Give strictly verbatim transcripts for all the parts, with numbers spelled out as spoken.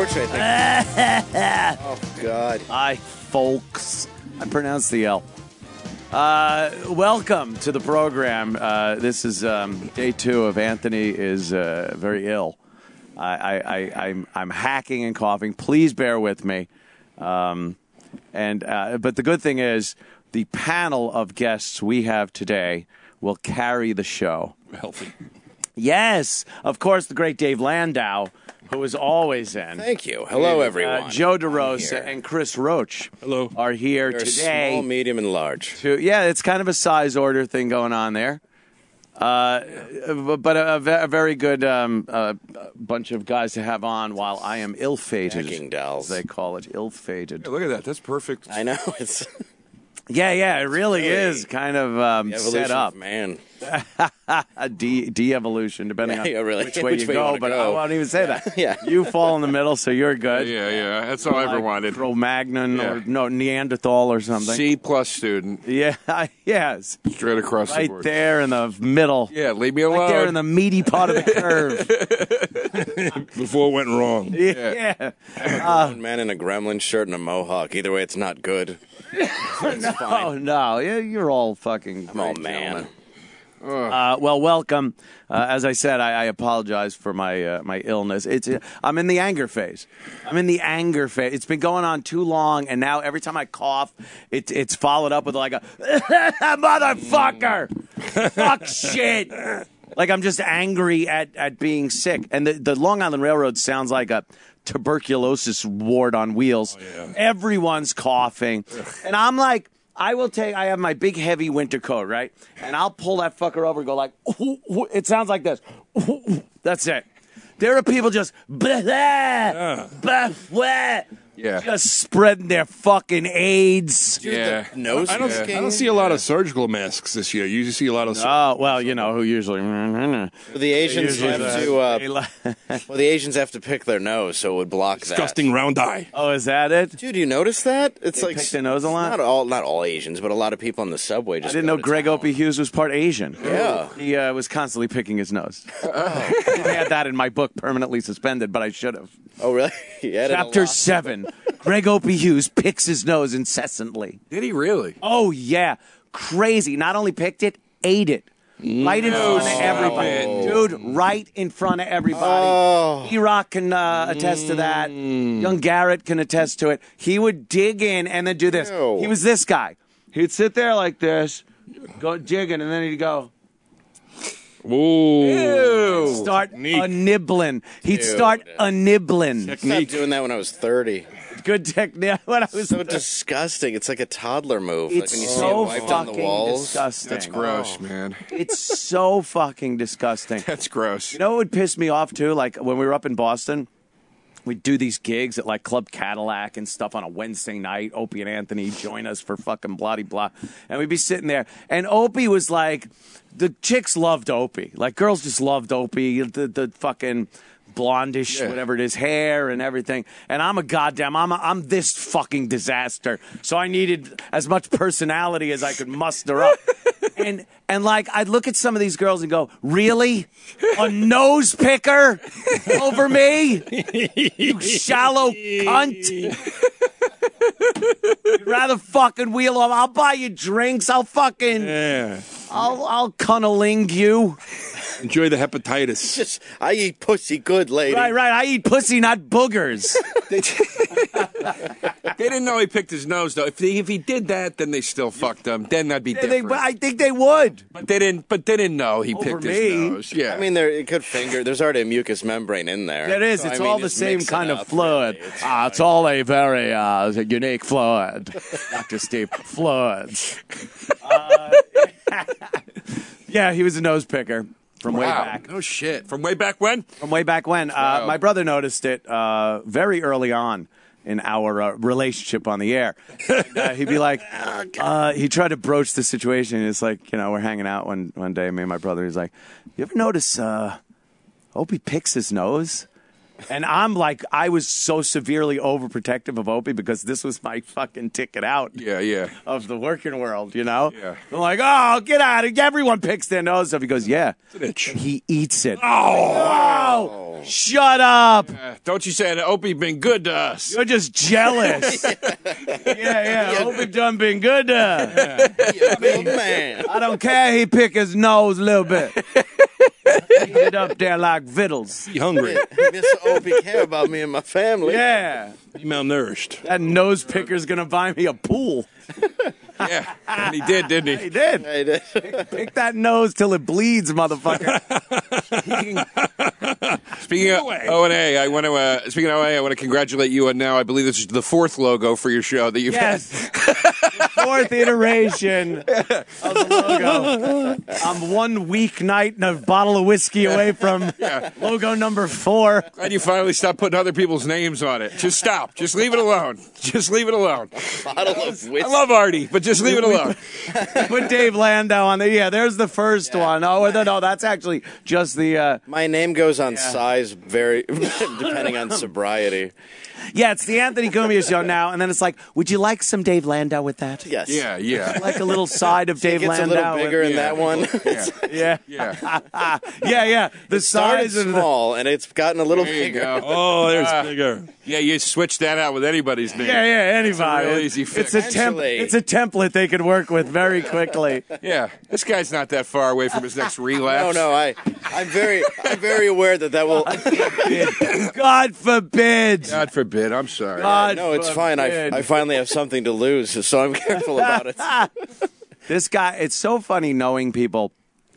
Roach, I think. Oh, God. Hi, folks. I pronounced the L. Uh, welcome to the program. Uh, this is um, day two of Anthony is uh, very ill. I, I, I, I'm, I'm hacking and coughing. Please bear with me. Um, and uh, but the good thing is the panel of guests we have today will carry the show. Healthy. Yes, of course, the great Dave Landau, who is always in. Thank you. Hello, everyone. Uh, Joe DeRosa and Chris Roach Hello. are here They're today. small, medium, and large. To, yeah, it's kind of a size order thing going on there. Uh, but a, a very good um, uh, bunch of guys to have on while I am ill-fated, Hacking dolls. as they call it, ill-fated. Hey, look at that. That's perfect. I know. It's Yeah, yeah, it really Really? is kind of um, the evolution set up. of man. a de- de-evolution, depending Yeah, on yeah, really. which way Which you way you go, wanna but go. I won't even say that. Yeah. You fall in the middle, so you're good. Yeah, yeah. That's all I ever Like wanted. Cro-Magnon Yeah. or no Neanderthal or something. C plus student. Yeah, yes. Straight across the Right board. there in the middle. Yeah, leave me alone. Right there in the meaty part of the curve. Before it went wrong. Yeah. A grown man in a gremlin shirt and a mohawk. Either way, it's not good. It's fine. Oh, no. Yeah, you're all fucking I'm all great man. gentlemen. Uh, well, welcome. Uh, as I said, I, I apologize for my uh, my illness. It's uh, I'm in the anger phase. I'm in the anger phase. It's been going on too long, and now every time I cough, it, it's followed up with like a motherfucker, fuck shit. Like I'm just angry at, at being sick. And the, the Long Island Railroad sounds like a tuberculosis ward on wheels. Oh, yeah. Everyone's coughing, and I'm like. I will take, I have my big heavy winter coat, right? And I'll pull that fucker over and go like, ooh, ooh. It sounds like this. Ooh, ooh. That's it. There are people just, blah, blah, blah, blah, Yeah. just spreading their fucking AIDS. Yeah. Nose I don't, I don't see a lot of surgical masks this year. You usually see a lot of. Oh, well, you know, who usually. Well, the Asians usually have the- to. Uh, they li- well, the Asians have to pick their nose, so it would block disgusting round eye. Oh, is that it? that. Dude, you notice that? It's They like pick their nose a lot? Not all, not all Asians, but a lot of people on the subway I just. didn't go know to Greg town. Opie Hughes was part Asian. Yeah. He uh, was constantly picking his nose. I had that in my book, permanently suspended, but I should have. Oh, really? You added a Chapter lot. seven. Greg Opie Hughes picks his nose incessantly. Did he really? Oh, yeah. Crazy. Not only picked it, ate it. Right in front of everybody. it. Dude, right in front of everybody. Oh. E-Rock can uh, attest to that. Young Garrett can attest to it. He would dig in and then do this. Ew. He was this guy. He'd sit there like this, go digging, and then he'd go, Ooh. start Technique. a nibbling. He'd Dude. start a nibbling. I stopped doing that when I was thirty. Good technique. When I was So disgusting. It's like a toddler move. like It's when you see it so wiped on the fucking walls. disgusting. That's gross, man. It's so fucking disgusting. That's gross. You know what would piss me off too? Like when we were up in Boston, we'd do these gigs at like Club Cadillac and stuff on a Wednesday night. Opie and Anthony join us for fucking blah blah, and we'd be sitting there, and Opie was like, the chicks loved Opie, like girls just loved Opie, the the fucking blondish, Yeah. whatever it is, hair and everything. And I'm a goddamn, I'm a, I'm this fucking disaster. So I needed as much personality as I could muster up. and and like I'd look at some of these girls and go, really, a nose picker over me, you shallow cunt. You'd rather fucking wheel off. I'll buy you drinks. I'll fucking, Yeah. I'll I'll cunniling you. Enjoy the hepatitis. Just, I eat pussy good, lady. Right, right. I eat pussy, not boogers. They didn't know he picked his nose, though. If he, if he did that, then they still fucked him. Then that'd be They- different. I think they would. but they didn't. But they didn't know he Over picked me. his nose. Yeah. I mean, there it could finger. There's already a mucus membrane in there. It is. So, It's I mean, all the just same mix it kind of up, fluid. really. It's Ah, it's all a very uh, unique fluid. Doctor Steve, fluids. Uh, yeah, he was a nose picker from way wow. back. No shit. From way back when? From way back when. Uh, Wow. my brother noticed it uh, very early on in our uh, relationship on the air. And, uh, he'd be like, uh, he tried to broach the situation. It's like, you know, we're hanging out one, one day, me and my brother. He's like, you ever notice uh, Opie picks his nose? And I'm like, I was so severely overprotective of Opie because this was my fucking ticket out Yeah, yeah. of the working world, you know? Yeah. I'm like, oh, get out of here. Everyone picks their nose up. He goes, yeah. It's an itch. He eats it. Oh, shut up. Uh, don't you say that Opie been good to us? You're just jealous. yeah, yeah. Opie done been good to us. Oh, man. I don't care. He pick his nose a little bit. Eat it up there like vittles. You hungry? Mister Opie care about me and my family. Yeah. You malnourished. That nose picker's going to buy me a pool. Yeah, and he did, didn't He he? did. I did. Pick that nose till it bleeds, motherfucker. Speaking of O and A, I want to. Uh, speaking of O and A, I want to congratulate you on now. I believe this is the fourth logo for your show that you've Yes. The fourth iteration of the logo. I'm one weeknight and a bottle of whiskey away from logo number four. had. And you finally stopped putting other people's names on it. Just stop. Just leave it alone. Just leave it alone. Bottle of I whiskey. love Artie, but just leave it alone. Put Dave Landau on there. Yeah, there's the first one. Oh, no, no, that's actually just the. Uh, My name goes on size very depending on sobriety. yeah, it's the Anthony Cumia show now, and then it's like, would you like some Dave Landau with that? Yes. Yeah, yeah. Like a little side of Dave It gets a Landau. little bigger in Yeah. that one. Yeah. Yeah. yeah, yeah. The Started size of the. small and it's gotten a little There you bigger. go. Oh, there's Ah. bigger. Yeah, you switch that out with anybody's name. Yeah, yeah, anybody. real easy fix. It's a temp- Actually- It's a template they could work with very quickly. Yeah, this guy's not that far away from his next No, relapse. no, I, I'm very, I'm very aware that that will. God forbid. God forbid. I'm sorry. God No, it's fine. I, forbid. I finally have something to lose, so I'm careful about it. This guy, it's so funny knowing people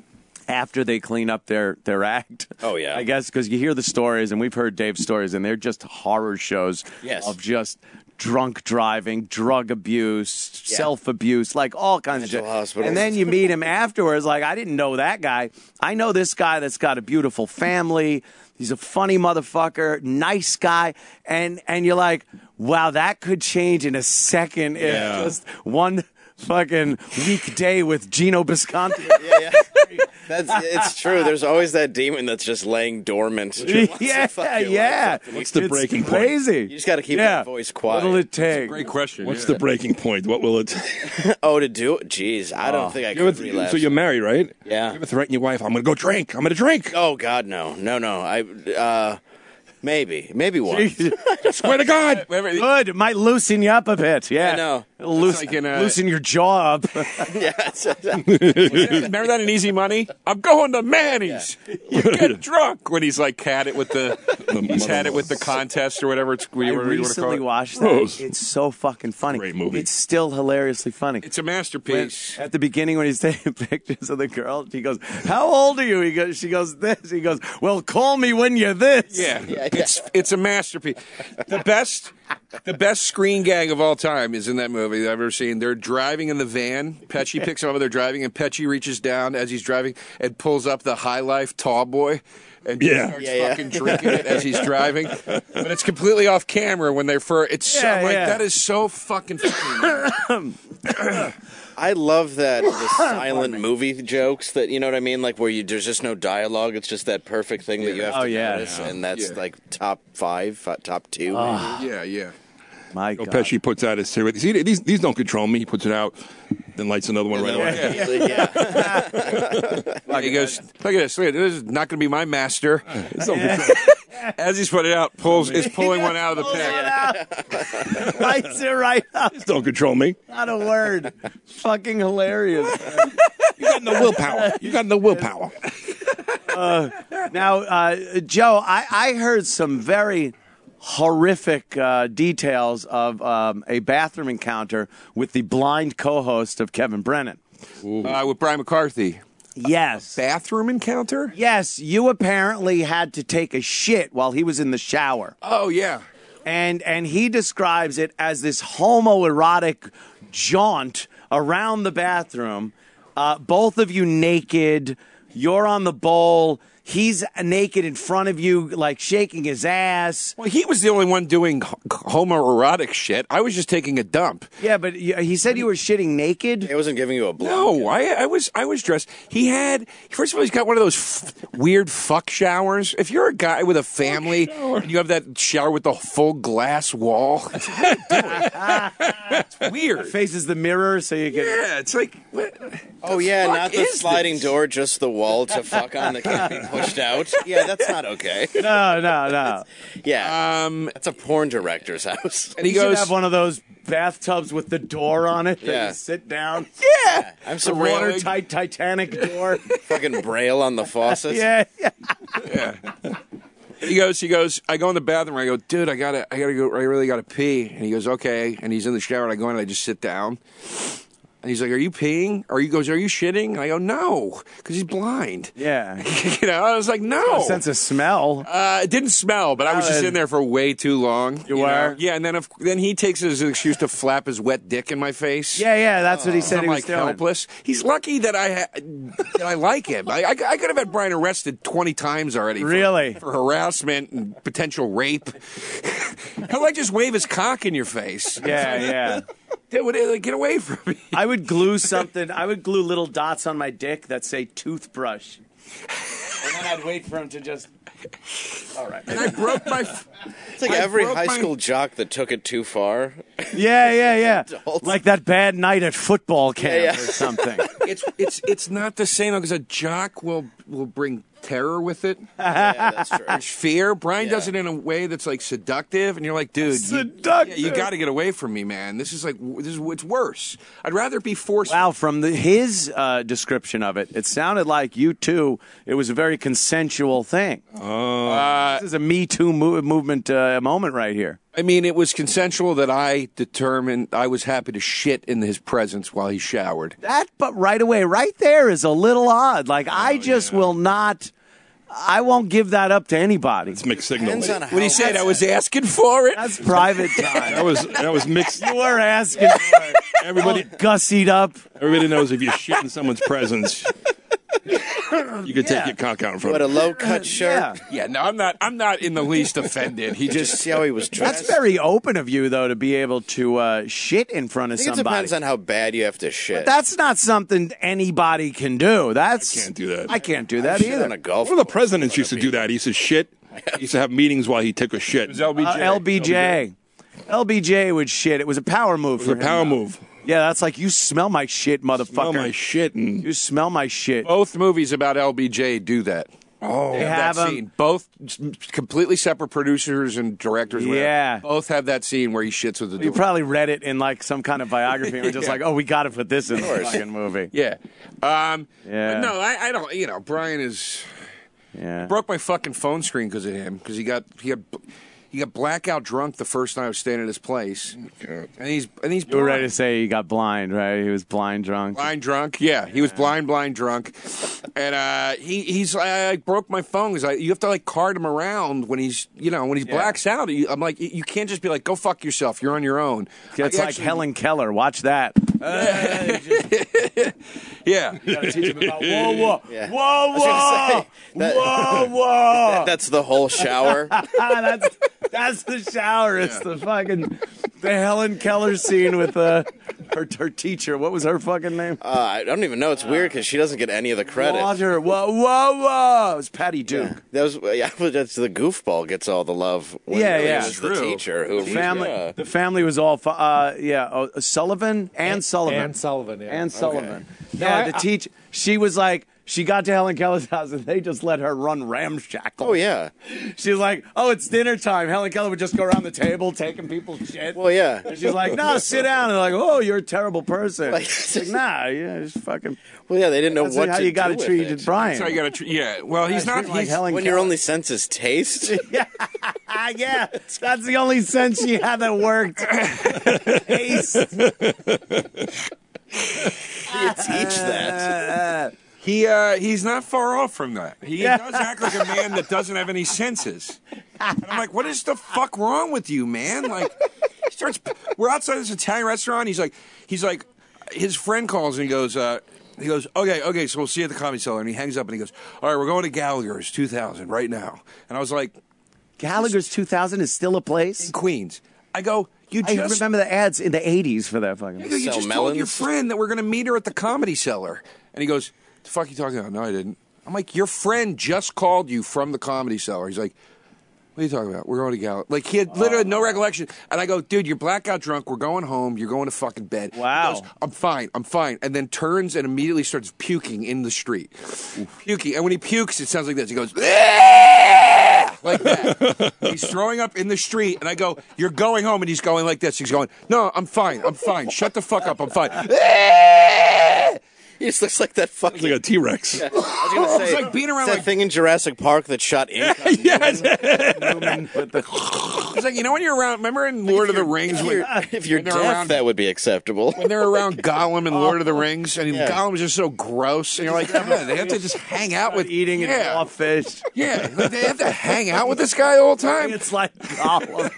after they clean up their, their act. Oh, yeah. I guess because you hear the stories, and we've heard Dave's stories, and they're just horror shows Yes. of just drunk driving, drug abuse, Yeah. self-abuse, like all kinds Mental of shit. hospitals. And then you meet him afterwards, like, I didn't know that guy. I know this guy that's got a beautiful family. He's a funny motherfucker, nice guy. And, and you're like, wow, that could change in a second if Yeah. just one fucking weekday with Gino Bisconti. Yeah, yeah. That's it's true. There's always that demon that's just laying dormant. yeah, yeah. What's the It's breaking point? crazy. You just got to keep yeah. that voice quiet. What'll it take? Great question. What's yeah. the breaking point? What will it? Oh, to do it? Jeez, I don't think I You could ever- relapse. so you're married, right? Yeah. You ever threaten your wife? I'm gonna go drink. I'm gonna drink. Oh God, no, no, no. I uh, maybe, maybe once. Swear to God. Whatever- Good. It might loosen you up a bit. Yeah. I know. It'll loose, like in a- loosen your jaw up. Yeah, it's- Remember that in Easy Money? I'm going to Manny's. You get drunk when he's like had it with the he's had it with the contest or whatever it's I whatever you want to call recently it. watched that. Gross. It's so fucking funny. Great movie. It's still hilariously funny. It's a When- masterpiece. at the beginning when he's taking pictures of the girl, he goes, "How old are you?" He goes, "She goes this." He goes, "Well, call me when you're this." Yeah, it's it's a masterpiece. The best the best screen gag of all time is in that movie that I've ever seen. They're driving in the van. Pesci picks them up. They're driving, and Pesci reaches down as he's driving and pulls up the High Life Tall Boy. And just Yeah. starts Yeah, yeah. fucking drinking it as he's driving, but it's completely off camera when they're for. It's so Yeah, like yeah. that is so fucking funny. man. I love that the silent movie jokes that you know what I mean, like where you there's just no dialogue. It's just that perfect thing that you have Oh, to yeah. notice, and that's Yeah. like top five, uh, top two. Yeah, yeah. My So God. Pesci puts out his cigarette. See, these these don't control me. He puts it out, then lights another one right away. yeah. He goes, look at this. Look at this. This is not going to be my master. These don't control- As he's putting it out, pulls is pulling one out of the Pulls pack. it out. Lights it right up. These don't control me. Not a word. Fucking hilarious. You got no willpower. You got no willpower. Now, uh, Joe, I, I heard some very horrific uh, details of um, a bathroom encounter with the blind co-host of Kevin Brennan. Uh, with Brian McCarthy. Yes. Bathroom encounter? Yes, you apparently had to take a shit while he was in the shower. Oh, yeah. And and he describes it as this homoerotic jaunt around the bathroom. Uh, both of you naked. You're on the bowl. he's naked in front of you, like shaking his ass. Well, he was the only one doing h- homoerotic shit. I was just taking a dump. Yeah, but y- he said you were shitting naked. It wasn't giving you a blow. No, I, I was I was dressed. He had first of all, he's got one of those f- weird fuck showers. If you're a guy with a family and you have that shower with the full glass wall, it's weird. Faces the mirror so you can. Yeah, it's like. What, Oh yeah, fuck not the is sliding this? door, just the wall to fuck on that can't be pushed out. Yeah, that's not okay. No, no, no. Yeah, Um, that's a porn director's house. and he You should goes. have one of those bathtubs with the door on it. That Yeah. you sit down. Yeah, I'm The surrounded. watertight Titanic door. Fucking braille on the faucet. yeah, yeah. He goes, he goes, I go in the bathroom, I go, dude, I gotta, I gotta go, I really gotta pee. And he goes, okay. And he's in the shower, and I go in, and I just sit down. And he's like, are you peeing? Or he goes, are you shitting? And I go, no, because he's blind. Yeah. You know, I was like, no. Sense of smell. Uh, it didn't smell, but I was just Uh, in there for way too long. You know? were? Yeah, and then if, then he takes it as an excuse to flap his wet dick in my face. Yeah, yeah. That's what he said I'm he was like doing. helpless. He's lucky that I ha- that I like him. I, I, I could have had Brian arrested twenty times already. For, Really? for harassment and potential rape. He'll like just wave his cock in your face. Yeah, yeah. Dude, would it, like, get away from me. I would glue something. I would glue little dots on my dick that say toothbrush. And then I'd wait for him to just. All right. And I broke my. It's like I every broke high my- school jock that took it too far. Yeah, yeah, yeah. Adults. Like that bad night at football camp Yeah, yeah. or something. It's it's it's not the same because a jock will will bring terror with it. Yeah, that's true. There's fear. Brian Yeah. does it in a way that's like seductive, and you're like, dude, you- Seductive. yeah, you got to get away from me, man. This is like w- this is it's worse. I'd rather be forced. Wow, from the, his uh, description of it, it sounded like you two, it was a very consensual thing. Uh, This is a Me Too mo- movement uh, moment right here. I mean, it was consensual that I determined I was happy to shit in his presence while he showered. That, but right away, right there is a little odd. Like, I just will not, I won't give that up to anybody. It's mixed Depends signals. on how. What he said, I was asking for it. That's private That time. was that was mixed. You were asking for it. Everybody All gussied up. everybody knows if you shit in someone's presence, you could take Yeah. your cock out in front What, a of low cut shirt? Yeah. Yeah, no, I'm not. I'm not in the least offended. He Just just. see how he was dressed. That's very open of you, though, to be able to uh, shit in front of I think it somebody. depends on how bad you have to shit. That's not something anybody can do. That's I can't do that. I can't do that Shit either. on a golf. One of the presidents used to do that. He used to shit. He used to have meetings while he took a shit. It L B J. Uh, L B J. L B J would shit. It was a power move was for a him, power though. move. Yeah, that's like, you smell my shit, motherfucker. Smell my shit and You smell my shit. Both movies about L B J do that. oh, They That have 'em. scene. Both completely separate producers and directors. whatever. Yeah. Both have that scene where he shits with the You door. probably read it in like some kind of biography and were just Yeah. like, oh, we got to put this in the fucking movie. Yeah. Um, Yeah. But no, I, I don't. You know, Brian is Yeah. broke my fucking phone screen because of him. Because he got he got he got blackout drunk the first night I was staying at his place, and he's and he's You were blind. ready to say he got blind, right? He was blind drunk. Blind drunk, yeah, he was blind, blind drunk, and uh, he he's I, I broke my phone because you have to like cart him around when he's you know when he blacks out. You- I'm like you can't just be like go fuck yourself. You're on your own. It's I like actually- Helen Keller. Watch that. Yeah, Gotta teach him about whoa, whoa, Yeah. whoa, I was gonna whoa, say, that- whoa, whoa. That's the whole shower. that's that's the shower. It's the fucking the Helen Keller scene with uh, her her teacher. What was her fucking name? Uh, I don't even know. It's weird because she doesn't get any of the credit. Water. Whoa, whoa, whoa. It was Patty Duke. That was yeah. but That's the goofball gets all the love. When Yeah, really yeah. it was the True. teacher who The family, Yeah. the family was all, fu- uh, yeah, uh, Sullivan and Sullivan. Ann Sullivan, yeah. Ann Sullivan. No, Yeah, I- the teach. She was like, she got to Helen Keller's house and they just let her run ramshackle. Oh yeah. She's like, oh, it's dinner time. Helen Keller would just go around the table taking people's shit. Well yeah. And she's like, no, sit down. And they're like, oh, you're a terrible person. Like- It's like, nah, yeah, just fucking. Well yeah. They didn't know That's what how to you got to do with treat it. Brian. so you got to tr- yeah. Well, he's Yeah, not. treat like He's, Helen When Keller. your only sense is taste. yeah, yeah, that's the only sense you had that worked. Taste. You teach that. He uh, he's not far off from that. He Yeah. does act like a man that doesn't have any senses. And I'm like, what is the fuck wrong with you, man? Like, he starts. We're outside this Italian restaurant. He's like, he's like, his friend calls and he goes, uh, He goes, okay, okay, so we'll see you at the Comedy Cellar. And he hangs up and he goes, all right, we're going to Gallagher's two thousand right now. And I was like, Gallagher's two thousand is still a place? in Queens. I go, you I just remember the ads in the eighties for that fucking I go, you Sell just melons? told your friend that we're going to meet her at the Comedy Cellar. And he goes, the fuck are you talking about? No, I didn't. I'm like, your friend just called you from the Comedy Cellar. He's like, what are you talking about? We're going to Gallagher. Like, he had literally no recollection. And I go, dude, you're blackout drunk. We're going home. You're going to fucking bed. Wow. He goes, I'm fine. I'm fine. And then turns and immediately starts puking in the street. Puking. And when he pukes, it sounds like this. He goes, "Ah!" like that. He's throwing up in the street. And I go, you're going home. And he's going like this. He's going, no, I'm fine. I'm fine. Shut the fuck up. I'm fine. "Ah!" He just looks like that fucking. It's like a T Rex. I was gonna say, It's like being around that like- thing in Jurassic Park that shot ink. on Yes. Newman with the It's like, you know when you're around, remember in Lord of the Rings? If When, you're, if you're when they're deaf, around- that would be acceptable. when they're around Gollum in Lord of the Rings, and Yeah. Gollum is just so gross, and you're like, yeah, they have to just hang out with eating and yeah. raw fish. Yeah, like they have to hang out with this guy all the time. It's like Gollum.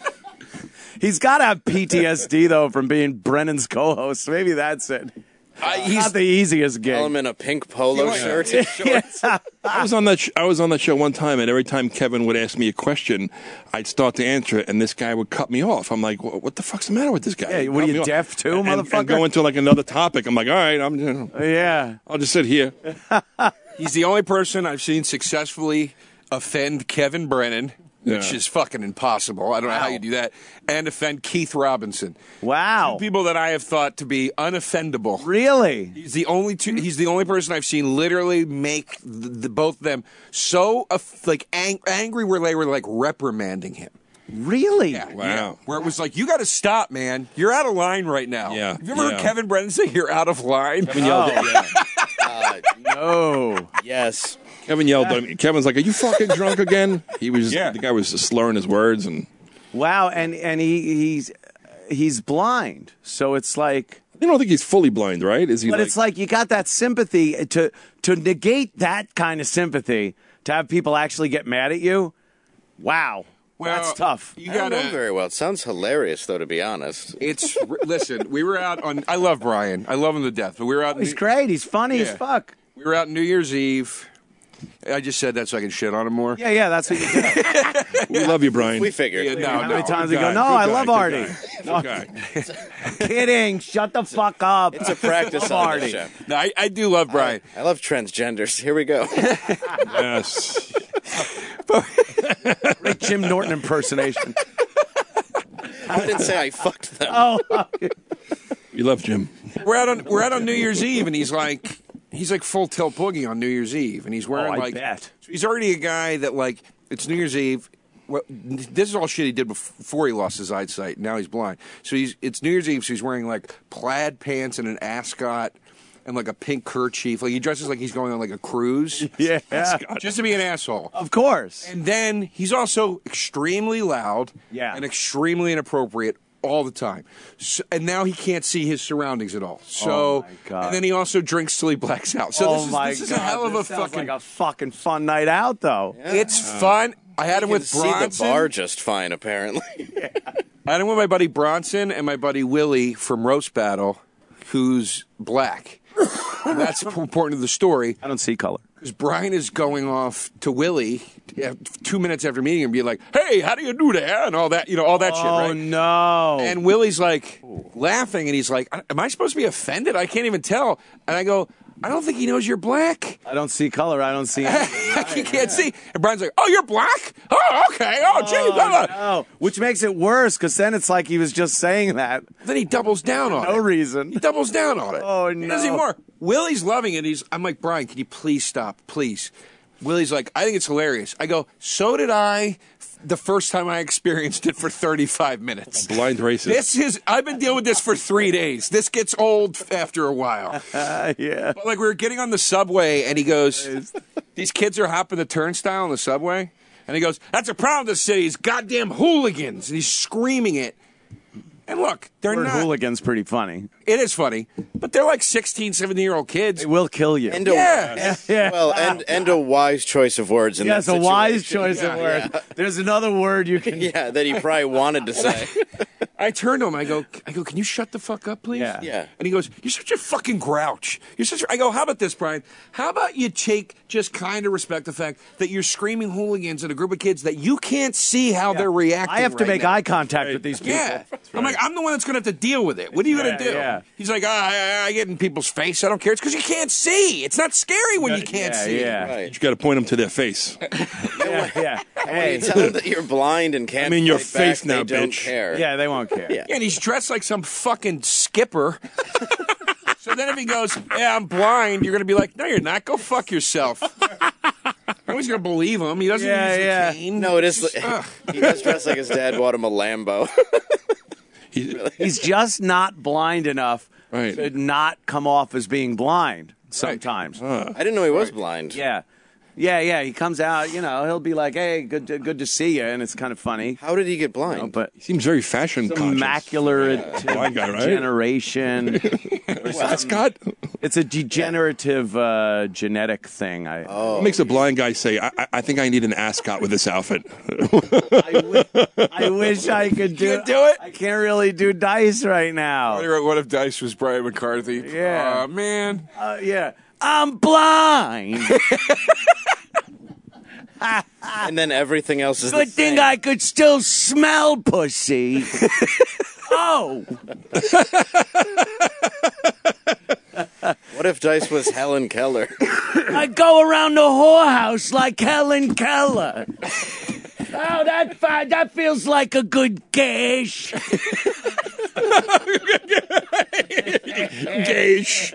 He's got to have P T S D, though, from being Brennan's co-host. Maybe that's it. Uh, He's he's not the easiest gig. Call him in a pink polo Yeah. shirt. and shorts. I was on that. Sh- I was on that show one time, and every time Kevin would ask me a question, I'd start to answer it, and this guy would cut me off. I'm like, "What what the fuck's the matter with this guy?" Yeah, He what are cut you, me off. deaf too, And- and- motherfucker? And go into like another topic. I'm like, all right, I'm. You know, Yeah. I'll just sit here. he's the only person I've seen successfully offend Kevin Brennan, which Yeah. is fucking impossible. I don't know how Wow. you do that, and offend Keith Robinson. Wow. People that I have thought to be unoffendable. Really? He's the only two. He's the only person I've seen literally make the, the both of them so uh, like ang- angry where they were like reprimanding him. Really? Yeah, Wow. yeah. Where it was like, you got to stop, man. You're out of line right now. Yeah, Have you ever heard yeah. Kevin Brennan say you're out of line? Kevin yelled. Yeah. Uh, No. yes. Kevin yelled at me. Kevin's like, "Are you fucking drunk again?" He was. Yeah. The guy was just slurring his words, and Wow. And and he he's he's blind, so it's like. I don't think he's fully blind, right? Is he? But like, it's like you got that sympathy to to negate that kind of sympathy to have people actually get mad at you. Wow. Well, That's tough. You I don't know gotta. very well. It sounds hilarious, though, to be honest. It's listen. We were out on. I love Brian. I love him to death. But we were out. He's New- great. He's funny as Yeah. fuck. We were out New Year's Eve. I just said that so I can shit on him more. Yeah, yeah, that's what you do. we love you, Brian. We figured. Yeah, no, How many no. times Good they go, guy, no, good I guy, love good Artie. guy. Good guy. Kidding. Shut the fuck up. It's a practice Love on this Artie. show. No, I, I do love Brian. I love transgenders. Here we go. Yes. Great Jim Norton impersonation. I didn't say I fucked them. Oh, We love Jim. We're out on we're out on New Year's Eve, and he's like he's like full tilt boogie on New Year's Eve, and he's wearing Oh, I like bet. he's already a guy that like it's New Year's Eve. Well, this is all shit he did before he lost his eyesight. Now he's blind. So he's it's New Year's Eve, so he's wearing like plaid pants and an ascot and like a pink kerchief. Like he dresses like he's going on like a cruise. yeah. Just to be an asshole. Of course. And then he's also extremely loud Yeah. and extremely inappropriate all the time. So, and now he can't see his surroundings at all. So, Oh, my God. and then he also drinks till he blacks out. So oh this is, my this is God. a hell of a This sounds fucking. like a fucking fun night out, though. It's fun. I had You him can with see Bronson. the bar just fine, apparently. I had him with my buddy Bronson and my buddy Willie from Roast Battle, who's black. And that's important to the story. I don't see color. Because Brian is going off to Willie yeah, two minutes after meeting him, being like, "Hey, how do you do that?" and all that, you know, all that shit, Oh right? no! And Willie's like laughing, and he's like, "Am I supposed to be offended? I can't even tell." And I go, "I don't think he knows you're black. I don't see color. I don't see. He can't see." And Brian's like, "Oh, you're black? Oh, okay. Oh, gee." blah, blah." No, which makes it worse because then it's like he was just saying that. Then he doubles down on No it. reason. He doubles down on it. Oh, He does no. even more. Willie's loving it. He's. I'm like, "Brian, can you please stop, please?" Willie's like, "I think it's hilarious." I go, "So did I." The first time I experienced it for thirty-five minutes. Blind racist. This is. I've been dealing with this for three days. This gets old after a while. Uh, yeah. But like we were getting on the subway, and he goes, "These kids are hopping the turnstile on the subway," and he goes, "That's a problem with the city. These goddamn hooligans!" And he's screaming it. And look, they're Word not. hooligan's pretty funny. It is funny, but they're like sixteen, seventeen-year-old kids. It will kill you. And a, Yeah. Yeah. Well, and and a wise choice of words in Yes, that a wise situation. choice of word. There's another word you can. Yeah, that he probably wanted to say. I turned to him. I go, I go, can you shut the fuck up, please? Yeah. Yeah. And he goes, you're such a fucking grouch. You're such. A, I go, how about this, Brian? How about you take just kind of respect the fact that you're screaming hooligans at a group of kids that you can't see how they're reacting. I have to right make now. eye contact with these people. Yeah. I'm like, I'm the one that's going to have to deal with it. What are you going to Yeah, do? yeah. He's like, ah, I, I get in people's face. I don't care. It's because you can't see. It's not scary when you can't yeah, see. yeah. Right. You just got to point them to their face. Yeah, yeah. When Hey. you tell them that you're blind and can't I mean, your fight back, face now, they don't bitch. care. Yeah, they won't care. Yeah. Yeah, and he's dressed like some fucking skipper. So then if he goes, yeah, I'm blind, you're going to be like, no, you're not. Go fuck yourself. Nobody's going to believe him. He doesn't Yeah, use yeah. a cane. No, it is. Just, ugh. He does dress like his dad bought him a Lambo. He, He's just not blind enough Right. to not come off as being blind sometimes. I didn't know he was blind. Yeah. Yeah, yeah. He comes out, you know, he'll be like, hey, good to, good to see you. And it's kind of funny. How did he get blind? You know, but he seems very fashion some conscious. macular Blind guy, right? degeneration. Ascot? It's a degenerative uh, genetic thing. I, What makes a blind guy say, I, I, I think I need an ascot with this outfit? I, wi- I wish I could do, Can't do it? I can't really do dice right now. What if Dice was Brian McCarthy? Yeah. Aw, man. Uh, yeah. I'm blind. And then everything else is Good the thing same. I could still smell pussy. Oh. What if Dice was Helen Keller? I go around the whorehouse like Helen Keller. Oh, that fi- that feels like a good gash. Gage.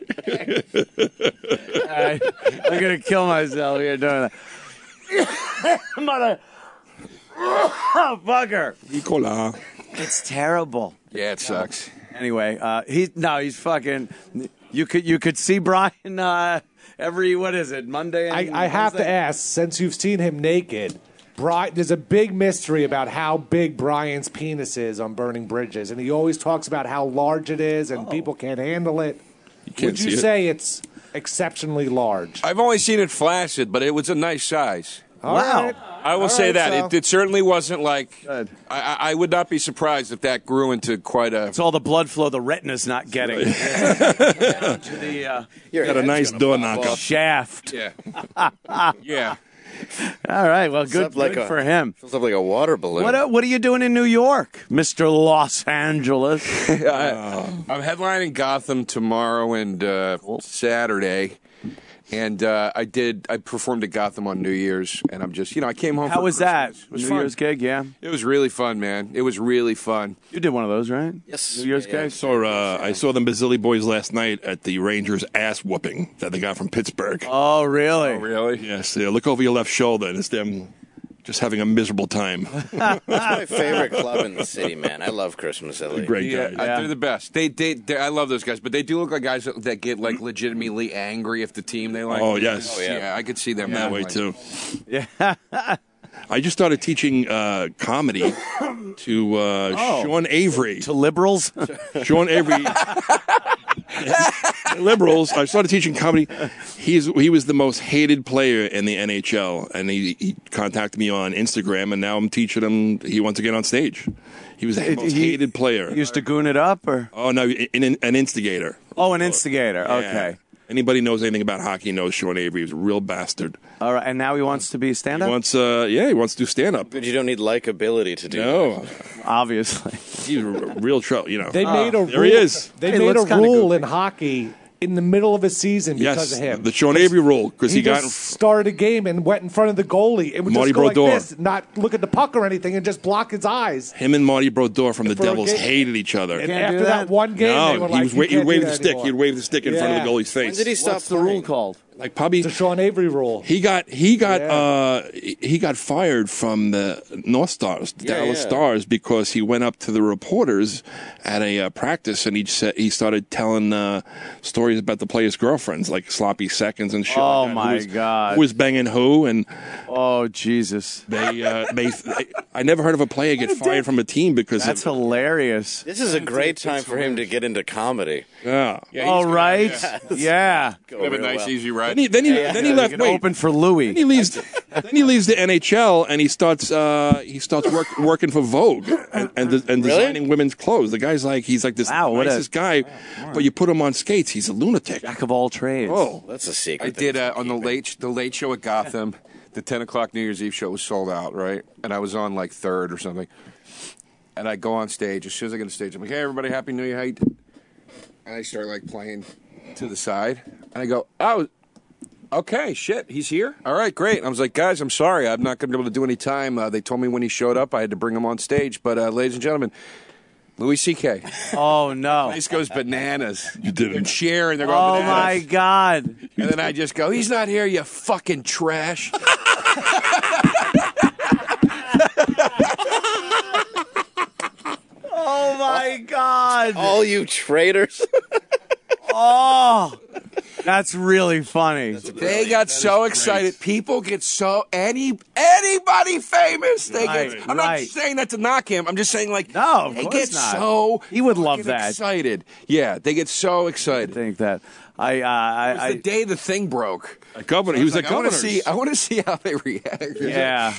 I, I'm gonna kill myself here doing that. Mother, oh, fucker! Nicola. It's terrible. Yeah, it sucks. Anyway, uh, he no, he's fucking. You could you could see Brian uh, every what is it Monday? And I, I have to Wednesday? ask, since you've seen him naked, Brian, there's a big mystery about how big Brian's penis is on Burning Bridges, and he always talks about how large it is, and people can't handle it. can't Would you see it. say it's exceptionally large? I've only seen it flaccid, but it was a nice size. All Wow. right. I will All say right, that. so- It, it certainly wasn't like. Good. I, I I would not be surprised if that grew into quite a. It's all the blood flow the retina's not getting down to the uh, Your Got a head's nice gonna door pop knock off. up. shaft. Yeah. Yeah. All right, well, good, up like good a- for him. Fills up like a water balloon. What uh, what are you doing in New York, Mister Los Angeles? I, I'm headlining Gotham tomorrow and uh, Saturday, and uh, I did. I performed at Gotham on New Year's, and I'm just, you know, I came home. How for was that? Christmas. It was New fun. Year's gig, yeah. It was really fun, man. It was really fun. You did one of those, right? Yes. New Year's Yeah, yeah. gig. So, uh, I saw the Basili boys last night at the Rangers ass whooping that they got from Pittsburgh. Oh, really? Oh, really? Yes, yeah, look over your left shoulder and it's them just having a miserable time. It's my favorite club in the city, man. I love Chris Mazzilli. Great Yeah, guys. uh, Yeah. they're the best. They, they, they, I love those guys, but they do look like guys that, that get like legitimately angry if the team they like. Oh, yes. Oh, yeah. yeah. I could see them That way like- too. Yeah. I just started teaching uh, comedy to uh, Oh. Sean Avery. To liberals? Sean Avery. Liberals. I started teaching comedy. He's he was the most hated player in the N H L, and he, he contacted me on Instagram, and now I'm teaching him. He wants to get on stage. He was the most He- hated player. Used to goon it up, or Oh no, in, in, an instigator. oh, an instigator. Yeah. Okay. Anybody knows anything about hockey knows Sean Avery was a real bastard. All right, and now he wants to be He stand-up. wants, uh, yeah, he wants to do stand up. But you don't need likability to do No, Obviously. he's a real trouble. You know, They made a there rule, he is. They Hey, made a looks kinda rule goofy. in hockey in the middle of a season because yes, of him. the Sean Avery rule because he, he, got. just started a game and went in front of the goalie. It would Marty just go Brodeur. like this, not look at the puck or anything, and just block his eyes. Him and Marty Brodeur from the For a Devils game- hated each other. And Can't after do that? that? one game, they No, were he like, was "You wa- he'd can't do wave that the stick. anymore." He'd wave the stick in front of the Yeah. goalie's face. When did he stop What's the rule playing? called? Like probably The Sean Avery rule. he got he got Yeah. uh he got fired from the North Stars, the Yeah, Dallas yeah. Stars, because he went up to the reporters at a uh, practice and he said he started telling uh, stories about the players' girlfriends, like sloppy seconds and shit. Oh, like that. my who was, God. Who was banging who? And Oh, Jesus. they uh, they I never heard of a player get fired from a team because That's of, hilarious. This is a great time for him to get into comedy. yeah. All right. Yeah. Go Have a real nice, well. easy ride. Then he then he, then he You left. can Wait, open for Louis. then he leaves. Then he leaves the N H L and he starts uh, he starts work, working for Vogue and and, and Really? designing women's clothes. The guy's like he's like this Wow, what a- nicest guy, but you put him on skates, he's a lunatic. Jack of all trades. Oh, That's a secret. I did uh, on the late the late show at Gotham. The ten o'clock New Year's Eve show was sold out, right? And I was on like third or something. And I go on stage. As soon as I get on stage, I'm like, "Hey, everybody, happy New Year!" How you doing?" And I start like playing to the side, and I go, "Oh, okay, shit, he's here. All right, great." And I was like, "Guys, I'm sorry, I'm not going to be able to do any time. Uh, they told me when he showed up, I had to bring him on stage. But, uh, ladies and gentlemen, Louis C K Oh, no. Place goes bananas. You didn't. They're cheering. They're going Oh, bananas. my God. And then I just go, "He's not here, you fucking trash." Oh, my God. All you traitors. Oh, that's really funny. They got so excited. People get so any anybody famous. They Right, get. I'm right. not saying that to knock him. I'm just saying like No, of they course get not. so He would love fucking that. excited. Yeah, they get so I excited. think that. I, uh, I, It was I the day the thing broke. governor. He was Like, at I want to governor's. see. I want to see how they react. yeah.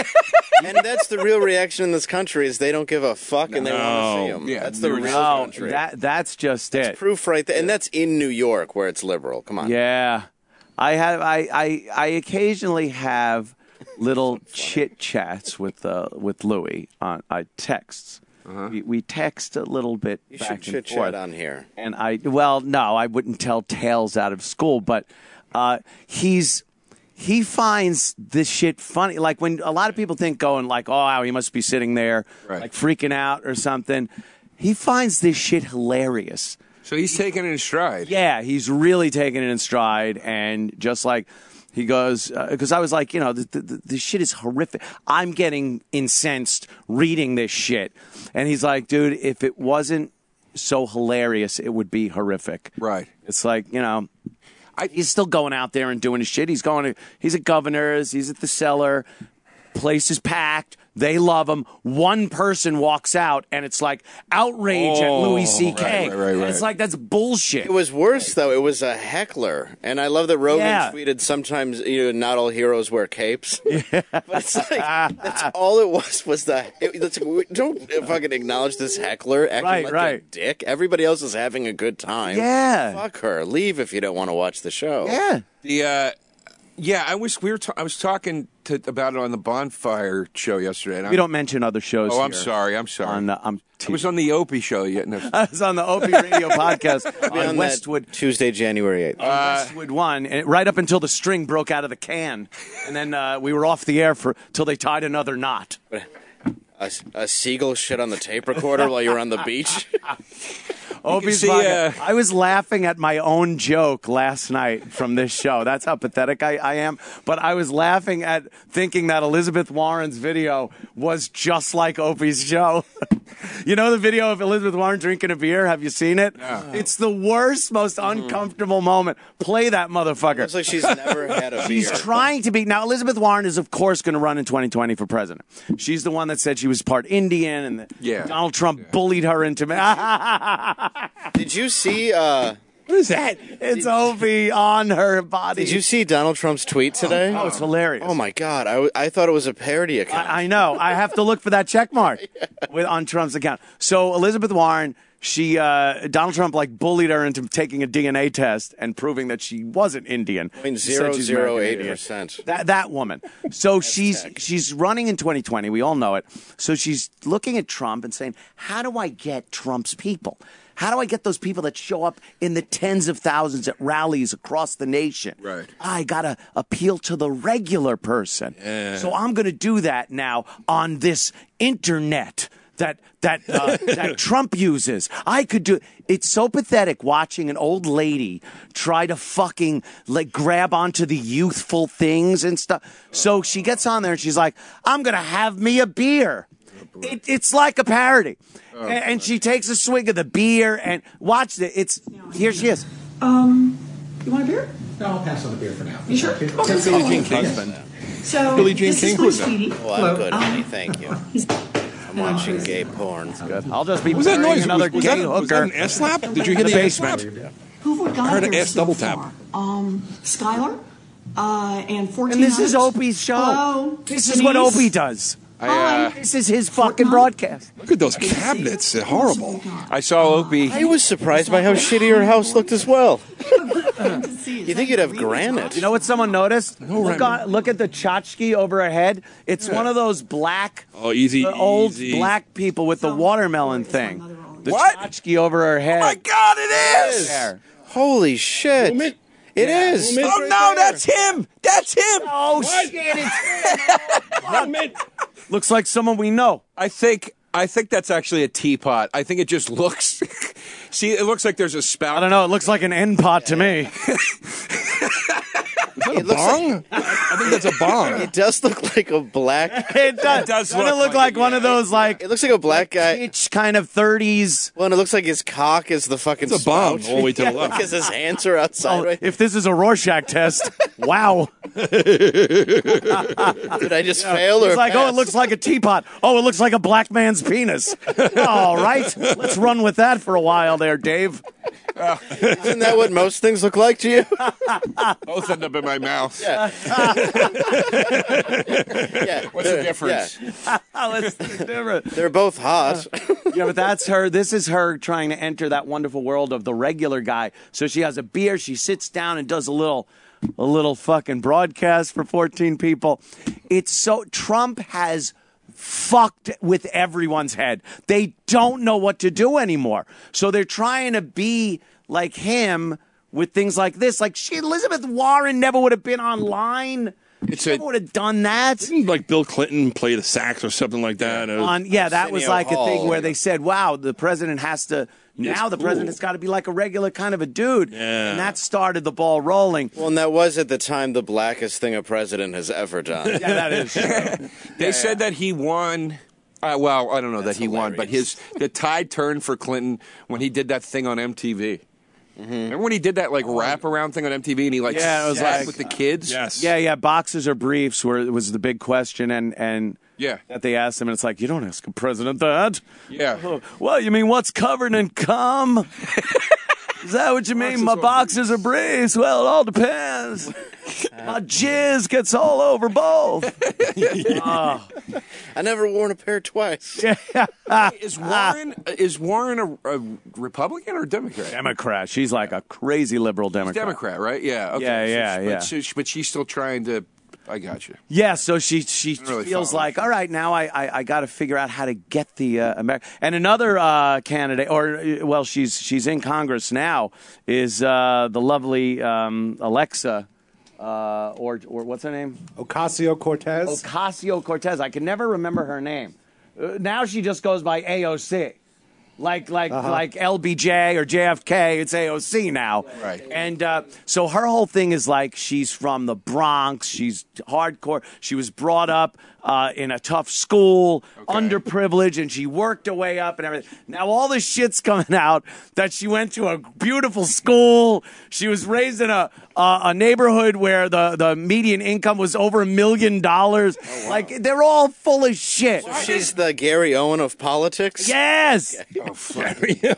And that's the real reaction in this country is they don't give a fuck and they want to see him. Yeah, that's the real Oh, country. that, that's just it. Proof right there. And that's in New York where it's liberal. Come on. Yeah. I have I, I, I occasionally have little chit chats with uh, with Louis on I texts. We, we text a little bit You back should and chit forth. chat on here. And I well, no, I wouldn't tell tales out of school, but uh, he's he finds this shit funny. Like when a lot of people think going like, oh, wow, he must be sitting there Right. like freaking out or something. He finds this shit hilarious. So he's taking it in stride. Yeah, he's really taking it in stride, and just like he goes, because uh, I was like, you know, the, the, the shit is horrific. I'm getting incensed reading this shit, and he's like, dude, if it wasn't so hilarious, it would be horrific. Right. It's like, you know, I- he's still going out there and doing his shit. He's going to, he's at Governor's, he's at the Cellar, place is packed. They love him. One person walks out, and it's like outrage at Louis C K. right, right, right, And it's right. like, that's bullshit. It was worse though. It was a heckler, and I love that Rogan Yeah. tweeted. Sometimes you know, not all heroes wear capes. Yeah, but it's like that's all it was. Was the it, that's, don't fucking acknowledge this heckler acting Right, like a right. dick. Everybody else is having a good time. Yeah. fuck her. Leave if you don't want to watch the show. Yeah. The uh, yeah, I was we were ta- I was talking to, about it on the Bonfire show yesterday. And We I- don't mention other shows. Oh, I'm here. sorry. I'm sorry. On, uh, I'm I was on the Opie show yet. No. I was on the Opie Radio podcast On on that Westwood. Tuesday, January eighth. on Westwood One, and right up until the string broke out of the can, and then uh, we were off the air for till they tied another knot. a, a seagull shit on the tape recorder while you were on the beach. Opie's see, podcast. uh, I was laughing at my own joke last night from this show. That's how pathetic I, I am. But I was laughing at thinking that Elizabeth Warren's video was just like Opie's show. You know the video of Elizabeth Warren drinking a beer? Have you seen it? It's the worst, most uncomfortable moment. Play that motherfucker. It's like she's never had a She's beer. trying to be. Now, Elizabeth Warren is, of course, going to run in twenty twenty for president. She's the one that said she was part Indian, and that Yeah. Donald Trump bullied her into. Did you see? Uh, What is that? It's Opie on her body. did you see Donald Trump's tweet today? Oh, it's hilarious. Oh my god! I, w- I thought it was a parody account. I, I know. I have to look for that check mark with, on Trump's account. So Elizabeth Warren, she uh, Donald Trump like bullied her into taking a D N A test and proving that she wasn't Indian. mean, She said she's zero zero American eight Indian. percent. That that woman. So she's she's running in twenty twenty. We all know it. So she's looking at Trump and saying, "How do I get Trump's people? How do I get those people that show up in the tens of thousands at rallies across the nation? Right. I got to appeal to the regular person. So I'm going to do that now on this internet that that uh, that Trump uses. I could do. It's so pathetic watching an old lady try to fucking like grab onto the youthful things and stuff. So she gets on there and she's like, "I'm going to have me a beer." It, it's like a parody. Oh, and, and she takes a swig of the beer and watch it. It's here she is. Um, you want a beer? No, I'll pass on the beer for now. You sure? Okay. Billie Jean King. So Billie Jean this King? is Who my is that? sweetie. Oh, I'm Hello. good, Um, honey. Thank you. he's- I'm watching gay porn. Good. I'll just be What was that burying noise? another was, was, gay that, was that hooker. an ass slap? Did you hear In the, the ass slap? basement. Who we got I heard an here ass so double far? tap. Um, Skylar, uh, and fourteen. And this is Opie's show. Hello. This is what Denise. Opie does. I, uh, This is his fucking broadcast. Look at those cabinets. They're horrible. I saw Opie. I was surprised by how shitty her house looked as well. You think you'd have granite? You know what someone noticed? Look, right. on, look at the tchotchke over her head. It's one of those black, Oh, easy, the old easy. black people with the So, watermelon it's my thing. mother owns The What? tchotchke over her head. Oh my God, it is! There. Holy shit! Zoom it. It is. Zoom it. Oh no, that's him! That's him! Oh shit! It's looks like someone we know. I think I think that's actually a teapot. I think it just looks. See, it looks like there's a spout. I don't know. It looks like an end pot to me. Is that a It looks bong? I think that's a bong. It does look like a black. It does. It does Doesn't look it look like like it, one yeah. of those like It looks like a black guy. pitch kind of thirties. Well, and it looks like his cock is the fucking. It's a bong spout. all the way to the left. Because his hands are outside. Oh, right? if this is a Rorschach test, wow. Did I just fail or It's like, oh, it pass? looks like a teapot. Oh, it looks like a black man's penis. All right, let's run with that for a while there, Dave. Isn't that what most things look like to you? Both end up in my mouth. Yeah. yeah. What's the difference? Yeah. Let's see the difference. They're both hot. Yeah, but that's her. This is her trying to enter that wonderful world of the regular guy. So she has a beer. She sits down and does a little, a little fucking broadcast for fourteen people. It's so Trump has fucked with everyone's head. They don't know what to do anymore. So they're trying to be like him with things like this. Like she, Elizabeth Warren never would have been online. It's She a- never would have done that. Didn't like Bill Clinton play the sax or something like that? It was- On yeah, that was Arsenio like a thing Hall. where they said, "Wow, the president has to now. The cool. president has got to be like a regular kind of a dude." Yeah. And that started the ball rolling. Well, and that was at the time the blackest thing a president has ever done. Yeah, that is. True. They said that he won. Uh, well, I don't know That's that he won, but his the tide turned for Clinton when he did that thing on M T V. Remember when he did that like wraparound thing on M T V and he like Yeah, it was sat like- with the kids? Yes. Yeah, yeah. Boxers or briefs were was the big question, and and Yeah. that they asked him, and it's like you don't ask a president that. Yeah. Oh, well, you mean what's covered in cum? Is that what you mean? My boxers or briefs? Well, it all depends. My jizz gets all over both. I never worn a pair twice. Is Warren is Warren a, a Republican or Democrat? Democrat. She's like a crazy liberal Democrat. Democrat, right? Yeah. Okay. Yeah, So yeah, she- yeah. But, she, but she's still trying to. I got you. Yeah, so she she really feels follow. like, all right, now I I, I got to figure out how to get the uh, America. And another uh, candidate, or uh, well, she's she's in Congress now, is uh, the lovely um, Alexa, uh, or or what's her name? Ocasio-Cortez. Ocasio-Cortez. I can never remember her name. Uh, now she just goes by A O C. Like like like L B J or J F K, it's A O C now. Right. And uh, so her whole thing is like she's from the Bronx. She's hardcore. She was brought up uh, in a tough school, underprivileged, and she worked her way up and everything. Now all this shit's coming out that she went to a beautiful school. She was raised in a uh, a neighborhood where the, the median income was over a million dollars. Like they're all full of shit. She's the Gary Owen of politics. Yes. Oh, fuck.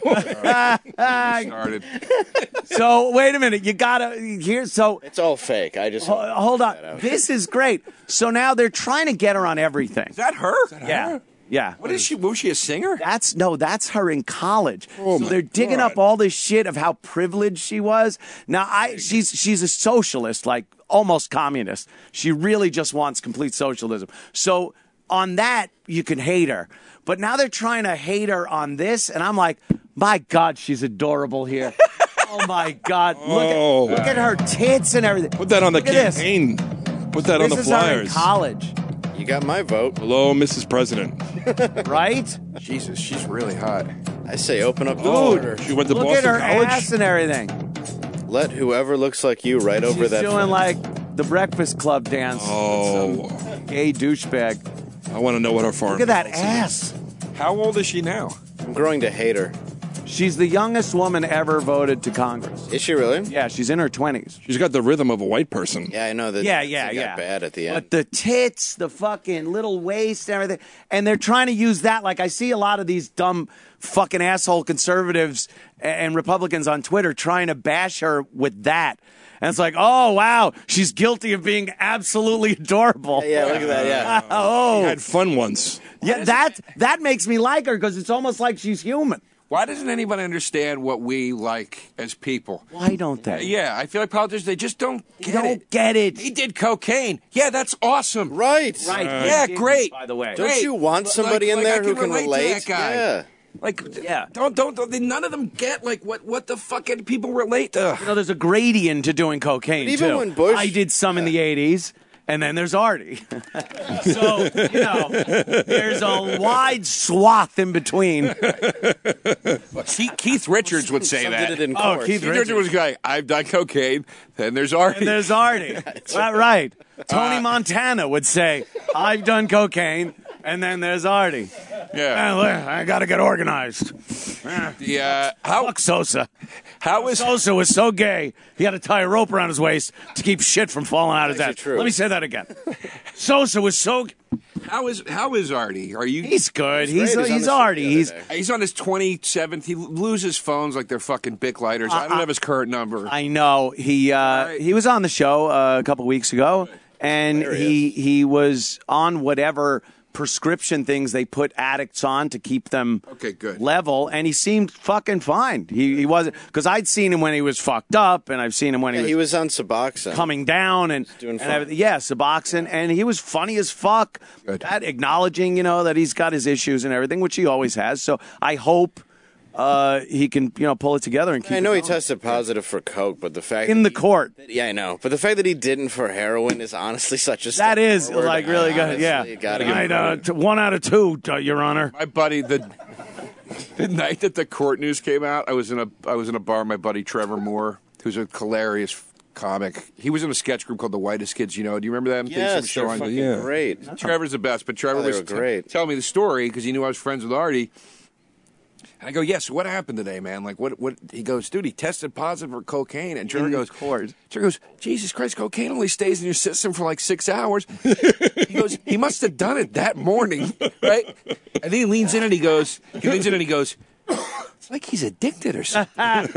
Started. So wait a minute, you gotta here. So It's all fake. I just ho- hold on, this is great. So now they're trying to get her on everything. Is that her? Yeah, yeah. What is she? Was she a singer? That's no, that's her in college. Oh, so my they're digging God. up all this shit of how privileged she was. Now I she's she's a socialist, like almost communist. She really just wants complete socialism. So on that you can hate her. But now they're trying to hate her on this, and I'm like, my God, she's adorable here. Oh my God. Look Oh. at look at her tits and everything. Put that on the Look at this. campaign. Put that on This the is her in flyers. college, you got my vote. Hello, Missus President. right? Jesus, she's really hot. I say open up the Oh, border. she went to Look Boston at her College. ass and everything. Let whoever looks like you right over She's that. doing like the Breakfast Club dance. Oh, Gay douchebag. I want to know what her farm. Look at that ass. How old is she now? I'm growing to hate her. She's the youngest woman ever voted to Congress. Is she really? Yeah, she's in her twenties. She's got the rhythm of a white person. Yeah, I know that. Yeah, yeah, it got yeah. bad at the end. But the tits, the fucking little waist, and everything, and they're trying to use that. Like I see a lot of these dumb fucking asshole conservatives and Republicans on Twitter trying to bash her with that. And it's like, oh, wow, she's guilty of being absolutely adorable. Yeah, look at that. Yeah. Oh, I had fun once. yeah, that that makes me like her because it's almost like she's human. Why doesn't anybody understand what we like as people? Why don't they? Yeah, I feel like politicians, they just don't They get don't it. get it. He did cocaine. Yeah, that's awesome. Right. Right. Yeah, He did, great. By the way. Don't Great. you want somebody Like- in like there I who can can relate to relate? that guy. Yeah. Like, Yeah. don't, don't, don't, none of them get, like, what, what the fucking people relate to. You know, there's a gradient to doing cocaine, But even too. when Bush- I did some in the eighties, and then there's Artie. So, you know, there's a wide swath in between. Keith, Keith Richards would say Some that. did it in Oh, court. Keith Keith Richards was like, I've done cocaine, then there's Artie. And there's Artie. Right, right. Tony Montana would say, I've done cocaine, and then there's Artie. yeah. Eh, look, I got to get organized. Eh, The, uh, how, Fuck Sosa. how is... Sosa was so gay, he had to tie a rope around his waist to keep shit from falling out of his That's head. true. Let me say that again. Sosa was so... How is how is Artie? Are you? He's good. He's He's great. He's on he's the show Artie. the other He's day. He's on his twenty-seventh. He loses phones like they're fucking Bic lighters. I don't have his current number. I know. He uh, right. he was on the show uh, a couple weeks ago, and There he he he was on whatever prescription things they put addicts on to keep them Okay, good. level, and he seemed fucking fine. He he wasn't, because I'd seen him when he was fucked up, and I've seen him when Yeah, he was, he was on Suboxone. coming down and, doing and fine. everything. Yeah, Suboxone, and he was funny as fuck. Good. That acknowledging, you know, that he's got his issues and everything, which he always has. So I hope uh, he can, you know, pull it together and keep. I know it he going. tested positive for coke, but the fact in that the he- court. Yeah, I know. But the fact that he didn't for heroin is honestly such a step That is forward. like really I good. Yeah, honestly gotta give him Right, uh, credit. t- one out of two, uh, Your Honor. My buddy, the the night that the court news came out, I was in a I was in a bar. My buddy Trevor Moore, who's a hilarious comic. He was in a sketch group called The Whitest Kids. You know? Do you remember them? Yes, Things they're on- fucking Yeah. great. Trevor's the best, but Trevor Oh, they was were great. t- telling me the story because he knew I was friends with Artie. And I go, yes. What happened today, man? Like, what? What? He goes, dude. He tested positive for cocaine, and Trevor In goes, court. Trevor goes, Jesus Christ, cocaine only stays in your system for like six hours. He goes, he must have done it that morning, right? And then he leans in and he goes, he leans in and he goes, it's like he's addicted or something.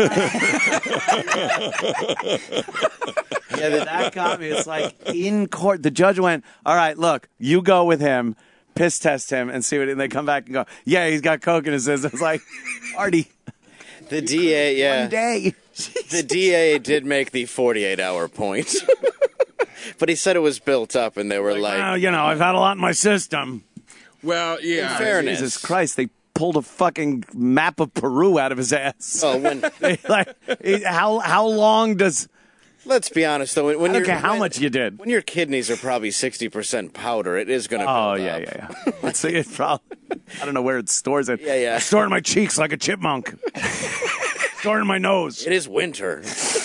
Yeah, that, that got me. It's like in court, the judge went, "All right, look, you go with him, piss test him, and see what." And they come back and go, "Yeah, he's got coke in his system." It's like, Artie, The D A, yeah. one day. The D A did make the forty-eight hour point. But he said it was built up, and they were like, Well, you know, I've had a lot in my system. Well, yeah. In fairness. Jesus Christ, they pulled a fucking map of Peru out of his ass. oh, when, They, like, it- how how long does? let's be honest, though. When, when I don't you're- care how when- much you did. When your kidneys are probably sixty percent powder, it is going to Oh yeah, yeah, yeah. Let's see. It's probably. I don't know where it stores it. Yeah, yeah. I store it in my cheeks like a chipmunk. Store it in my nose. It is winter.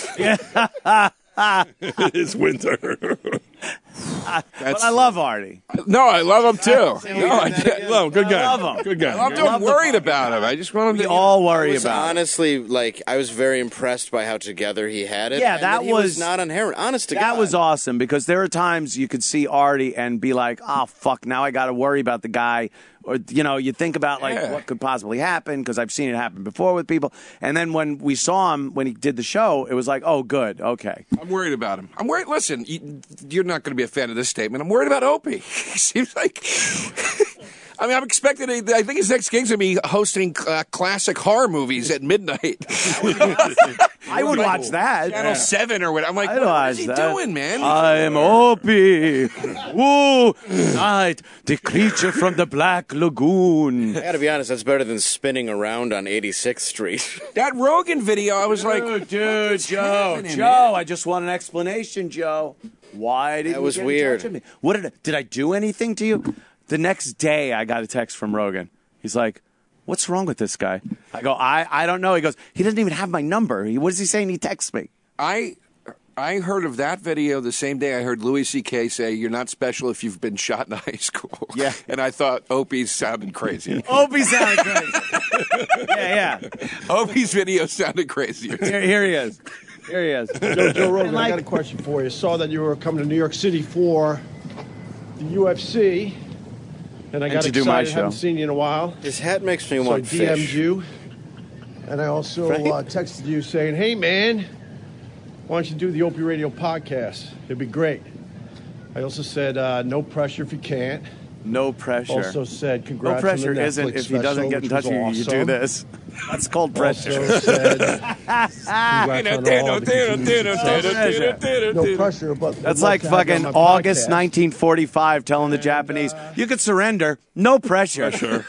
It's winter. But I love Artie. No, I love him too. No, I, that No, good guy. I love him. Good guy. I'm I not love the worried fucker. about him. I just want him We to. all I worry was about it. honestly like I was very impressed by how together he had it. Yeah, and that he was- not on heroin. Honest to That God, was awesome because there are times you could see Artie and be like, "Oh fuck, now I got to worry about the guy," or you know, you think about like Yeah. what could possibly happen because I've seen it happen before with people. And then when we saw him when he did the show, it was like, "Oh, good, okay." I'm worried about him. I'm worried. Listen, you, you're not going to be a fan of this statement. I'm worried about Opie. He seems like. I mean, I'm expecting. A, I think his next gig's going to be hosting uh, classic horror movies at midnight. I would watch that. Channel Seven or what? I'm like, I'd what, what watch is he that. doing, man? I'm Opie. Woo! Night, the creature from the Black Lagoon. I got to be honest. That's better than spinning around on eighty-sixth Street. that Rogan video, I was like, Dude, dude, what's Joe, happening, Joe, man? I just want an explanation, Joe. Why did That you was get in weird. touch with me? What did I, did I do anything to you? The next day, I got a text from Rogan. He's like, "What's wrong with this guy?" I go, "I I don't know." He goes, "He doesn't even have my number. He, what is he saying? He texts me." I. I heard of that video the same day I heard Louis C K say, "You're not special if you've been shot in high school." Yeah. And I thought Opie sounded crazy. Opie sounded crazy. yeah, yeah. Opie's video sounded crazier. Here, here he is. Here he is. Joe, Joe Rogan, like- I got a question for you. Saw that you were coming to New York City for the U F C, and I got to excited. do my show. Haven't seen you in a while, His hat makes me so I want D M'd fish. you, and I also Right? uh, texted you saying, "Hey, man, why don't you do the Opie Radio podcast? It'd be great. I also said, uh, no pressure if you can't. No pressure. Also said, congrats no pressure on the Netflix isn't if he doesn't special, get in which touch was with you, you do awesome. this. That's called pressure. Also said, congrats on all the continued success. No pressure, but That's would love like to have you on fucking my August podcast. nineteen forty-five telling the And, Japanese, uh, you could surrender, no pressure. Sure.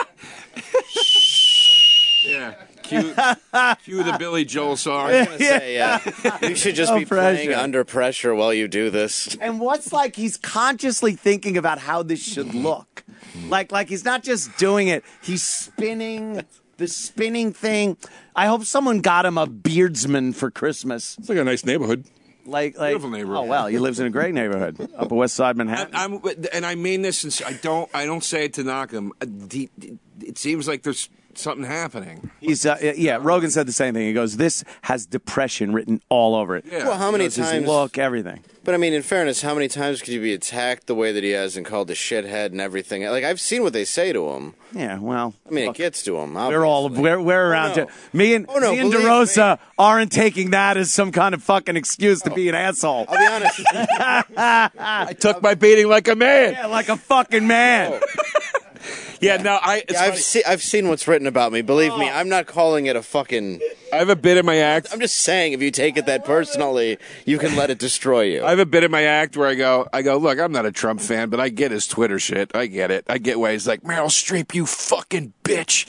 Yeah. Cue, cue the Billy Joel song. I was gonna say, yeah. You should just No be playing pressure. under pressure while you do this. And what's like he's consciously thinking about how this should look. Like like he's not just doing it, he's spinning the spinning thing. I hope someone got him a beardsman for Christmas. It's like a nice neighborhood. Like like Beautiful neighborhood. Oh well, he lives in a great neighborhood. Upper West Side Manhattan. I'm, and I mean this, since I don't, I don't say it to knock him. Uh, the- It seems like there's something happening. He's uh, yeah. Rogan said the same thing. He goes, "This has depression written all over it." Yeah. Well, how many His times? look, everything. But I mean, in fairness, how many times could you be attacked the way that he has and called a shithead and everything? Like I've seen what they say to him. Yeah, well, I mean, look, it gets to him. we're all obviously. we're we're around. Oh, no. to, me and Oh, no, me and believe DeRosa me. aren't taking that as some kind of fucking excuse to be an asshole. I'll be honest. I took my beating like a man. Yeah, like a fucking man. Yeah, no, I. It's Yeah, I've funny. seen I've seen what's written about me. Believe me, I'm not calling it a fucking. I have a bit in my act. I'm just saying, if you take it that personally, you can let it destroy you. I have a bit in my act where I go, I go, look, I'm not a Trump fan, but I get his Twitter shit. I get it. I get why he's like, Meryl Streep, you fucking bitch.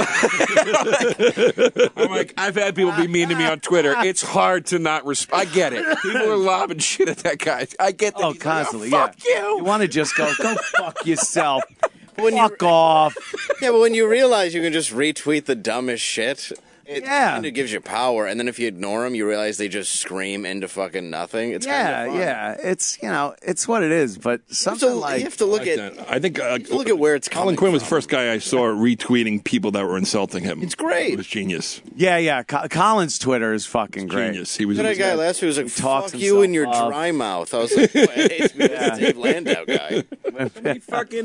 I'm like, I've had people be mean to me on Twitter. It's hard to not respond. I get it. People are lobbing shit at that guy. I get that. Oh, He's like, constantly. fuck yeah. you. You want to just go, go fuck yourself. When you- Fuck off. Yeah, but when you realize you can just retweet the dumbest shit, it Yeah. kind of gives you power. And then if you ignore them, you realize they just scream into fucking nothing. It's Yeah, kind of fun. yeah. It's you know, it's what it is. But You have something to, like you have to look at. I think uh, Look at where it's Colin coming Quinn was the from. first guy I saw retweeting people that were insulting him. It's great. It was genius. yeah, yeah. Co- Colin's Twitter is fucking great. Genius. He was. That he was guy last week was like, talks "Fuck you and your himself up. dry mouth." I was like, "Boy, I hate to be the Dave Landau guy." He fucking.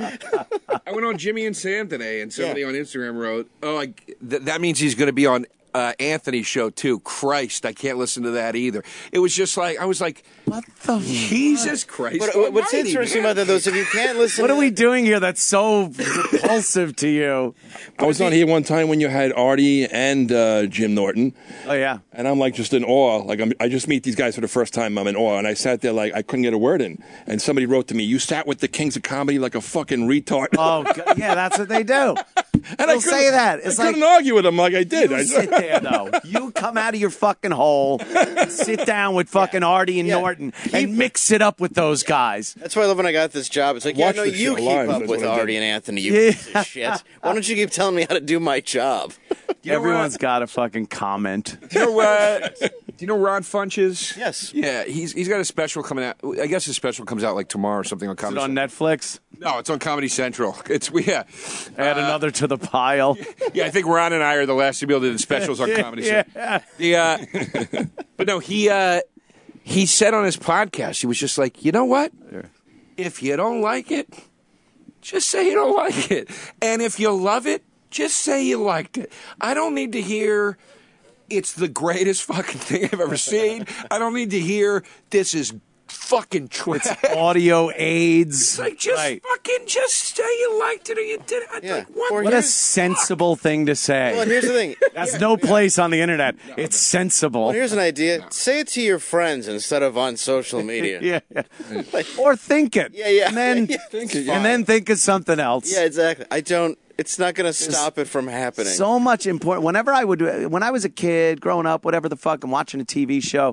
I went on Jimmy and Sam today, and somebody Yeah. on Instagram wrote, "Oh, I, th- that means he's going to be on uh, Anthony's show too." Christ, I can't listen to that either. It was just like I was like, What the? Jesus Christ! But uh, what's almighty, interesting man. about that, though, is if you can't listen, What to are we doing here that's so repulsive to you? I was on here one time when you had Artie and uh, Jim Norton, Oh yeah. and I'm like just in awe. Like I'm, I just meet these guys for the first time. I'm in awe, and I sat there like I couldn't get a word in. And somebody wrote to me, "You sat with the kings of comedy like a fucking retard." Oh God. Yeah, that's what they do. and I They'll couldn't- say that. It's I like couldn't argue with them like I did. you I, sit there though. You come out of your fucking hole, and sit down with fucking Artie and Yeah. Norton, and mix it up with those guys. That's why I love when I got this job. It's like, yeah, Watch no, the you show keep live, up that's with what I did. Artie and Anthony, you Yeah. piece of shit. Why don't you keep telling me how to do my job? You know Everyone's what? got a fucking comment. Do you know uh, Do you know Ron Funches? Yes. Yeah, he's he's got a special coming out. I guess his special comes out like tomorrow or something on Is Comedy it on Central. Netflix? No, it's on Comedy Central. It's yeah, Add another to the pile. yeah. I think Ron and I are the last to be able to do the specials on Comedy Central. Yeah. The uh, but no, he uh, he said on his podcast, he was just like, you know what? If you don't like it, just say you don't like it, and if you love it, just say you liked it. I don't need to hear it's the greatest fucking thing I've ever seen. I don't need to hear this is fucking trash. Audio aids. Like, just Right. fucking just say you liked it or you did it. I'd Yeah. like, what? Or What a here's- sensible thing to say. Well, and here's the thing. That's no place on the internet. It's sensible. Well, here's an idea. Say it to your friends instead of on social media. yeah. Or think it. Yeah, yeah. And then, Yeah, think it, and then think of something else. Yeah, exactly. I don't. It's not going to stop it from happening. So much important. Whenever I would, when I was a kid, growing up, whatever the fuck, and watching a T V show,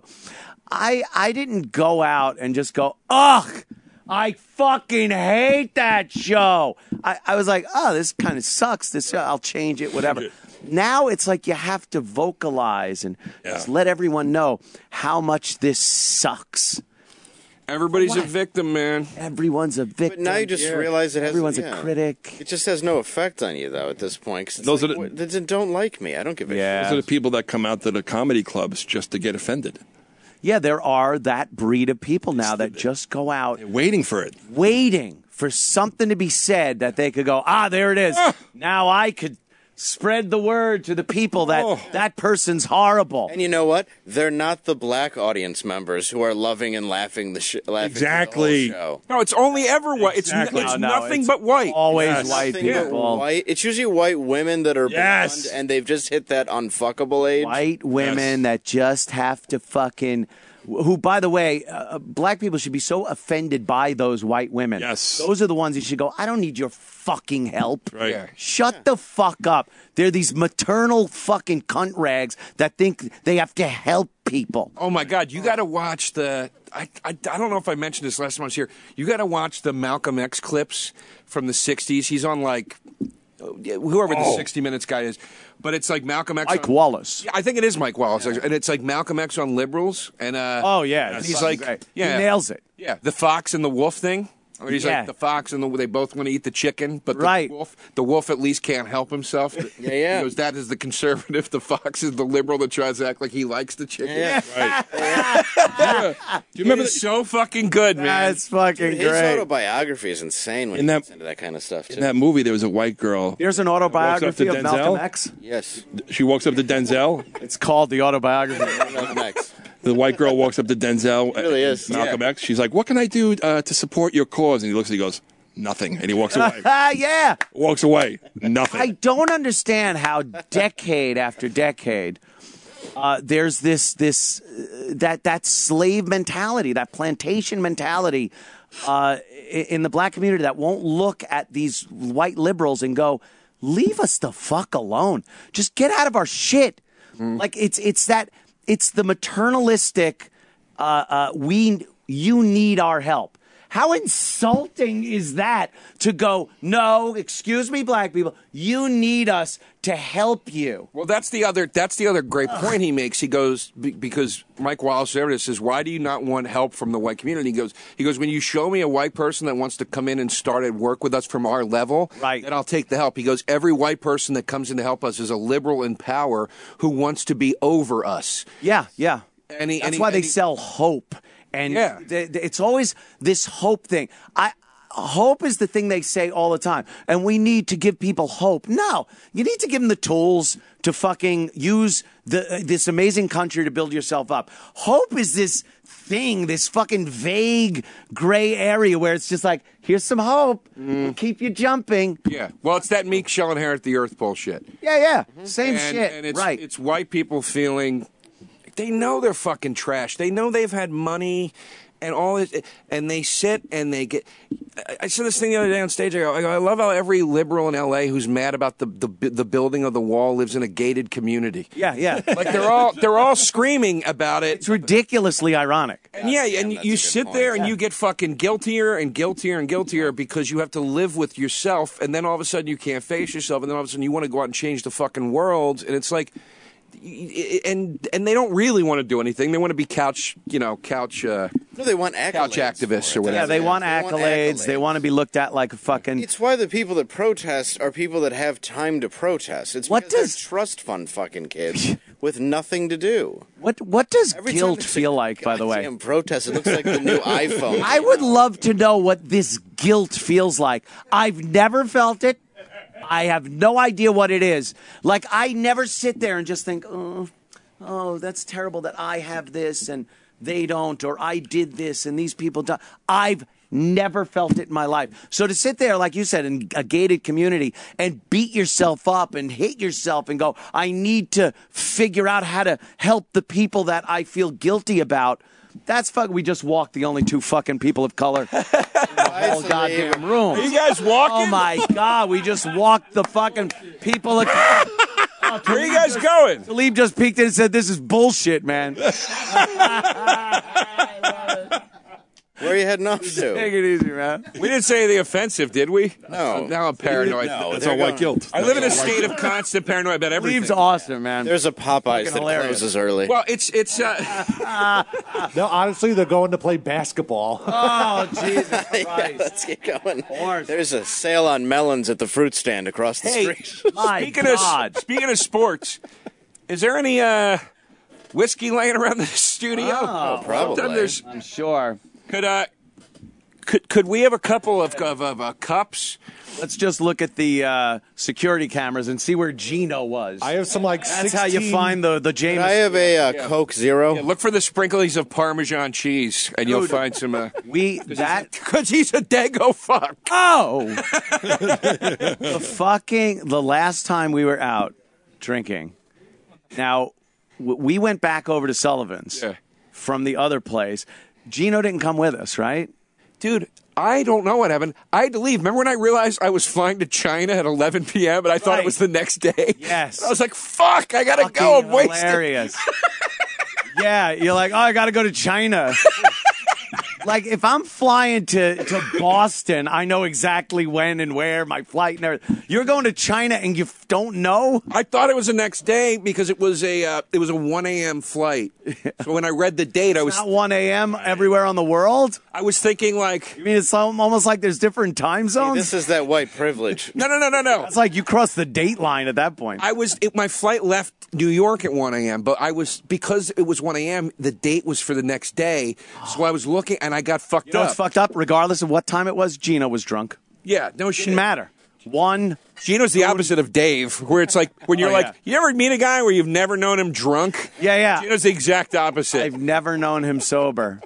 I I didn't go out and just go, ugh, I fucking hate that show. I, I was like, oh, this kind of sucks. This I'll change it, whatever. Now it's like you have to vocalize and just let everyone know how much this sucks. Everybody's a What? victim, man. Everyone's a victim. But now you just realize it has. Everyone's yeah. a critic. It just has no effect on you though at this point. 'cause it's Those like, are the- what- they don't like me. I don't give a Yeah. shit. Those are the people that come out to the comedy clubs just to get offended. Yeah, there are that breed of people now that just go out They're waiting for it. waiting for something to be said that they could go, ah, there it is. Now I could Spread the word to the people that Oh. that person's horrible. And you know what? They're not the black audience members who are loving and laughing the sh- laughing Exactly. through the whole show. No, it's only ever white. It's, Exactly. it's No, no, nothing it's but white. Always Yes. white Nothing but people. white. It's usually white women that are Yes. blonde, and they've just hit that unfuckable age. White women Yes. that just have to fucking. Who, by the way, uh, black people should be so offended by those white women. Yes. Those are the ones you should go, I don't need your fucking help. Right. Yeah. Shut the fuck up. They're these maternal fucking cunt rags that think they have to help people. Oh my God! You got to watch the. I, I I don't know if I mentioned this last time I was here. You got to watch the Malcolm X clips from the sixties. He's on like whoever the Oh. sixty Minutes guy is, but it's like Malcolm X. Mike on, Wallace. Yeah, I think it is Mike Wallace, and it's like Malcolm X on liberals, and uh, Oh, yeah. and it's he's fucking like, great. yeah, He nails it. Yeah, the fox and the wolf thing. Or he's Yeah. like the fox and the they both want to eat the chicken, but the Right. wolf, the wolf at least can't help himself. Yeah, yeah. He goes, that is the conservative. The fox is the liberal that tries to act like he likes the chicken. Yeah. Right. Yeah. Do you remember It's the, so fucking good, man. That's fucking His great. autobiography is insane when In he that- gets into that kind of stuff too. in that movie? There was a white girl. There's an Walks autobiography up of to Malcolm Denzel? X. Yes, She walks up to Denzel. It's called the autobiography. Malcolm X. The white girl walks up to Denzel. really is. Malcolm X. She's like, "What can I do uh, to support your cause?" And he looks and he goes, "Nothing." And he walks away. Ah, yeah. walks away. Nothing. I don't understand how decade after decade uh, there's this this uh, that that slave mentality, that plantation mentality uh, i- in the black community that won't look at these white liberals and go, "Leave us the fuck alone. Just get out of our shit." Like it's it's that it's the maternalistic. Uh, uh, we you need our help. How insulting is that to go, no, excuse me, black people, you need us to help you. Well, that's the other. That's the other great point he makes. He goes be, because Mike Wallace there says, "Why do you not want help from the white community?" He goes, "He goes when you show me a white person that wants to come in and start and work with us from our level, Right. then I'll take the help." He goes, "Every white person that comes in to help us is a liberal in power who wants to be over us." Yeah, yeah. And he- That's and he- why they and he- sell hope. And Yeah. th- th- it's always this hope thing. I Hope is the thing they say all the time. And we need to give people hope. No, you need to give them the tools to fucking use the uh, this amazing country to build yourself up. Hope is this thing, this fucking vague gray area where it's just like, here's some hope. We'll keep you jumping. Yeah. Well, it's that meek shall inherit the earth bullshit. Yeah, yeah. Same and, shit. And it's, right. it's white people feeling they know they're fucking trash. They know they've had money and all this, and they sit and they get. I, I said this thing the other day on stage. I go, I go, I love how every liberal in L A who's mad about the, the the building of the wall lives in a gated community. yeah, yeah. Like they're all they're all screaming about it. It's ridiculously ironic. And yeah, and that's you a good sit point. there and you get fucking guiltier and guiltier and guiltier because you have to live with yourself, and then all of a sudden you can't face yourself, and then all of a sudden you want to go out and change the fucking world, and it's like, and and they don't really want to do anything. They want to be couch, you know, couch. Uh, No, they want accolades. Couch activists for or it. whatever. Yeah, they want They accolades. They want to be looked at like a fucking. It's why the people that protest are people that have time to protest. It's What because does- they're trust fund fucking kids with nothing to do. What what does Every time guilt there's a feel like, by the way? goddamn protest, it looks like the new iPhone. I would love to know what this guilt feels like. I've never felt it. I have no idea what it is. Like, I never sit there and just think, oh, oh, that's terrible that I have this and they don't, or I did this and these people don't. I've never felt it in my life. So to sit there, like you said, in a gated community and beat yourself up and hate yourself and go, I need to figure out how to help the people that I feel guilty about. That's fuck. We just walked the only two fucking people of color in the whole goddamn room. Are you guys walking? Oh my God, we just walked the fucking people of color. Where are you guys going? Talib just peeked in and said, this is bullshit, man. Where are you heading off Take to? it easy, man. We didn't say anything offensive, did we? No. Now I'm paranoid. No, That's they're all white going- guilt. I live in a state of constant paranoia about everything. Talib's awesome, man. There's a Popeyes that hilarious. closes early. Well, it's it's. Uh, No, honestly, they're going to play basketball. Oh, Jesus Yeah, Christ. let's get going. course. There's a sale on melons at the fruit stand across the hey, street. My speaking God. of speaking of sports, is there any uh, whiskey laying around the studio? Oh, probably. Sometimes there's- I'm sure. Could uh, Could could we have a couple of of, of uh, cups? Let's just look at the uh, security cameras and see where Gino was. I have some like That's sixteen... how you find the the James. I have a uh, Coke Zero. Yeah, look for the sprinklings of Parmesan cheese, and you'll find some. Uh, we that because he's a dago fuck. Oh, the fucking the last time we were out drinking. Now w- we went back over to Sullivan's Yeah. from the other place. Gino didn't come with us, right? Dude, I don't know what happened. I had to leave. Remember when I realized I was flying to China at eleven p.m. and I thought Right. it was the next day? Yes. I was like, fuck, I gotta Fucking go. I'm wasted. hilarious. Yeah, you're like, oh, I got to go to China. Like, if I'm flying to, to Boston, I know exactly when and where, my flight and everything. You're going to China and you f- don't know? I thought it was the next day because it was a uh, it was a one a.m. flight. So when I read the date, I was Not one a.m. everywhere on the world? I was thinking like, You mean it's al- almost like there's different time zones? This is that white privilege. no, no, no, no, no. It's like you crossed the date line at that point. I was it, my flight left New York at one a.m. But I was because it was one a.m. The date was for the next day, so I was looking and I got fucked You know up. what's fucked up? Regardless of what time it was, Gino was drunk. yeah, no shit. Didn't matter. One. Gino's the opposite of Dave, where it's like when you're Oh, like, yeah. you ever meet a guy where you've never known him drunk? Yeah, yeah. Gino's the exact opposite. I've never known him sober.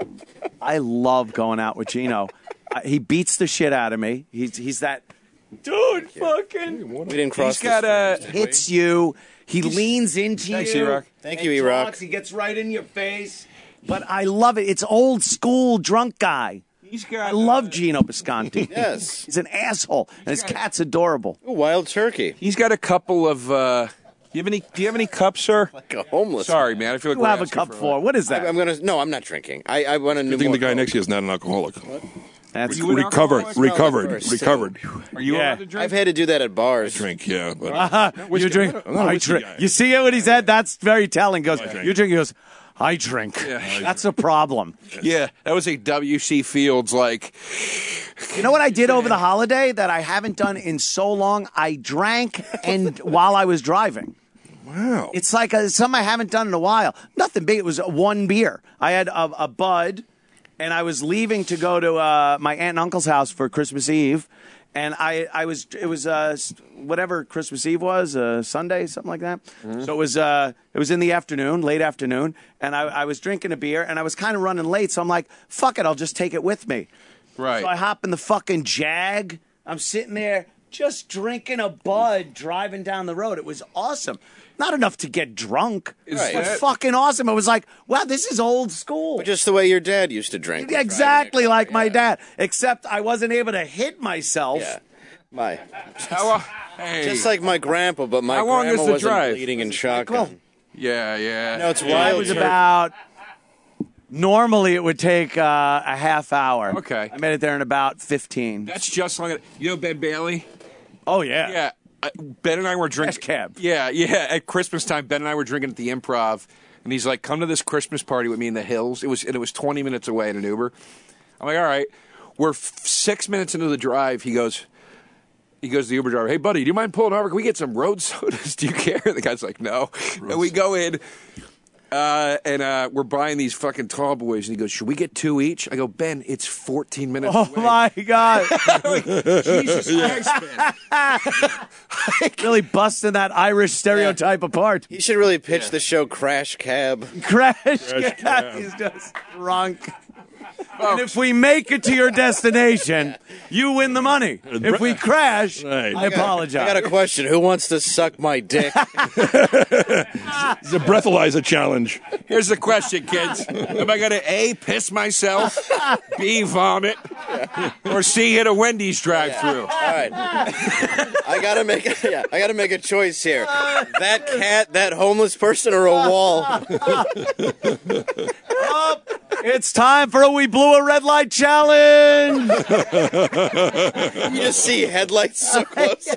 I love going out with Gino. Uh, he beats the shit out of me. He's he's that dude. Fucking We didn't cross. He's got this a. hits you. He leans into Thanks, you. E-Rock. Thank and you, E-Rock. talks. He gets right in your face. But I love it. It's old school drunk guy. He's got. I love Gino Bisconti. Yes. He's an asshole, and his cat's adorable. Ooh, wild turkey. He's got a couple of. Uh, you have any? Do you have any cups, sir? Like a homeless. Sorry, man. I feel like You we're have a asking cup for. for? What is that? I, I'm gonna. No, I'm not drinking. I, I want a new. I think more the guy Coke. next to you is not an alcoholic. That's You an Recovered, alcoholic? recovered, First. recovered. Are you Yeah. allowed to drink? I've had to do that at bars. Drink, yeah. But you drink. I'm not a I whiskey drink. guy. You see what he said? That's very telling. Goes. drink. You drink. He goes. I drink. That's a problem. Yeah, that was a W C Fields like. You know what I did over the holiday that I haven't done in so long? I drank and while I was driving. wow. It's like a, something I haven't done in a while. Nothing big. It was one beer. I had a, a Bud, and I was leaving to go to uh, my aunt and uncle's house for Christmas Eve. And I, I was, it was uh, whatever Christmas Eve was, uh, Sunday, something like that. Mm-hmm. So it was, uh, it was in the afternoon, late afternoon, and I, I was drinking a beer, and I was kind of running late. So I'm like, fuck it, I'll just take it with me. Right. So I hop in the fucking Jag. I'm sitting there just drinking a Bud, driving down the road. It was awesome. Not enough to get drunk, Right. but fucking awesome. It was like, wow, this is old school. Just the way your dad used to drink. Exactly Driving a like car, my yeah. dad, except I wasn't able to hit myself. Yeah. My. How, uh, hey. Just like my grandpa, but my How long is grandma the wasn't drive? bleeding in shotgun. Yeah, yeah. No, it's It wild. was turkey. about. Normally, it would take uh, a half hour. Okay. I made it there in about fifteen. That's just long. You know Ben Bailey? Oh yeah. Yeah. Uh, Ben and I were drinking. Cash cab. Yeah, yeah. At Christmas time, Ben and I were drinking at the Improv, and he's like, "Come to this Christmas party with me in the hills." It was, and it was twenty minutes away in an Uber. I'm like, "All right." We're f- six minutes into the drive. He goes, he goes to the Uber driver. Hey, buddy, do you mind pulling over? Can we get some road sodas? Do you care? The guy's like, no. And we go in. Uh, and uh, we're buying these fucking tall boys, and he goes, "Should we get two each?" I go, "Ben, it's fourteen minutes Oh away." my god! Jesus Christ, man. Really busting that Irish stereotype apart. He should really pitch the show Crash Cab. Crash. Cab. He's just drunk. And if we make it to your destination, you win the money. If we crash, Right. I apologize. I got a question. Who wants to suck my dick? It's a breathalyzer challenge. Here's the question, kids. Am I going to A, piss myself, B, vomit, or C, hit a Wendy's drive-through? All right. I gotta make a, yeah, I gotta make a choice here. That cat, that homeless person, or a wall? Oh, it's time for a We Blew a Red Light Challenge. You just see headlights so close.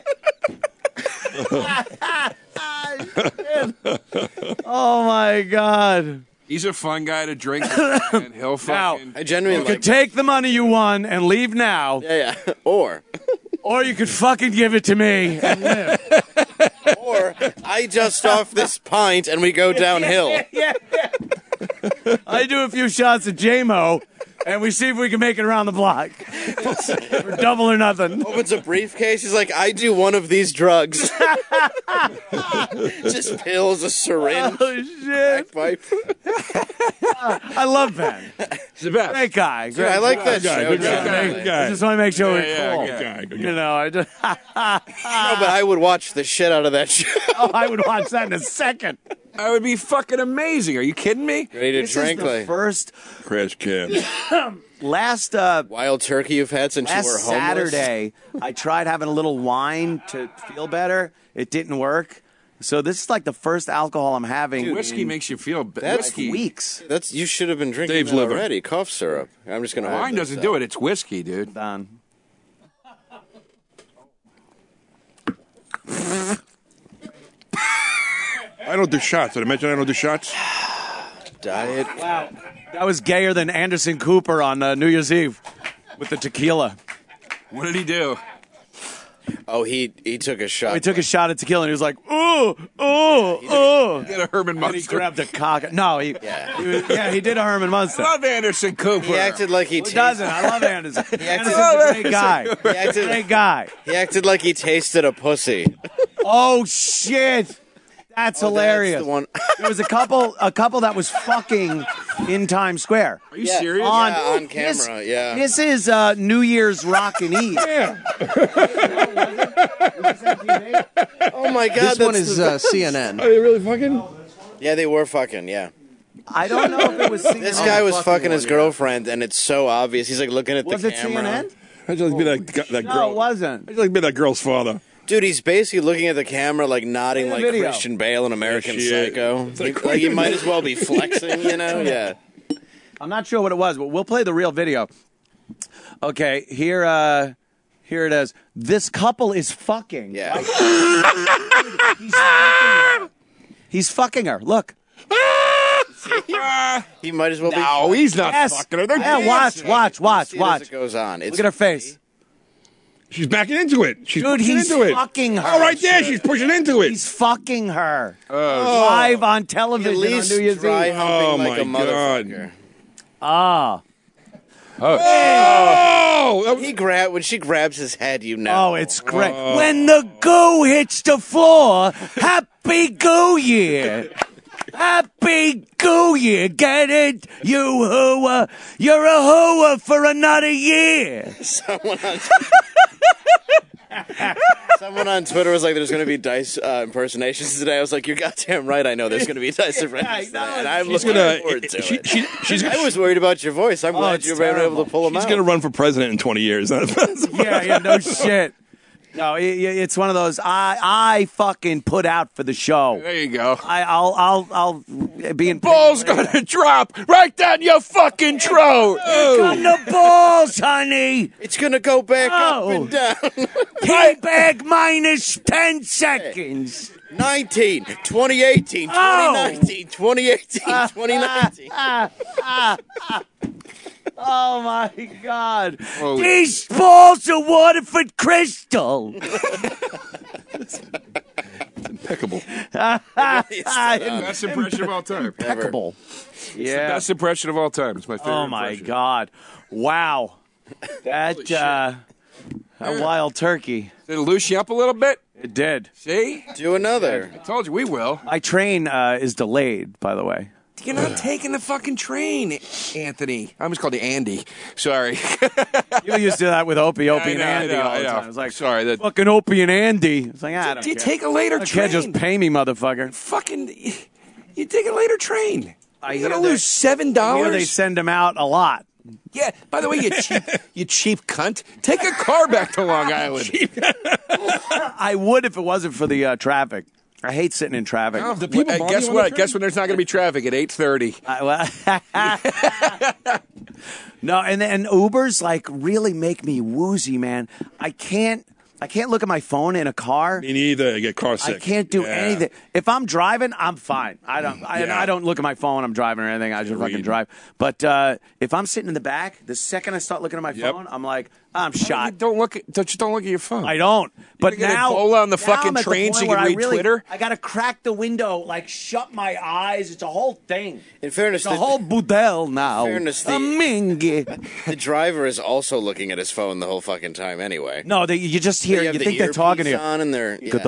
Oh my god. He's a fun guy to drink with, and he'll fucking... I genuinely You like. could take the money you won and leave now, Yeah, yeah. Or, or you could fucking give it to me and live. or I dust off this pint and we go downhill. Yeah, yeah. I do a few shots of J-Mo, and we see if we can make it around the block. For double or nothing. Opens a briefcase. He's like, I do one of these drugs. Just pills, a syringe. Oh, shit. Pipe. I love Ben. He's the best. Great guy. Great Dude, I like that Good guy, show. good John. guy, No, good guy. I just want to make sure we're yeah, cool. good guy, good You guy. know, I just, but I would watch the shit out of that show. oh, I would watch that in a second. That would be fucking amazing. Are you kidding me? Ready to This drink is the like first, Crash can. last, uh, wild turkey you've had since last you were homeless. Saturday, I tried having a little wine to feel better. It didn't work. So this is like the first alcohol I'm having Whiskey in makes you feel better. That's Whiskey. weeks. That's you should have been drinking Dave's that liver. already. Cough syrup. I'm just gonna. hold Wine this doesn't up. do it. It's whiskey, dude. Done. I don't do shots. Did I mention I don't do shots? Diet. Wow. That was gayer than Anderson Cooper on uh, New Year's Eve with the tequila. What did he do? Oh, he he took a shot. He took a shot at tequila and he was like, "Ooh, ooh, ooh." Get a Herman And he Munster. grabbed a cock. No, he, Yeah. he was, yeah, he did a Herman Munster. I love Anderson Cooper. He acted like he. Who tasted- doesn't? I love Anderson. Anderson's love a great guy. He acted, Great guy. he acted like he tasted a pussy. Oh shit, that's Oh, hilarious. That's the one. There was a couple, a couple that was fucking in Times Square. Are you Yeah. serious? On, Yeah, on this- camera, yeah. This is uh, New Year's Rockin' Eve. Oh my god. This one that's is the- uh, C N N. Are they really fucking? Yeah, they were fucking. Yeah. I don't know if it was C N N. This guy was fucking fucking his one, yeah. girlfriend, and it's so obvious. He's like looking at Was the it camera. C N N? I just like to be that, that girl. No, it wasn't. I just like to be that girl's father. Dude, he's basically looking at the camera, like nodding, Play like the video. Christian Bale in American Yeah, shit. Psycho. It's He- like- Like, he might as well be flexing, you know? Yeah. I'm not sure what it was, but we'll play the real video. Okay, here, uh, here it is. This couple is fucking. Yeah. He's fucking her. He's fucking her. Look. He might as well be. No, he's not Yes. fucking her. They're Yeah, watch, dancing. watch, watch, See it as watch. it goes on. It's Look at her face. She's backing into it. She's Dude, pushing he's into it. fucking her. Oh, right there. She's pushing into it. He's fucking her. Live on At television least on New Year's dry Eve. humping Oh, like a my God. motherfucker. Ah. Oh, that was- He grab when she grabs his head, you know. Oh, it's great. When the goo hits the floor, happy goo year. Happy goo year. Get it? You hooah. You're a hooah for another year. Someone on Someone on Twitter was like, "There's going to be Dice uh, impersonations today." I was like, "You're goddamn right. I know there's going to be Dice impersonations today, and I'm she's looking gonna. forward to She, it." she, she's I was worried about your voice. I'm glad it's you were able terrible. to pull them she's out. gonna run for president in twenty years. Yeah, yeah, no shit. No, it, it's one of those. I I fucking put out for the show. There you go. I, I'll I'll I'll be in Ball's gonna drop right down your fucking throat. on the balls, honey. It's going to go back up Oh. and down. Payback minus ten seconds. nineteen, twenty eighteen, twenty nineteen, twenty eighteen, twenty nineteen. Oh my God! Holy- These balls are Waterford Crystal. Impeccable. Best impression of all time. Impeccable. Yeah. Best impression of all time. It's my favorite. Oh my impression. God! Wow. That uh, a wild turkey. Did it loose you up a little bit? It did. See? Do another. I told you we will. My train uh, is delayed, by the way. You're not taking the fucking train, Anthony. I almost called you Andy. Sorry. You used to do that with Opie, Opie, I and know, I Andy know, all I the know. time. I was like, Sorry, that- fucking Opie and Andy. It's like, I don't Do you care. take a later I don't care, train? just pay me, motherfucker. Fucking, you take a later train. I You're gonna hear lose seven Here dollars. they send them out a lot. Yeah. By the way, you cheap, you cheap cunt. Take a car back to Long Island. I would if it wasn't for the uh, traffic. I hate sitting in traffic. Oh, The people uh, bother guess you on what? the train? Guess when there's not going to be traffic at eight thirty. I- well- no, and and Ubers like really make me woozy, man. I can't. I can't look at my phone in a car. Me neither. I get car sick. I can't do Yeah. anything. If I'm driving, I'm fine. I don't. I, Yeah. I don't look at my phone. I'm driving or anything. I just fucking Agreed. drive. But uh, if I'm sitting in the back, the second I start looking at my Yep. phone, I'm like, I'm You shot. don't look at, don't, just don't look at your phone. I don't. But gonna get now, Ebola on the now fucking I'm at the train point so you where can I read really- Twitter? I got to crack the window, like shut my eyes. It's a whole thing. In fairness, It's a the, whole boudel now. fairness, the- a mingy. the driver is also looking at his phone the whole fucking time anyway. No, they, you just hear. They You have the think they're talking to you. earpiece on and they're yeah.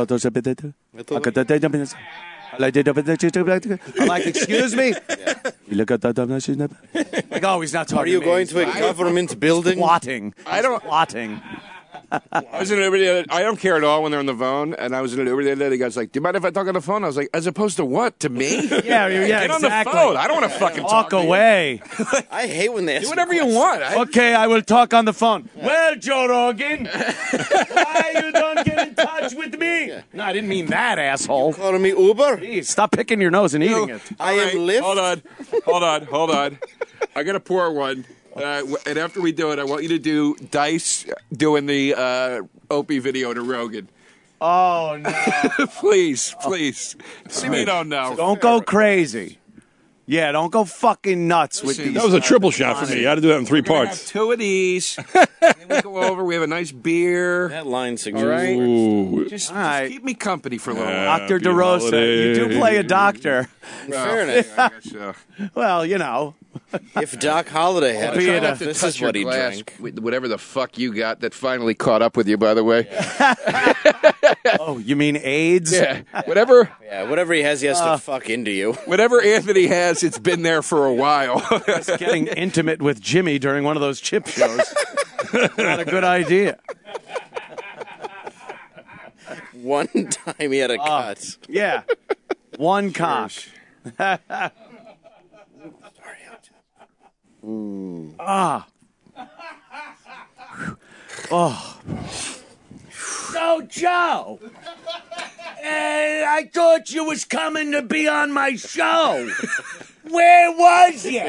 I'm like, excuse me. Like, oh, he's not talking. Are you to me. going He's to a government building? Squatting. I don't- Squatting. I was in an Uber the other, I don't care at all when they're on the phone, and I was in an Uber the other day. The guy's like, "Do you mind if I talk on the phone?" I was like, "As opposed to what? To me? Yeah, yeah, Get exactly. on the phone. I don't want to fucking Walk talk to you. away. I hate when they ask Do whatever you want. I, Okay, I will talk on the phone. Well, Joe Rogan, why you don't get in touch with me? No, I didn't mean that, asshole. Calling me Uber? Please, stop picking your nose and eating it. I All am right, Lyft. Hold on, hold on, hold on. I gotta pour one. Uh, w- and after we do it, I want you to do Dice doing the uh, Opie video to Rogan. Oh, no. Please, please. See me don't know. Don't go crazy. Yeah, don't go fucking nuts with these. That was a triple shot for me. You had to do that in three We're gonna have parts. two of these. Then we go over. We have a nice beer. That line suggests. All right. Ooh. Just, All right. just keep me company for a little while. Doctor Happy DeRosa, you do holiday. play a doctor. In fairness, I guess so. Well, you know. if Doc Holliday had Be a it cup, a- this Touch is your what he glass drank. with whatever the fuck you got that finally caught up with you, by the way. Oh, you mean AIDS? Yeah. Whatever Yeah, whatever he has, he has Uh. to fuck into you. whatever Anthony has, it's been there for a while. Getting intimate with Jimmy during one of those chip shows. Not a good idea. One time he had a cut. Yeah. One cock. Ah. Oh. So, Joe, uh, I thought you was coming to be on my show. Where was you?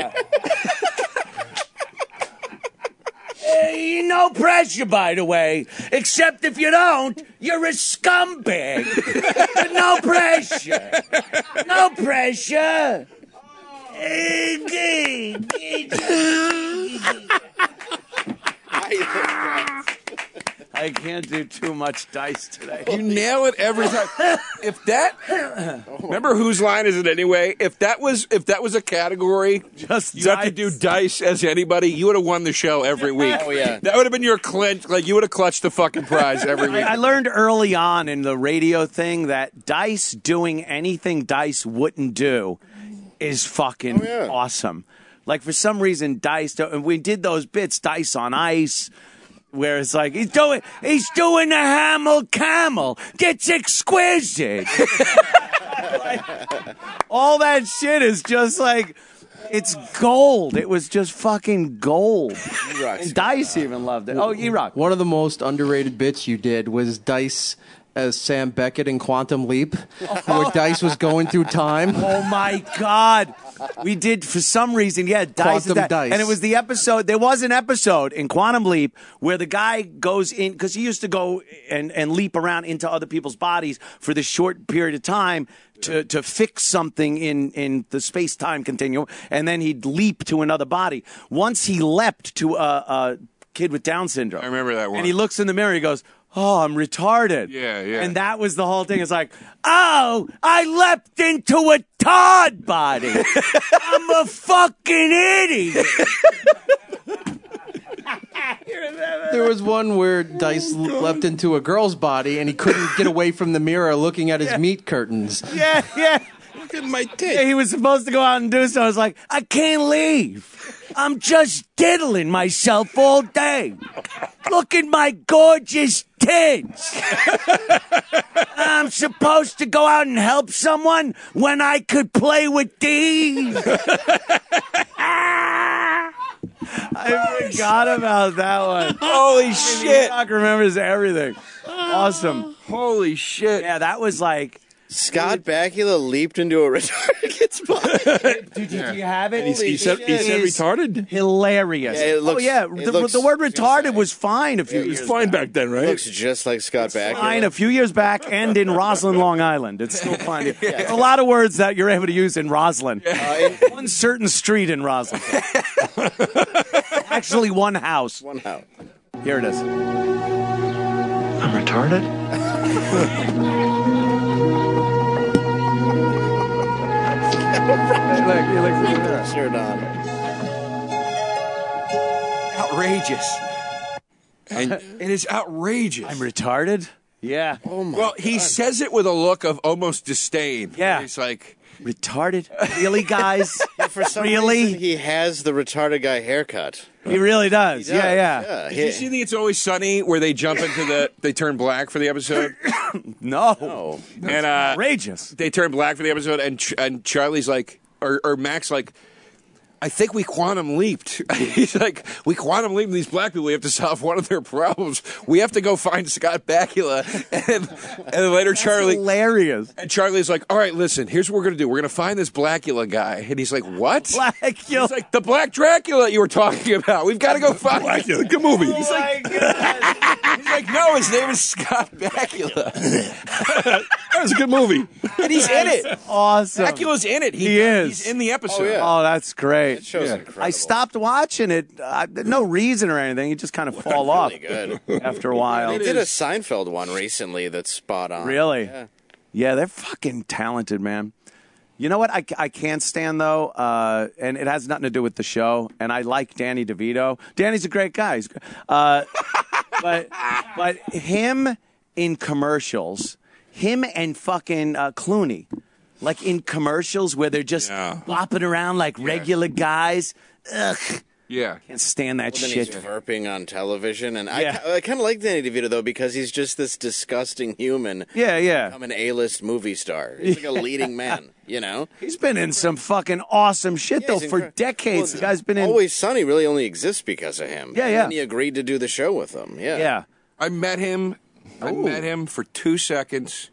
Uh, no pressure, by the way. Except if you don't, you're a scumbag. But no pressure. No pressure. I can't do too much dice today. You nail it every time. If that, remember whose line is it anyway? If that was if that was a category, Just you have to do dice as anybody. You would have won the show every week. Oh, yeah. That would have been your clinch. Like you would have clutched the fucking prize every week. I, I learned early on in the radio thing that Dice doing anything Dice wouldn't do is fucking Oh, yeah. awesome. Like for some reason, Dice, and we did those bits, Dice on Ice, where it's like he's doing he's doing the Hamel Camel. It's exquisite. Like, all that shit is just like it's gold. It was just fucking gold. E-Rock's And Dice even loved it. Oh, E-Rock. One of the most underrated bits you did was Dice as Sam Beckett in Quantum Leap, where Dice was going through time. Oh my God. We did, for some reason, yeah, Dice. Quantum is that. Dice. And it was the episode, there was an episode in Quantum Leap where the guy goes in, because he used to go and, and leap around into other people's bodies for this short period of time to, to fix something in, in the space-time continuum, and then he'd leap to another body. Once he leapt to a, a kid with Down syndrome. I remember that one. And he looks in the mirror, he goes, oh, I'm retarded. Yeah, yeah. And that was the whole thing. It's like, oh, I leapt into a Todd body. I'm a fucking idiot. There was one where Dice leapt into a girl's body and he couldn't get away from the mirror looking at his meat curtains. Yeah, yeah. Look at my tit. Yeah, he was supposed to go out and do so. I was like, I can't leave. I'm just diddling myself all day. Look at my gorgeous tits. I'm supposed to go out and help someone when I could play with these. I forgot about that one. Holy shit! Doc remembers everything. Awesome. Holy shit! Yeah, that was like. Scott Bakula leaped into a retarded kid's body. Dude, do you have it? He, he said, he said Is retarded? Hilarious. Yeah, it looks- oh yeah, it the, looks the word just retarded like- was fine a few It was years fine back. back then, right? Looks just like Scott Bakula. Fine a few years back and in Roslyn, Long Island. It's still fine. It's a lot of words that you're able to use in Roslyn. Uh, in One certain street in Roslyn. Actually, one house. one house. Here it is. I'm retarded? Look, he looks in the mirror. Shirt on. Outrageous. And it is outrageous. I'm retarded? Yeah. Oh my well, he says it with a look of almost disdain. Yeah. He's like, retarded? Really, guys? For some really? reason, he has the retarded guy haircut. He really does. He does, Yeah, yeah. yeah. did you see the It's Always Sunny where they jump into the, they turn black for the episode? No. Oh, and uh, Outrageous. they turn black for the episode, and Ch- and Charlie's like, or, or Max like, I think we quantum leaped. He's like, we quantum leaped these black people. We have to solve one of their problems. We have to go find Scott Bakula. And, and then later That's Charlie, hilarious. and Charlie's like, all right, listen, here's what we're going to do. We're going to find this Blackula guy. And he's like, what? Blackula. He's like, the Black Dracula you were talking about. We've got to go find Blackula, good movie. Oh my God. He's like, no, his name is Scott Bakula. That was a good movie. And he's in it. Awesome. Bakula's in it. He, He is. He's in the episode. Oh, yeah. Oh, that's great. that show's Yeah. incredible. I stopped watching it. Uh, no reason or anything. You just kind of fall off Really good. after a while. They did a Seinfeld one recently that's spot on. Really? Yeah. Yeah, they're fucking talented, man. You know what I, I can't stand, though? Uh, and it has nothing to do with the show. And I like Danny DeVito. Danny's a great guy. He's, uh, but, but him in commercials, him and fucking uh, Clooney, like in commercials where they're just Yeah. bopping around like regular guys. Ugh. Yeah. Can't stand that Well, then shit. he's verping on television, and Yeah. I, I kind of like Danny DeVito though because he's just this disgusting human. Yeah, yeah. I'm an A-list movie star. He's like a leading man, you know. He's been in some fucking awesome shit, Yeah, though, he's for incre- decades. Well, the guy's been in. Always Sunny really only exists because of him. Yeah, yeah. And he agreed to do the show with them. Yeah. Yeah. I met him. I Ooh. met him for two seconds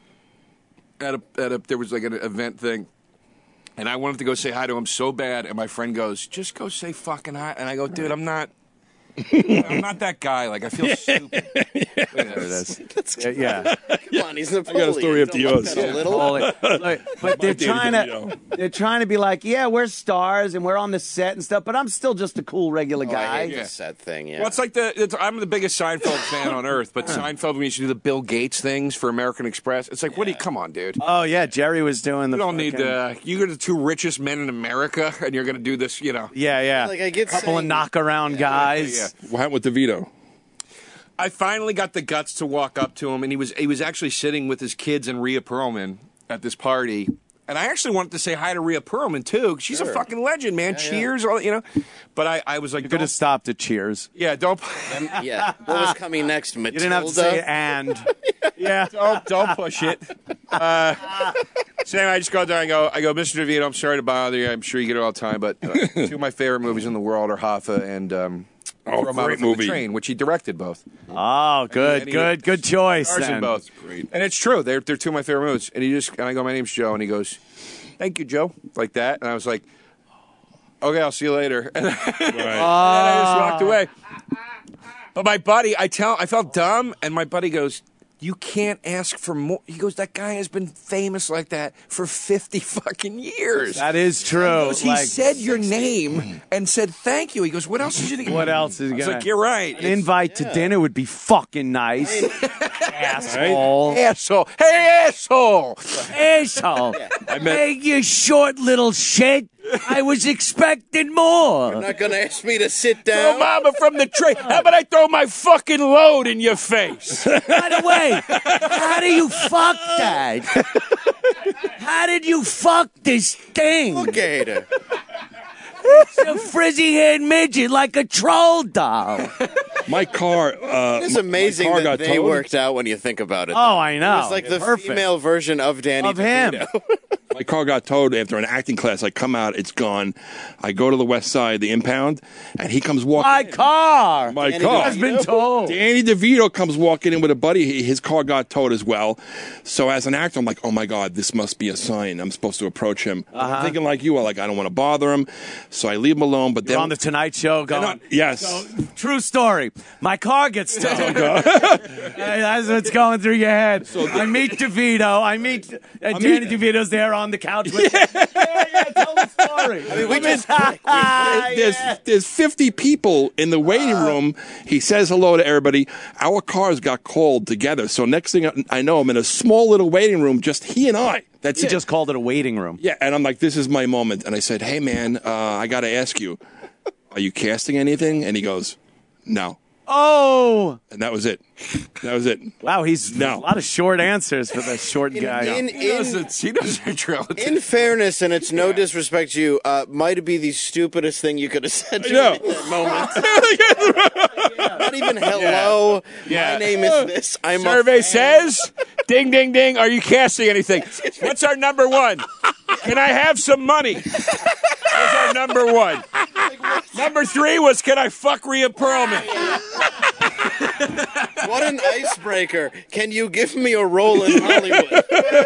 at a at a. There was like an event thing, and I wanted to go say hi to him so bad. And my friend goes, "Just go say fucking hi." And I go, "Dude, I'm not. I'm not that guy. Like I feel stupid." There it is. Yeah, yeah. Come on, he's Napoleon. got a story You after don't like yours. that a little? Holy- Look, but they're Danny trying to DeVito. they're trying to be like, yeah, we're stars and we're on the set and stuff, but I'm still just a cool regular Oh, guy. I hate Yeah. the set thing. Yeah. Well, it's like the. It's, I'm the biggest Seinfeld fan on earth, but Seinfeld when he used to do the Bill Gates things for American Express, it's like, what do you? Come on, dude. Oh yeah, Jerry was doing the. You don't need fucking- uh, you're the two richest men in America, and you're going to do this. You know. Yeah, yeah. Like, I get couple saying- of knock-around guys. Yeah. What happened with DeVito? I finally got the guts to walk up to him, and he was he was actually sitting with his kids and Rhea Perlman at this party. And I actually wanted to say hi to Rhea Perlman too. 'Cause she's a Sure. fucking legend, man. Cheers, all you know. But I, I was like, You could don't- have stopped at Cheers. yeah, don't, yeah. What was coming next? Matilda. You didn't have to say and. Yeah. don't, don't push it. Uh, so anyway, I just go there and go, I go, Mister DeVito, I'm sorry to bother you. I'm sure you get it all the time, but uh, two of my favorite movies in the world are Hoffa and um, Oh, Throw 'Em Out great from the movie. Train, which he directed both. Oh, good, And he- good, good choice. Stars in Then. both. Great. And it's true. They're, they're two of my favorite movies. And he just, and I go, my name's Joe. And he goes, thank you, Joe. Like that. And I was like, okay, I'll see you later. And, Right. and I just walked away. But my buddy, I tell, I felt dumb. And my buddy goes, you can't ask for more. He goes, that guy has been famous like that for fifty fucking years. That is true. He goes, he Like, said your name and said thank you. He goes, what else did you think? what else is I was gonna? like, you're right. An invite to dinner would be fucking nice. Asshole. Asshole. Hey, asshole. Asshole. I met- Hey, you short little shit. I was expecting more. You're not gonna ask me to sit Throw down. mama from the train. How about I throw my fucking load in your face? By the way, how do you fuck that? How did you fuck this thing? Look at her. It's a frizzy-haired midget like a troll doll. My car. Uh, It's my- amazing my car that got they towed. worked out when you think about it. Oh, I know. It's like the Perfect. female version of Danny Of him. DeVito. My car got towed after an acting class. I come out, it's gone. I go to the west side, the impound, and he comes walking. My in. car. My Danny car. has been told. Danny DeVito comes walking in with a buddy. He- His car got towed as well. So as an actor, I'm like, oh my God, this must be a sign. I'm supposed to approach him. Uh-huh. I'm thinking like you are, like I don't want to bother him. So I leave him alone. But You're then on the Tonight Show going. not- yes. So, true story. My car gets towed. Hey, that's what's going through your head. I meet DeVito. I meet uh, Danny DeVito's there on on the couch with you. Yeah, yeah, tell the story. I mean, we just There's there's fifty people in the waiting room. He says hello to everybody. Our cars got called together. So next thing I know, I'm in a small little waiting room, just he and I. That's He it. just called it a waiting room. Yeah, and I'm like, this is my moment. And I said, hey, man, uh, I got to ask you, are you casting anything? And he goes, no. Oh, And that was it. That was it. wow, he's No. a lot of short answers for the short guy. in, He knows in, it. He knows the drill. in fairness, and it's no disrespect to you, uh, might be the stupidest thing you could have said to know. me in that moment. Not even hello. Yeah. My name is this. I'm Survey a fan. says, ding, ding, ding, are you casting anything? What's our number one? Can I have some money? Was our number one. Number three was, can I fuck Rhea Perlman? What an icebreaker. Can you give me a role in Hollywood?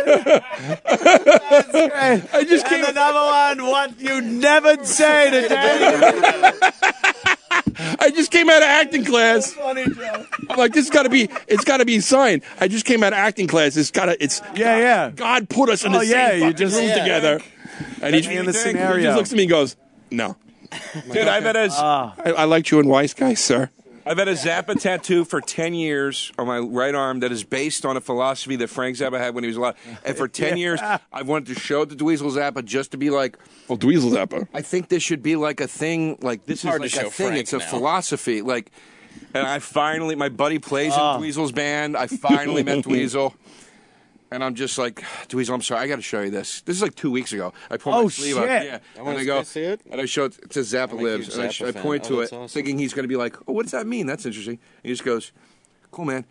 I just And came. another one, what you never say to Danny. I just came out of acting class. I'm like, this has got to be. It's got to be a sign. I just came out of acting class. It's got to. It's Yeah, yeah. God put us in the Oh, same yeah, you fucking just- room yeah. together. And he, me in the he scenario. just looks at me and goes, no. Dude, I've had a, I, I liked you in Wise Guys, sir. I've had a Zappa tattoo for ten years on my right arm that is based on a philosophy that Frank Zappa had when he was alive. And for ten years, I've wanted to show it to Dweezil Zappa just to be like, Well, Dweezil Zappa. I think this should be like a thing. Like this is hard to like a show thing. Frank It's a now. philosophy. Like, and I finally, my buddy plays Oh. in Dweezil's band. I finally met Dweezil, and I'm just like, Dweezil, I'm sorry, I got to show you this. This is like two weeks ago. I pulled Oh, my sleeve up, shit. yeah, wanna and I go, see it. and I show it to Zappa I'm a Lives, huge and I, Zappa sh- I fan. point Oh, to that's it, awesome. thinking he's going to be like, oh, what does that mean? That's interesting. And he just goes, cool, man.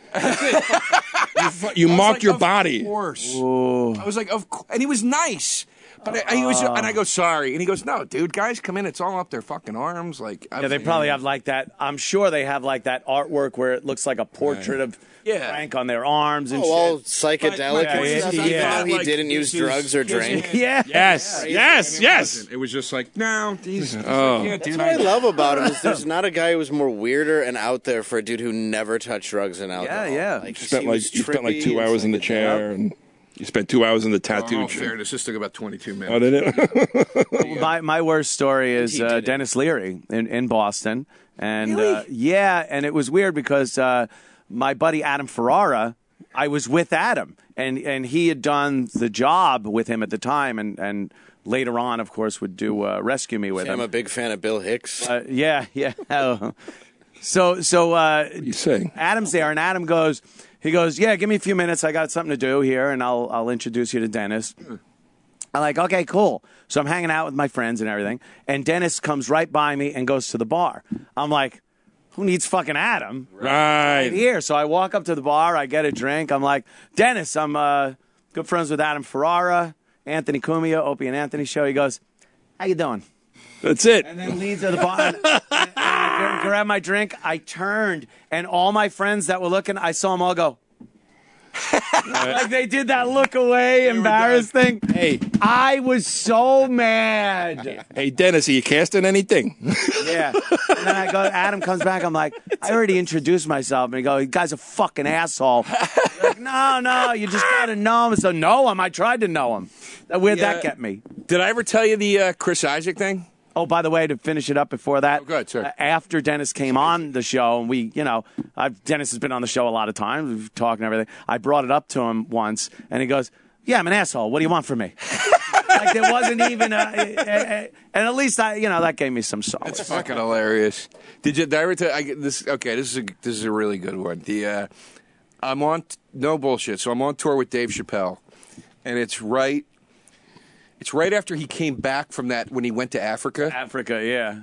You I was marked like, your of body. course. I was like, of course. And he was nice. But I, he was, and I go, sorry. And he goes, no, dude, guys come in. It's all up their fucking arms. Like, Yeah, they probably have like that. I'm sure they have like that artwork where it looks like a portrait of Yeah. Frank on their arms and Oh, all shit. psychedelic My- my and point stuff. is, Even yeah. though he like, didn't use this is- drugs or drink. Yeah. Yes, yes, yes. It was just like, no, he's, he's Oh. like, yeah, That's dude. what I love about him is there's not a guy who's more weirder and out there for a dude who never touched drugs and alcohol. yeah. Like, You spent he like was you spent like trippy two and hours in the psychedelic. chair, and you spent two hours in the tattoo Oh, chair. fairness, this took about twenty-two minutes. Oh, did it? My my worst story is He uh, did it. Dennis Leary in, in Boston, and Really? uh, yeah, and it was weird because uh, my buddy Adam Ferrara, I was with Adam, and and he had done the job with him at the time, and and later on, of course, would do uh, Rescue Me with I'm him. a big fan of Bill Hicks. Uh, yeah, yeah. so so uh, you saying? Adam's there, and Adam goes, he goes, yeah, give me a few minutes. I got something to do here, and I'll I'll introduce you to Dennis. I'm like, okay, cool. So I'm hanging out with my friends and everything, and Dennis comes right by me and goes to the bar. I'm like, who needs fucking Adam right Right. here? So I walk up to the bar, I get a drink. I'm like, Dennis, I'm uh, good friends with Adam Ferrara, Anthony Cumia, Opie and Anthony show. He goes, how you doing? That's it. And then leads to the bar. And, and, and I grabbed my drink. I turned, and all my friends that were looking, I saw them all go. Like they did that look away, embarrassed thing. Hey, I was so mad. hey, Dennis, are you casting anything? Yeah. And then I go, Adam comes back. I'm like, I already introduced myself. And he goes, you guy's a fucking asshole. Like, no, no, you just got to know him. So know him. I tried to know him. Where'd Yeah. that get me? Did I ever tell you the uh, Chris Isaac thing? Oh, by the way, to finish it up before that, Oh, go ahead, sir. uh, after Dennis came on the show, and we, you know, I've, Dennis has been on the show a lot of times, we've talked and everything. I brought it up to him once, and he goes, yeah, I'm an asshole. What do you want from me? Like, there wasn't even a, a, a, and at least, I, you know, that gave me some solace. It's fucking hilarious. Did you did I ever tell I get this? Okay, this is a this is a really good one. The uh, I'm on no bullshit. So I'm on tour with Dave Chappelle, and it's right. It's right after he came back from that when he went to Africa. Africa, yeah.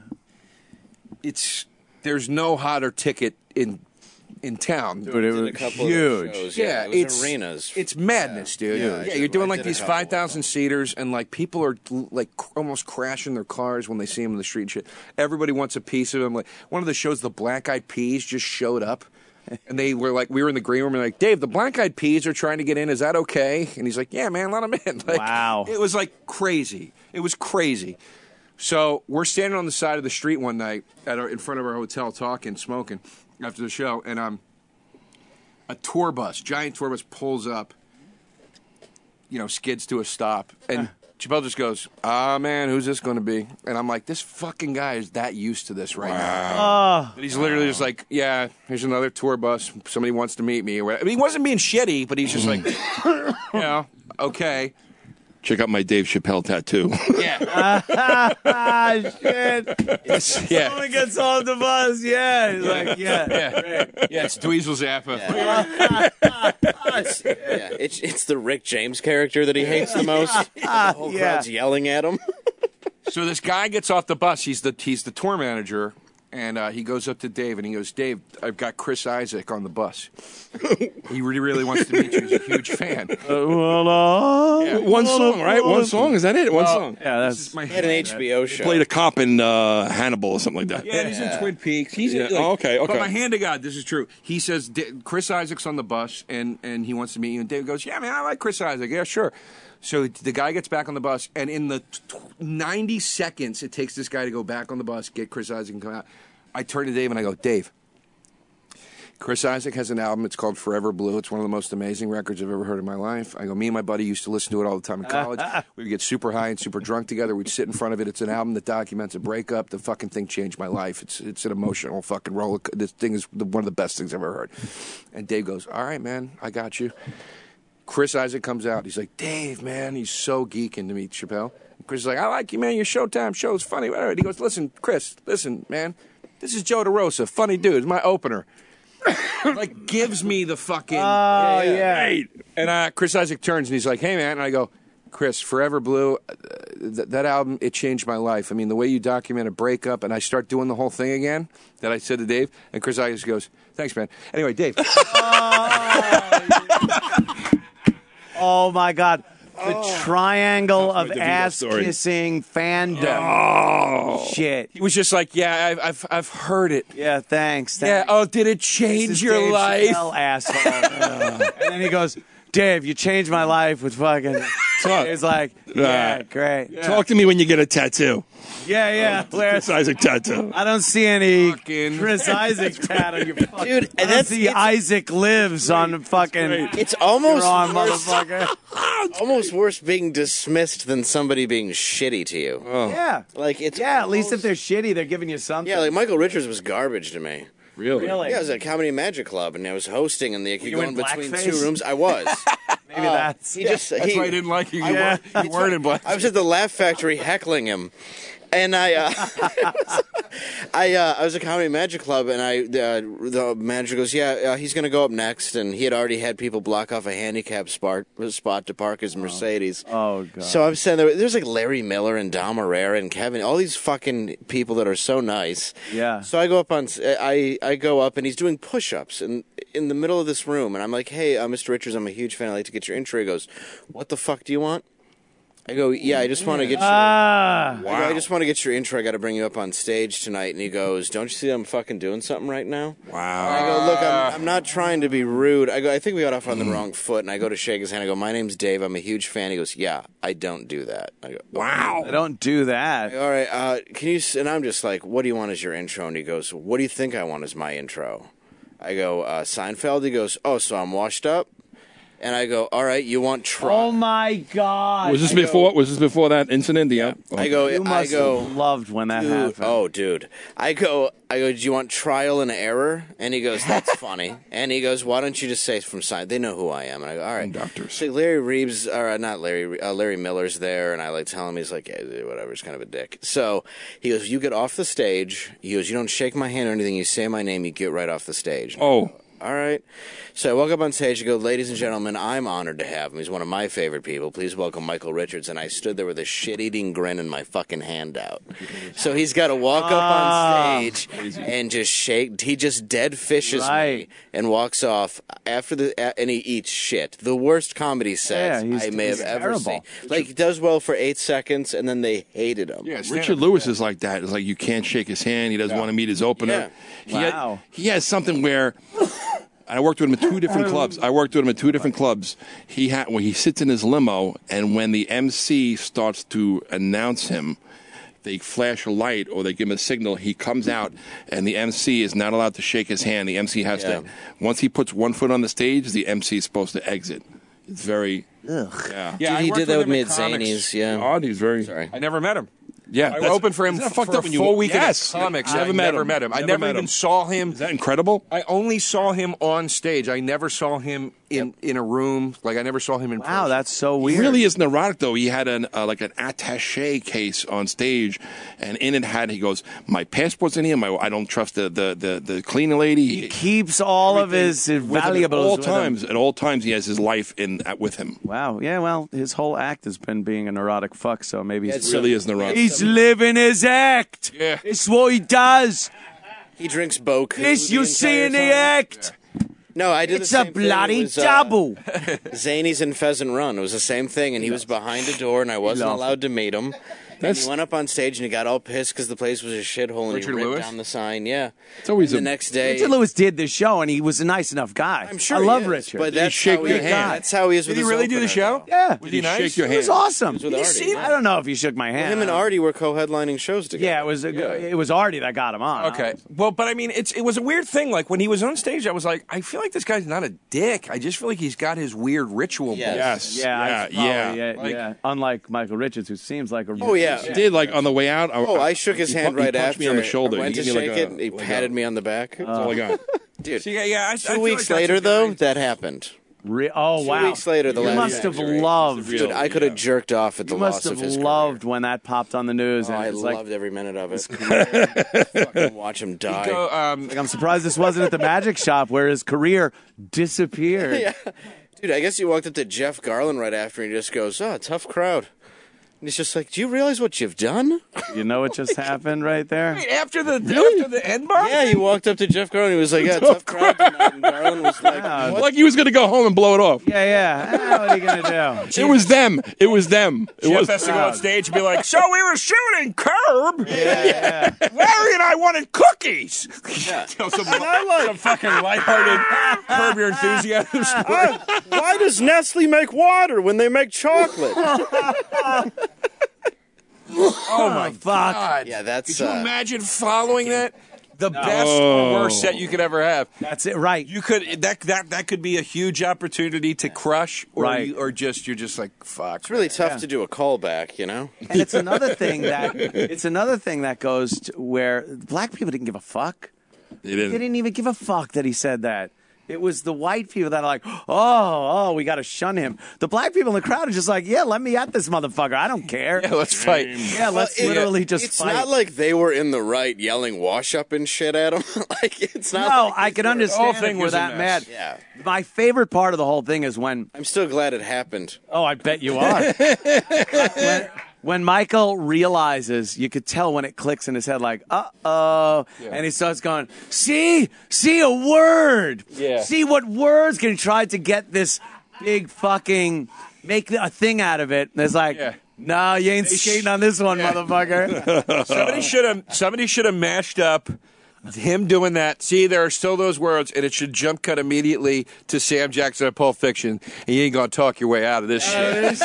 It's there's no hotter ticket in in town. Dude, it Did a was couple huge. Of shows, Yeah, yeah, it was it's arenas. It's madness, dude. Yeah, Yeah, I did- you're doing I like did a these couple. five thousand seaters, and like people are like cr- almost crashing their cars when they see him in the street. And shit. Everybody wants a piece of him. Like one of the shows, the Black Eyed Peas just showed up, and they were like, we were in the green room, and like, Dave, the Black Eyed Peas are trying to get in. Is that okay? And he's like, yeah, man, let them in. Like, Wow. it was like crazy. It was crazy. So we're standing on the side of the street one night at our, in front of our hotel, talking, smoking after the show, and um, a tour bus, giant tour bus, pulls up, you know, skids to a stop, and Chappelle just goes, "Ah, man, who's this going to be?" And I'm like, this fucking guy is that used to this right now. That he's literally just like, "Yeah, here's another tour bus. Somebody wants to meet me." Or whatever. I mean, he wasn't being shitty, but he's just like, you know, okay. Check out my Dave Chappelle tattoo. Yeah. Ah, shit. It's, yeah. Someone gets off the bus. Yeah. He's like, yeah. Yeah. Yeah, it's Dweezil Zappa. It's, yeah, it's it's the Rick James character that he hates the most. The whole Yeah. crowd's yelling at him. So this guy gets off the bus. He's the he's the tour manager, and uh, he goes up to Dave and he goes, "Dave, I've got Chris Isaac on the bus. He really really wants to meet you. He's a huge fan." Yeah. One song, right? One song. Is that it? One song. Yeah, This that's is my He had an H B O show. Played a cop in uh, Hannibal or something like that. Yeah, he's in Twin Peaks. He's Yeah. like, Oh, okay, okay. But my hand to God, this is true. He says D- Chris Isaac's on the bus, and and he wants to meet you. And Dave goes, "Yeah, man, I like Chris Isaac. Yeah, sure." So the guy gets back on the bus, and in the t- ninety seconds it takes this guy to go back on the bus, get Chris Isaac, and come out, I turn to Dave and I go, "Dave, Chris Isaac has an album. It's called Forever Blue. It's one of the most amazing records I've ever heard in my life." I go, "Me and my buddy used to listen to it all the time in college. We would get super high and super drunk together. We'd sit in front of it. It's an album that documents a breakup. The fucking thing changed my life. It's it's an emotional fucking roller. This thing is the, one of the best things I've ever heard." And Dave goes, "All right, man, I got you." Chris Isaac comes out. He's like, "Dave, man," he's so geeking to meet Chappelle. And Chris is like, "I like you, man. Your Showtime show's funny." Whatever. And he goes, "Listen, Chris, listen, man. This is Joe DeRosa, funny dude. It's my opener." Like, gives me the fucking. Oh, yeah. Hey. And uh, Chris Isaac turns and he's like, "Hey, man." And I go, "Chris, Forever Blue, uh, th- that album, it changed my life. I mean, the way you document a breakup," and I start doing the whole thing again that I said to Dave. And Chris Isaac goes, "Thanks, man." Anyway, Dave. Oh my God. The triangle of DeVito ass story. kissing fandom. Oh. Shit. He was just like, "Yeah, I've I've, I've heard it." Yeah, thanks. Yeah. thanks. Oh, did it This change is your Dave life? Chappelle, asshole. And then he goes, "Dave, you changed my life with fucking." Talk. He's like, "Yeah, great. Talk to me when you get a tattoo. Yeah, yeah. Where's Chris Isaac tattoo. I don't see any Fucking- Chris Isaac tat on your fucking. Dude, I and don't that's- see it's- Isaac lives on fucking. It's almost You're on, worse, motherfucker. almost worse being dismissed than somebody being shitty to you. Yeah. Like it's Yeah, at least if they're shitty, they're giving you something. yeah, like Michael Richards was garbage to me. Really? Really? Yeah, I was at Comedy Magic Club and I was hosting, and they could you go in in between blackface? two rooms. I was. Maybe that's. He just That's he, why I didn't like you. You, Yeah. weren't, you weren't in black. I was at the Laugh Factory heckling him, and I, uh, I, uh, I was at Comedy Magic Club, and I, uh, the manager goes, "Yeah, uh, he's going to go up next," and he had already had people block off a handicap spot, spot to park his Mercedes. Oh, God. So I'm saying there, there's like Larry Miller and Dom Herrera and Kevin, all these fucking people that are so nice. Yeah. So I go up on, I, I go up, and he's doing push-ups in in the middle of this room, and I'm like, "Hey, uh, Mister Richards, I'm a huge fan. I'd like to get your intro." He goes, "What the fuck do you want?" I go, "Yeah, I just want to get your." Ah. I, go, I just want to get your intro. I got to bring you up on stage tonight. And he goes, "Don't you see I'm fucking doing something right now?" Wow. I go, "Look, I'm, I'm not trying to be rude." I go, "I think we got off on the wrong foot." And I go to shake his hand. I go, "My name's Dave. I'm a huge fan." He goes, "Yeah, I don't do that." I go, Wow. I don't do that. "All right, uh, can you?" s-" And I'm just like, "What do you want as your intro?" And he goes, "What do you think I want as my intro?" I go, uh, "Seinfeld." He goes, "Oh, so I'm washed up?" And I go, "All right, you want try?" Oh my God. Was this I go- before? Was this before that incident? The yeah. I go, You I must go. have loved when that Dude, happened. oh, dude. I go, I go, "Do you want trial and error?" And he goes, "That's funny." And he goes, "Why don't you just say from sign? They know who I am." And I go, "All right." Doctors. So Larry Reeves, or uh, not Larry, uh, Larry Miller's there, and I like tell him, he's like, "Yeah, whatever, he's kind of a dick." So he goes, "You get off the stage." He goes, "You don't shake my hand or anything. You say my name, you get right off the stage." Oh. All right. So I walk up on stage and go, "Ladies and gentlemen, I'm honored to have him. He's one of my favorite people. Please welcome Michael Richards." And I stood there with a shit-eating grin and my fucking hand out. So he's got to walk up on stage and just shake. He just dead fishes me Right. and walks off after the a- and he eats shit. The worst comedy sets Yeah, he's- I may have he's ever terrible. seen. Like, he does well for eight seconds and then they hated him. Yeah, stand Richard up. Lewis is like that. It's like you can't shake his hand. He doesn't want to meet his opener. He, Wow. had, he has something where. I worked with him at two different clubs. I worked with him at two different clubs. He had when he sits in his limo, and when the M C starts to announce him, they flash a light or they give him a signal. He comes out, and the M C is not allowed to shake his hand. The M C has Yeah. to. Once he puts one foot on the stage, the M C is supposed to exit. It's very. Ugh. Yeah. Yeah, Dude, I he worked did that with him me in at comics. Zany's. Yeah. Odd. He's very. Sorry. I never met him. Yeah. I that's- opened for him isn't that for fucked a up when you- full week yes. in comics. I I never met never him. met him. I Never never met even him. saw him. Is that incredible? I only saw him on stage. I never saw him in, in a room. Like I never saw him in Wow, person. that's so He weird. really is neurotic, though. He had an uh, like an attaché case on stage, and in it had he goes, "My passport's in here. My I don't trust the the the, the cleaning lady." He keeps all of his With him valuables at all with him. times. At all times, he has his life in at, with him. Wow. Yeah. Well, his whole act has been being a neurotic fuck. So maybe Yeah, he's, it's Really is neurotic. he's living his act. Yeah. It's what he does. He drinks Boku. This the you see in the entire time. act. No, I did It's the a same thing. It bloody was, uh, double. Zany's and Pheasant Run. It was the same thing, and he was behind a door, and I wasn't loves allowed to meet him. And he went up on stage, and he got all pissed because the place was a shithole, and Richard he ripped Lewis? down the sign. Yeah. It's always the a- next day. Richard Lewis did this show, and he was a nice enough guy. I'm sure I he love is, Richard. But that's shake how your he, hand? That's how he is Did with he his really do the opener. show? yeah, Was he Did he nice? shake your it was hand? awesome. It was with Did you Artie, see yeah. I don't know if he shook my hand. Him and Artie were co-headlining shows together. Yeah, it was a, it was Artie that got him on. Okay. Well, but I mean, it's it was a weird thing. Like when he was on stage, I was like, I feel like this guy's not a dick. I just feel like he's got his weird ritual. Yes. Yes. Yeah, I- Yeah. probably, yeah. yeah, Like- yeah. Unlike Michael Richards, who seems like a Oh, yeah. He did like on the way out. Oh, I shook his he hand pu- he right punched after. me on the shoulder. I went He to gave me shake like it, a- and he like a- patted me on the back. That's all I got. Dude, So, yeah, yeah. I, I two feel weeks like that's later, a though, good- that happened. Re- oh Two wow! weeks later, the you last must have injury. loved. Dude, I could have jerked off at the You loss must of have his loved career. when that popped on the news. Oh, and I it's loved like, every minute of it. Fucking watch him die. Go, um, like, I'm surprised this wasn't at the magic shop where his career disappeared. Yeah. Dude, I guess he walked up to Jeff Garland right after and he just goes, oh, tough crowd. And he's just like, do you realize what you've done? You know what just happened right there? wait, after the after the end bar. Yeah, he walked up to Jeff Garland and he was like, yeah, tough crowd tonight. And Garland was like, what? Like he was going to go home and blow it off. Yeah, yeah. Ah, what are you gonna do? It was them. It was them. It Jeff was. has to go on stage and be like, "So we were shooting Curb. Yeah, Larry and I wanted cookies." Yeah. some, some fucking lighthearted Curb Your Enthusiasm story. Why does Nestle make water when they make chocolate? Oh my fuck. god! Yeah, that's, Could you uh, imagine following that? The best or Oh. worst set you could ever have. That's it, right? You could that that that could be a huge opportunity to crush, or Right. you, or just you're just like fuck. It's really tough to do a callback, you know? And it's another thing that it's another thing that goes to where black people didn't give a fuck. They They didn't. didn't even give a fuck that he said that. It was the white people that are like, oh, oh, we got to shun him. The black people in the crowd are just like, yeah, let me at this motherfucker. I don't care. Yeah, let's fight. Yeah, let's Well, it- literally just It's fight. not like they were in the right yelling wash up and shit at him. Like, it's not. no, like I these can were- understand whole if thing you're was a that mess. mad. Yeah. My favorite part of the whole thing is when, I'm still glad it happened. oh, I bet you are. when, when Michael realizes, you could tell when it clicks in his head, like, uh oh. And he starts going, see, see a word. Yeah. See what words can try to get this big fucking, make a thing out of it. And it's like, Yeah. no, you ain't They sh- skating on this one, motherfucker. Somebody should have somebody should have mashed up him doing that. See, there are still those words, and it should jump cut immediately to Sam Jackson of Pulp Fiction. And you ain't gonna talk your way out of this shit.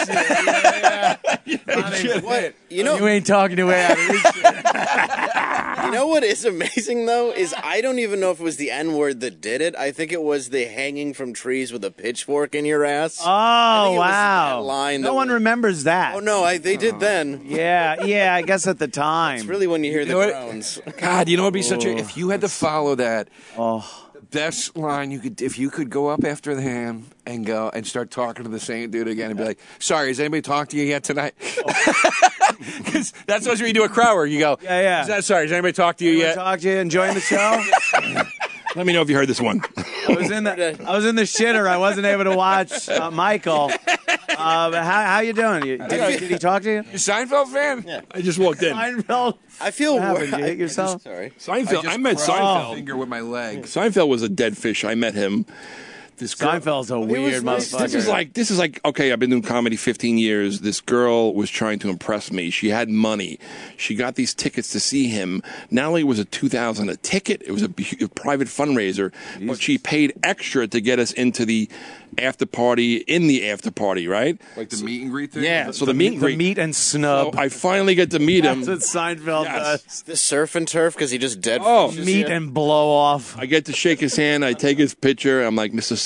What? You know, You ain't talking your way out of this shit. you know what is amazing though is I don't even know if it was the N word that did it. I think it was the hanging from trees with a pitchfork in your ass. Oh, think it was wow. that line no that one was- remembers that. Oh no, I, they did then. Yeah, yeah, I guess at the time. It's really when you hear You the know what? groans. God, you know what'd be such a if you had to follow that. Oh. The best line you could if you could go up after the ham and go and start talking to the same dude again and be like, "Sorry, has anybody talked to you yet tonight?" Because that's what you do a crowd where you go, Yeah, yeah. "Is that sorry? Has anybody talked to you yet?" Talk to you, enjoying the show. Let me know if you heard this one. I was in the I was in the shitter. I wasn't able to watch uh, Michael. Uh, but how how you doing? You, did, he, did he talk to you? You a Seinfeld fan? Yeah. I just walked in. Seinfeld. I feel What happened? wor- Did you hit I- yourself? Sorry. Seinfeld. I, met crossed Seinfeld. my finger with my leg. Seinfeld was a dead fish. I met him. This girl, Seinfeld's a weird nice. motherfucker. This is like this is like okay. I've been doing comedy fifteen years. This girl was trying to impress me. She had money. She got these tickets to see him. Not only was it two thousand a ticket, it was a, a private fundraiser, but she paid extra to get us into the after party in the after party. Right? Like the meet and greet thing? Yeah. So the, meet and the greet. meat and snub. So I finally get to meet him. That's what Seinfeld Yes. does. The surf and turf because he just dead. Oh. fishes Meat you. and blow off. I get to shake his hand. I take his picture. I'm like, Mister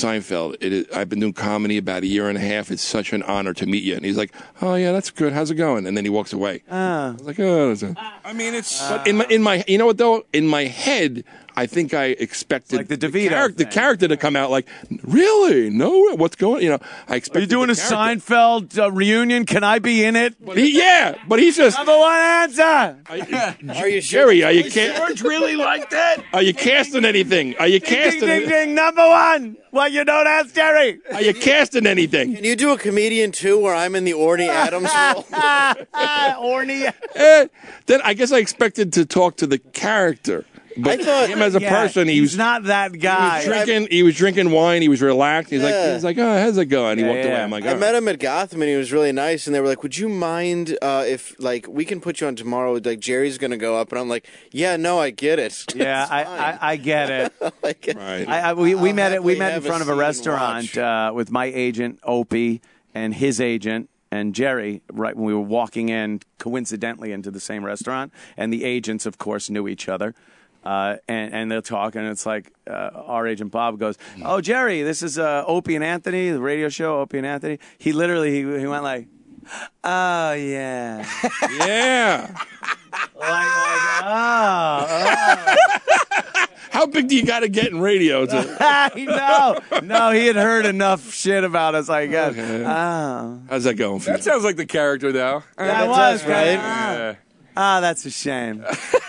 Seinfeld. It is, I've been doing comedy about a year and a half. It's such an honor to meet you." And he's like, "Oh yeah, that's good. How's it going?" And then he walks away. I was like, "Oh." That's a... I mean, it's. But in my, in my, you know what though? In my head, I think I expected Like the DeVito character, the thing. character to come out like, "Really? No, what's going?" You know, I expected. Are you doing the a character. Seinfeld uh, reunion? Can I be in it? But he, yeah, but he's just. Number one answer. Are you sure? Jerry, are you ca- George really like that? are you casting anything? Are you Ding, ding, casting? ding, ding. Number one. Well, you don't ask Jerry. Are you casting anything? Can you do a comedian too, where I'm in the Orny Adams role? Orny. Eh, then I guess I expected to talk to the character. But I thought- him as a Yeah, person, he he's was not that guy. He was drinking. He was drinking wine. He was relaxed. He's like, Yeah. he's like, oh, how's it going? He Yeah, walked away. yeah. I'm like, I oh. met him at Gotham and he was really nice. And they were like, "Would you mind uh, if like we can put you on tomorrow? Like Jerry's gonna go up." And I'm like, "Yeah, no, I get it." Yeah, It's I, fine. I, I get it. like, Right. I, I, we we I'll met it. We happily met in have a front of a seat and restaurant watch. uh, with my agent Opie and his agent and Jerry. Right when we were walking in, coincidentally into the same restaurant, and the agents, of course, knew each other. Uh, and, and they're talking, and it's like uh, our agent Bob goes, "Oh, Jerry, this is uh, Opie and Anthony, the radio show, Opie and Anthony." He literally he, he went like, "Oh yeah." Yeah. like, like, oh, oh. How big do you got to get in radio? To, no, no, he had heard enough shit about us, I guess. Oh, how's that going for you? That sounds like the character, though. that does, was right? Yeah. Ah, that's a shame.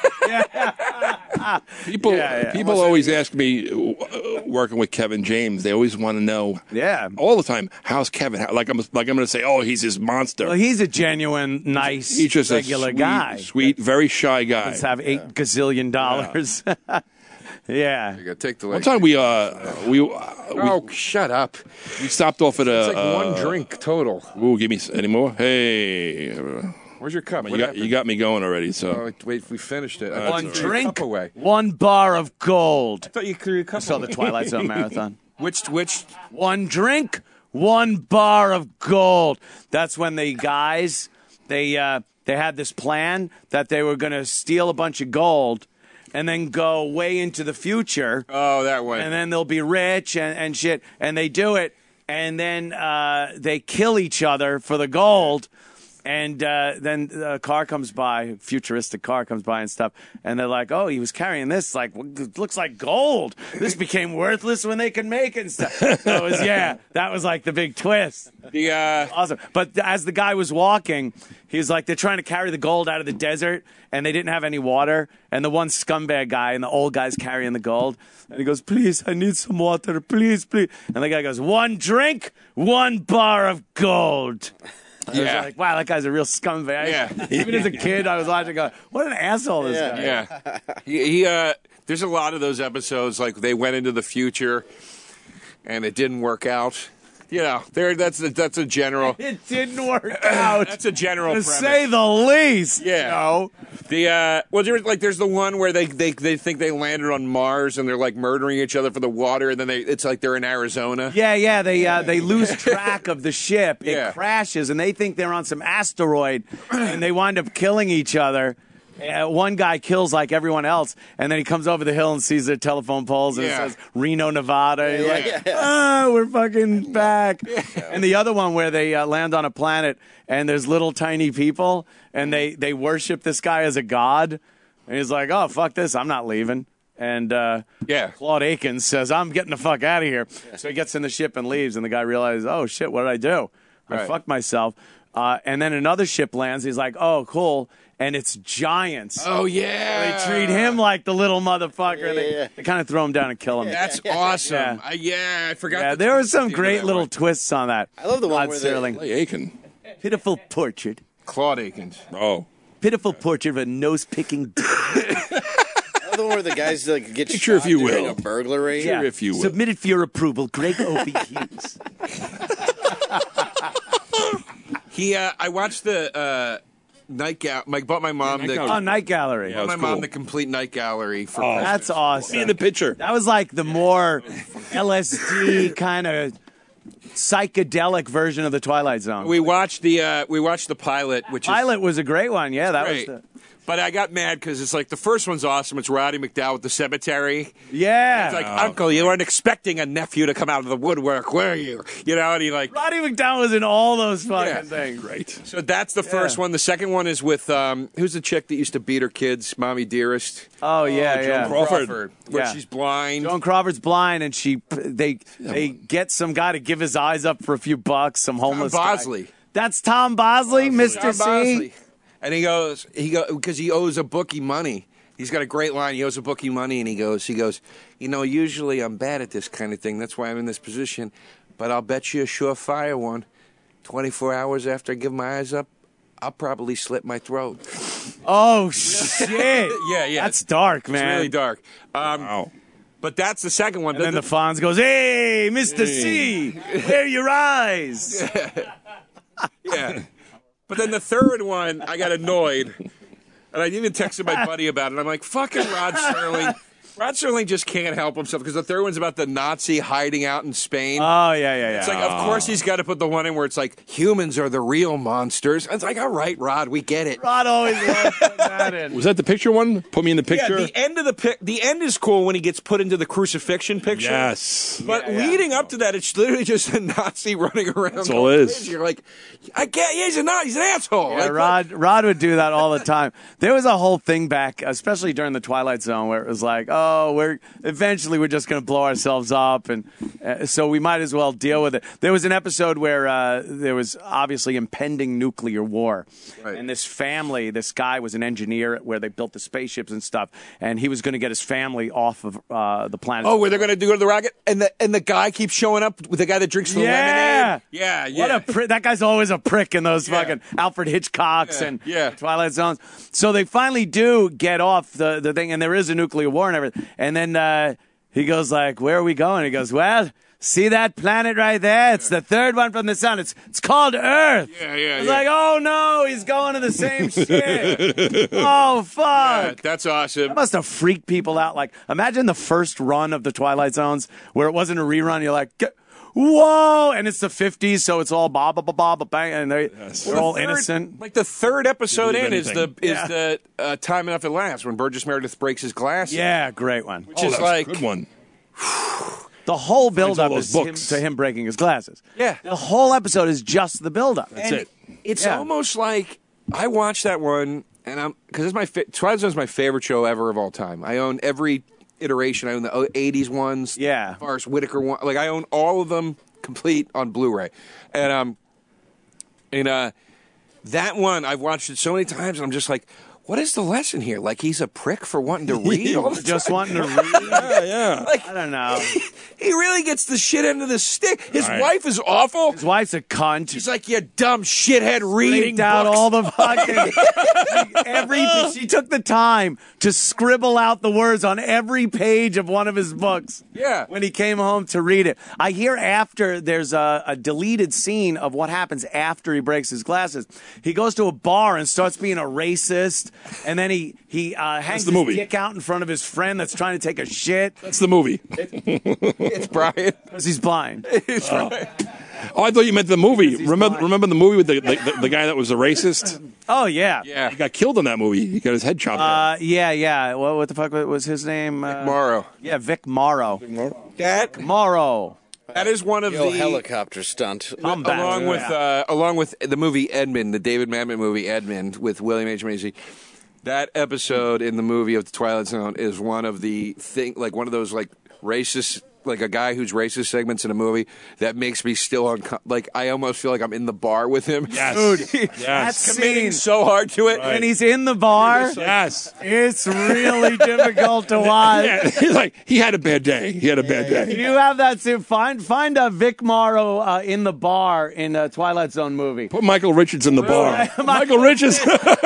People, Yeah, yeah. people always ask me, uh, working with Kevin James, they always want to know Yeah. all the time, how's Kevin? How, like I'm, like I'm going to say, oh, he's his monster. Well, he's a genuine, nice, he's just regular a sweet, guy. sweet, very shy guy. Let's have eight gazillion dollars. Yeah. You gotta take the One leg. time we, uh, we, uh, we, Oh, shut up! we stopped off at a. It's like uh, one drink total. Ooh, give me s- any more? Hey, Where's your cup? you What got, happened? you got me going already. So Oh, wait, wait, we finished it. I Uh, thought One you threw your drink, cup away. one bar of gold. I thought you threw your cup I saw the away. Twilight Zone marathon. Which which One drink, one bar of gold. That's when the guys they uh, they had this plan that they were going to steal a bunch of gold and then go way into the future, Oh, that way. and then they'll be rich and, and shit. And they do it, and then uh, they kill each other for the gold. And uh, then a car comes by, futuristic car comes by and stuff, and they're like, "Oh, he was carrying this, like, it looks like gold. This became worthless when they could make it and stuff." So it was, yeah, that was like the big twist. the uh, Awesome. But as the guy was walking, he was like, they're trying to carry the gold out of the desert, and they didn't have any water. And the one scumbag guy and the old guy's carrying the gold. And he goes, "Please, I need some water. Please, please." And the guy goes, "One drink, one bar of gold." I was Yeah. like, wow, that guy's a real scumbag. Yeah. Even as a kid, I was watching going, what an asshole this guy. yeah, he, he uh, there's a lot of those episodes like they went into the future, and it didn't work out. You know, there that's a, that's a general. It didn't work out. That's a general To premise. say the least. Yeah. No. The uh, well, there's like there's the one where they, they they think they landed on Mars and they're like murdering each other for the water, and then they it's like they're in Arizona. Yeah, yeah, they uh, they lose track of the ship. It Yeah. crashes, and they think they're on some asteroid, and they wind up killing each other. Uh, one guy kills like everyone else, and then he comes over the hill and sees their telephone poles, and Yeah. it says Reno, Nevada. And he's like, yeah, yeah. oh, we're fucking back. And the other one where they uh, land on a planet, and there's little tiny people, and they, they worship this guy as a god. And he's like, oh, fuck this, I'm not leaving. And uh, Yeah. Claude Akins says, I'm getting the fuck out of here. So he gets in the ship and leaves, and the guy realizes, oh, shit, what did I do? I Right. fucked myself. Uh, and then another ship lands. He's like, oh, cool. And it's giants. Oh yeah, They treat him like the little motherfucker. and they, yeah, yeah. they kind of throw him down and kill him. That's awesome. Yeah. I, yeah, I forgot. Yeah, the there were some twist great that little one. twists on that. I love the one Rod where they- Serling. Clay Aiken. Pitiful portrait. Claude Akins. Oh, Pitiful portrait of a nose-picking dick. The one where the guys like get Picture, if shot you during will. a burglary. Yeah. if you will. Submitted for your approval, Greg Opie Hughes. He, uh, I watched the uh, night gallery. I bought my mom Night the Gallery. Oh, Night Gallery. Yeah. bought my that's mom cool. the complete night gallery for Oh. Christmas. That's awesome. me in the picture. That was like the more L S D kind of psychedelic version of the Twilight Zone. We watched the uh, we watched the pilot, which is Pilot was a great one. Yeah, that great. was the. But I got mad because it's like the first one's awesome. It's Roddy McDowell with the cemetery. Yeah. It's like, Uncle, you weren't expecting a nephew to come out of the woodwork, were you? You know, and he like... Roddy McDowell was in all those fucking Yeah. things. Great. So that's the first Yeah. one. The second one is with, um, who's the chick that used to beat her kids? Mommy Dearest. Oh, yeah, Joan yeah. Crawford. Where Yeah. she's blind. Joan Crawford's blind, and she they they get some guy to give his eyes up for a few bucks. Some homeless guy. Bosley. That's Tom Bosley, Mister Tom C. Bosley. And he goes, he go because he owes a bookie money. He's got a great line. He owes a bookie money, and he goes, he goes, you know, usually I'm bad at this kind of thing. That's why I'm in this position. But I'll bet you a surefire one. twenty-four hours after I give my eyes up, I'll probably slit my throat. Oh shit! Yeah, yeah. That's dark, It's man. really dark. Um, Wow. But that's the second one. And then the Fonz goes, "Hey, Mister C, where your eyes?" Yeah. But then the third one, I got annoyed. And I even texted my buddy about it. I'm like, fucking Rod Serling. Rod Serling just can't help himself because the third one's about the Nazi hiding out in Spain. Oh yeah, yeah, yeah. It's like, of course he's got to put the one in where it's like, humans are the real monsters. And it's like, all right, Rod, we get it. Rod always loves putting that in. Was that the picture one? Put me in the Yeah, picture. the end of the pic- the end is cool when he gets put into the crucifixion picture. Yes. But leading up to that, it's literally just a Nazi running around. That's all it is. Crazy. You're like, I get, yeah, he's a Nazi, he's an asshole. Yeah, Like, Rod, Rod would do that all the time. There was a whole thing back, especially during the Twilight Zone, where it was like, oh, we're eventually we're just going to blow ourselves up, and uh, so we might as well deal with it. There was an episode where uh, there was obviously impending nuclear war, Right. and this family, this guy was an engineer where they built the spaceships and stuff, and he was going to get his family off of uh, the planet. Oh, where they're going to do the rocket, and the and the guy keeps showing up with the guy that drinks the Yeah. lemonade. Yeah, yeah. What a pri- that guy's always a prick in those Yeah. fucking Alfred Hitchcocks Yeah, and yeah. Twilight Zones. So they finally do get off the, the thing, and there is a nuclear war and everything. And then uh, he goes like, "Where are we going?" He goes, "Well, see that planet right there? It's the third one from the sun. It's it's called Earth." Yeah, yeah, It's yeah. like, oh no, he's going to the same shit. Oh fuck. Yeah, that's awesome. That must have freaked people out. Like, imagine the first run of the Twilight Zones where it wasn't a rerun. You're like, "Get- whoa, and it's the fifties, so it's all ba ba ba ba ba bang, and they, they're all The third- innocent. Like the third episode Believe in is the anything. is Yeah. the uh, time enough at last when Burgess Meredith breaks his glasses. Yeah, great one. which Oh, is that's like a good one. The whole build-up all those is him, books. to him breaking his glasses. Yeah. The whole episode is just the build-up. That's And it. It's Yeah. almost like I watched that one, and I'm because it's my fa- Twilight Zone is my favorite show ever of all time. I own every iteration. I own the eighties ones. Yeah. Forrest Whitaker one. Like I own all of them complete on Blu-ray, and um, and uh, that one I've watched it so many times, and I'm just like, what is the lesson here? Like he's a prick for wanting to read all the Just time. wanting to read. Yeah, yeah. Like, I don't know. he really gets the shit end of the stick. His Right. wife is awful. His wife's a cunt. He's like, you dumb shithead reading Freaked out books. all the fucking everything. She took the time to scribble out the words on every page of one of his books. Yeah. When he came home to read it, I hear after there's a, a deleted scene of what happens after he breaks his glasses. He goes to a bar and starts being a racist, and then he he uh, hangs the his movie. dick out in front of his friend that's trying to take a shit That's the movie. It's Brian. because he's blind. It's right. Oh, I thought you meant the movie. he's Remember, blind. remember the movie with the, the, the, the guy that was a racist? Oh yeah. Yeah. He got killed in that movie. He got his head chopped off. Uh, yeah, yeah. What, what the fuck was his name? Uh, Morrow. Yeah, Vic Morrow. That Morrow. that is one of Yo, the helicopter stunt. I'm back. along with Yeah. uh, along with the movie Edmund, the David Mamet movie Edmund with William H Macy. That episode in the movie of the Twilight Zone is one of the thing, like one of those like racist, like a guy who's racist segments in a movie that makes me still uncom- like I almost feel like I'm in the bar with him. Yes. Dude, Yes. that Committing scene so hard to it. when he's in the bar, Yes. it's really difficult to watch. Yeah, he's like, he had a bad day. He had a bad day. You have that scene. Find find a Vic Morrow uh, in the bar in a Twilight Zone movie. Put Michael Richards in the bar. Michael- Michael Richards.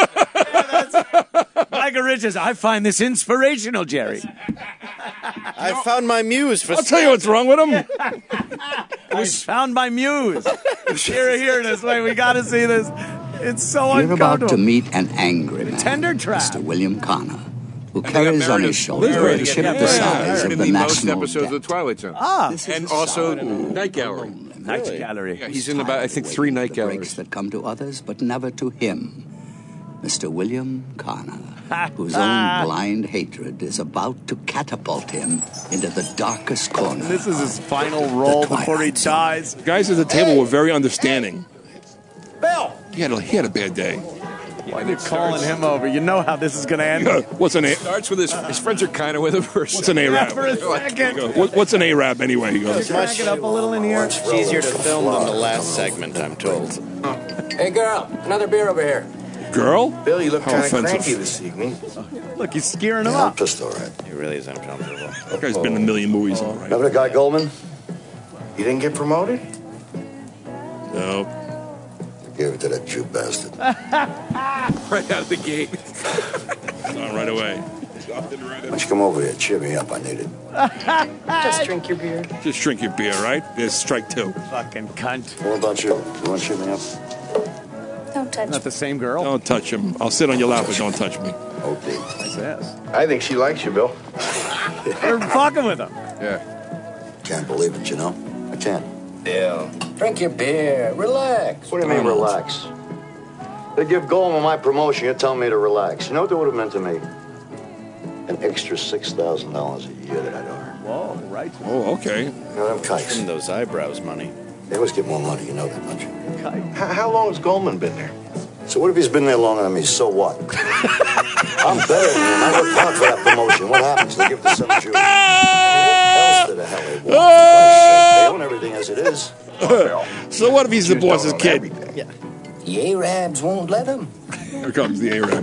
Michael Richards, I find this inspirational, Jerry. I found my muse for. I'll tell you what's wrong with him. I found my muse. Here, here it is. Wait, we got to see this. It's so You're about uncomfortable. to meet an angry man, Tender trap. Mister William Connor, who got carries on Meredith- his shoulders Meredith a ship again. the Yeah, size Meredith of in the the most national episodes of the debt. Twilight Zone. Ah, This is and a also sorrow, Night Gallery. lonely Night man. Gallery. Yeah, he's in about I think three night The galleries. breaks that come to others, but never to him. Mister William Connor, whose own blind hatred is about to catapult him into the darkest corner. This is his final role before he dies. The guys at the table were very understanding. Bill! He had a, he had a bad day. Why are you calling him over? You know how this is going to end. What's an A? Starts with his his friends are kind of with him first. What's an A-Rab? For a second. What, what's an A-Rab anyway? He goes. Crank it up a little in here. It's easier to film than the last segment, I'm told. Hey, girl, another beer over here. Girl? Bill, you look How kind of offensive. cranky this evening. Look, he's scaring him Yeah, I'm up. pissed, all right. He really is uncomfortable. That guy's been in a million movies, all right. Remember the guy Goldman? You didn't get promoted? No. I gave it to that Jew bastard. Right out of the gate. Not right away. Why don't you come over here? Cheer me up. I need it. Just drink your beer. Just drink your beer, right? There's strike two. Fucking cunt. What about you? You want to cheer me up? Don't touch Not the same girl. Don't touch him. I'll sit on your lap, but don't touch me. Okay. Nice ass. I think she likes you, Bill. You're fucking with him. Yeah. Can't believe it, you know? I can't. Bill, drink your beer. Relax. What do you mean, relax? They give Goldman my promotion. You're telling me to relax. You know what that would have meant to me? An extra six thousand dollars a year that I'd earn. Whoa, right. Oh, okay. You know them kikes? Trim those eyebrows, money. They always get more money. You know that much. How, how long has Goldman been there? So what if he's been there longer than me? So what? I'm better than him. I worked hard for that promotion. What happens? They give it to some Jew. What else did the hell they want? For Christ's sake, they own everything as it is. So what if he's the boss's kid? The Arabs won't let him. Here comes the A-Rab.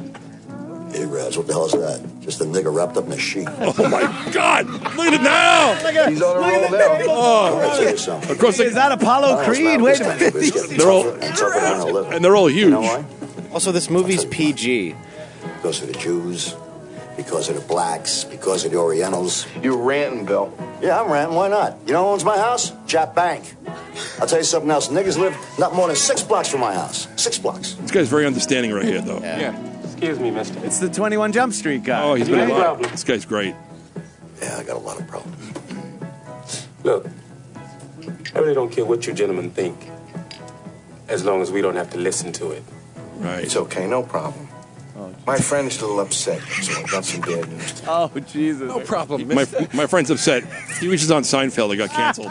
Arabs, what the hell is that? Just a nigger wrapped up in a sheet. Oh, my God. Look at it now. He's on a roll now. Oh, let me tell you something. Of course, they, Is that Apollo Creed? Wait a minute. They're all and tougher than a living. and they're all You know huge. why? Also, this movie's P G. Because of the Jews, because of the blacks, because of the Orientals. You're ranting, Bill. Yeah, I'm ranting. Why not? You know who owns my house? Jap Bank. I'll tell you something else. Niggas live not more than six blocks from my house. Six blocks. This guy's very understanding right here, though. Yeah. Excuse me, mister. It's the twenty-one Jump Street guy. Oh, he's been a Any lot. problem? This guy's great. Yeah, I got a lot of problems. Look, I really don't care what you gentlemen think, as long as we don't have to listen to it. Right. It's okay, no problem. My friend is a little upset, so I got some bad news. Oh, Jesus. No problem. My, my friend's upset. He was just on Seinfeld. It got canceled.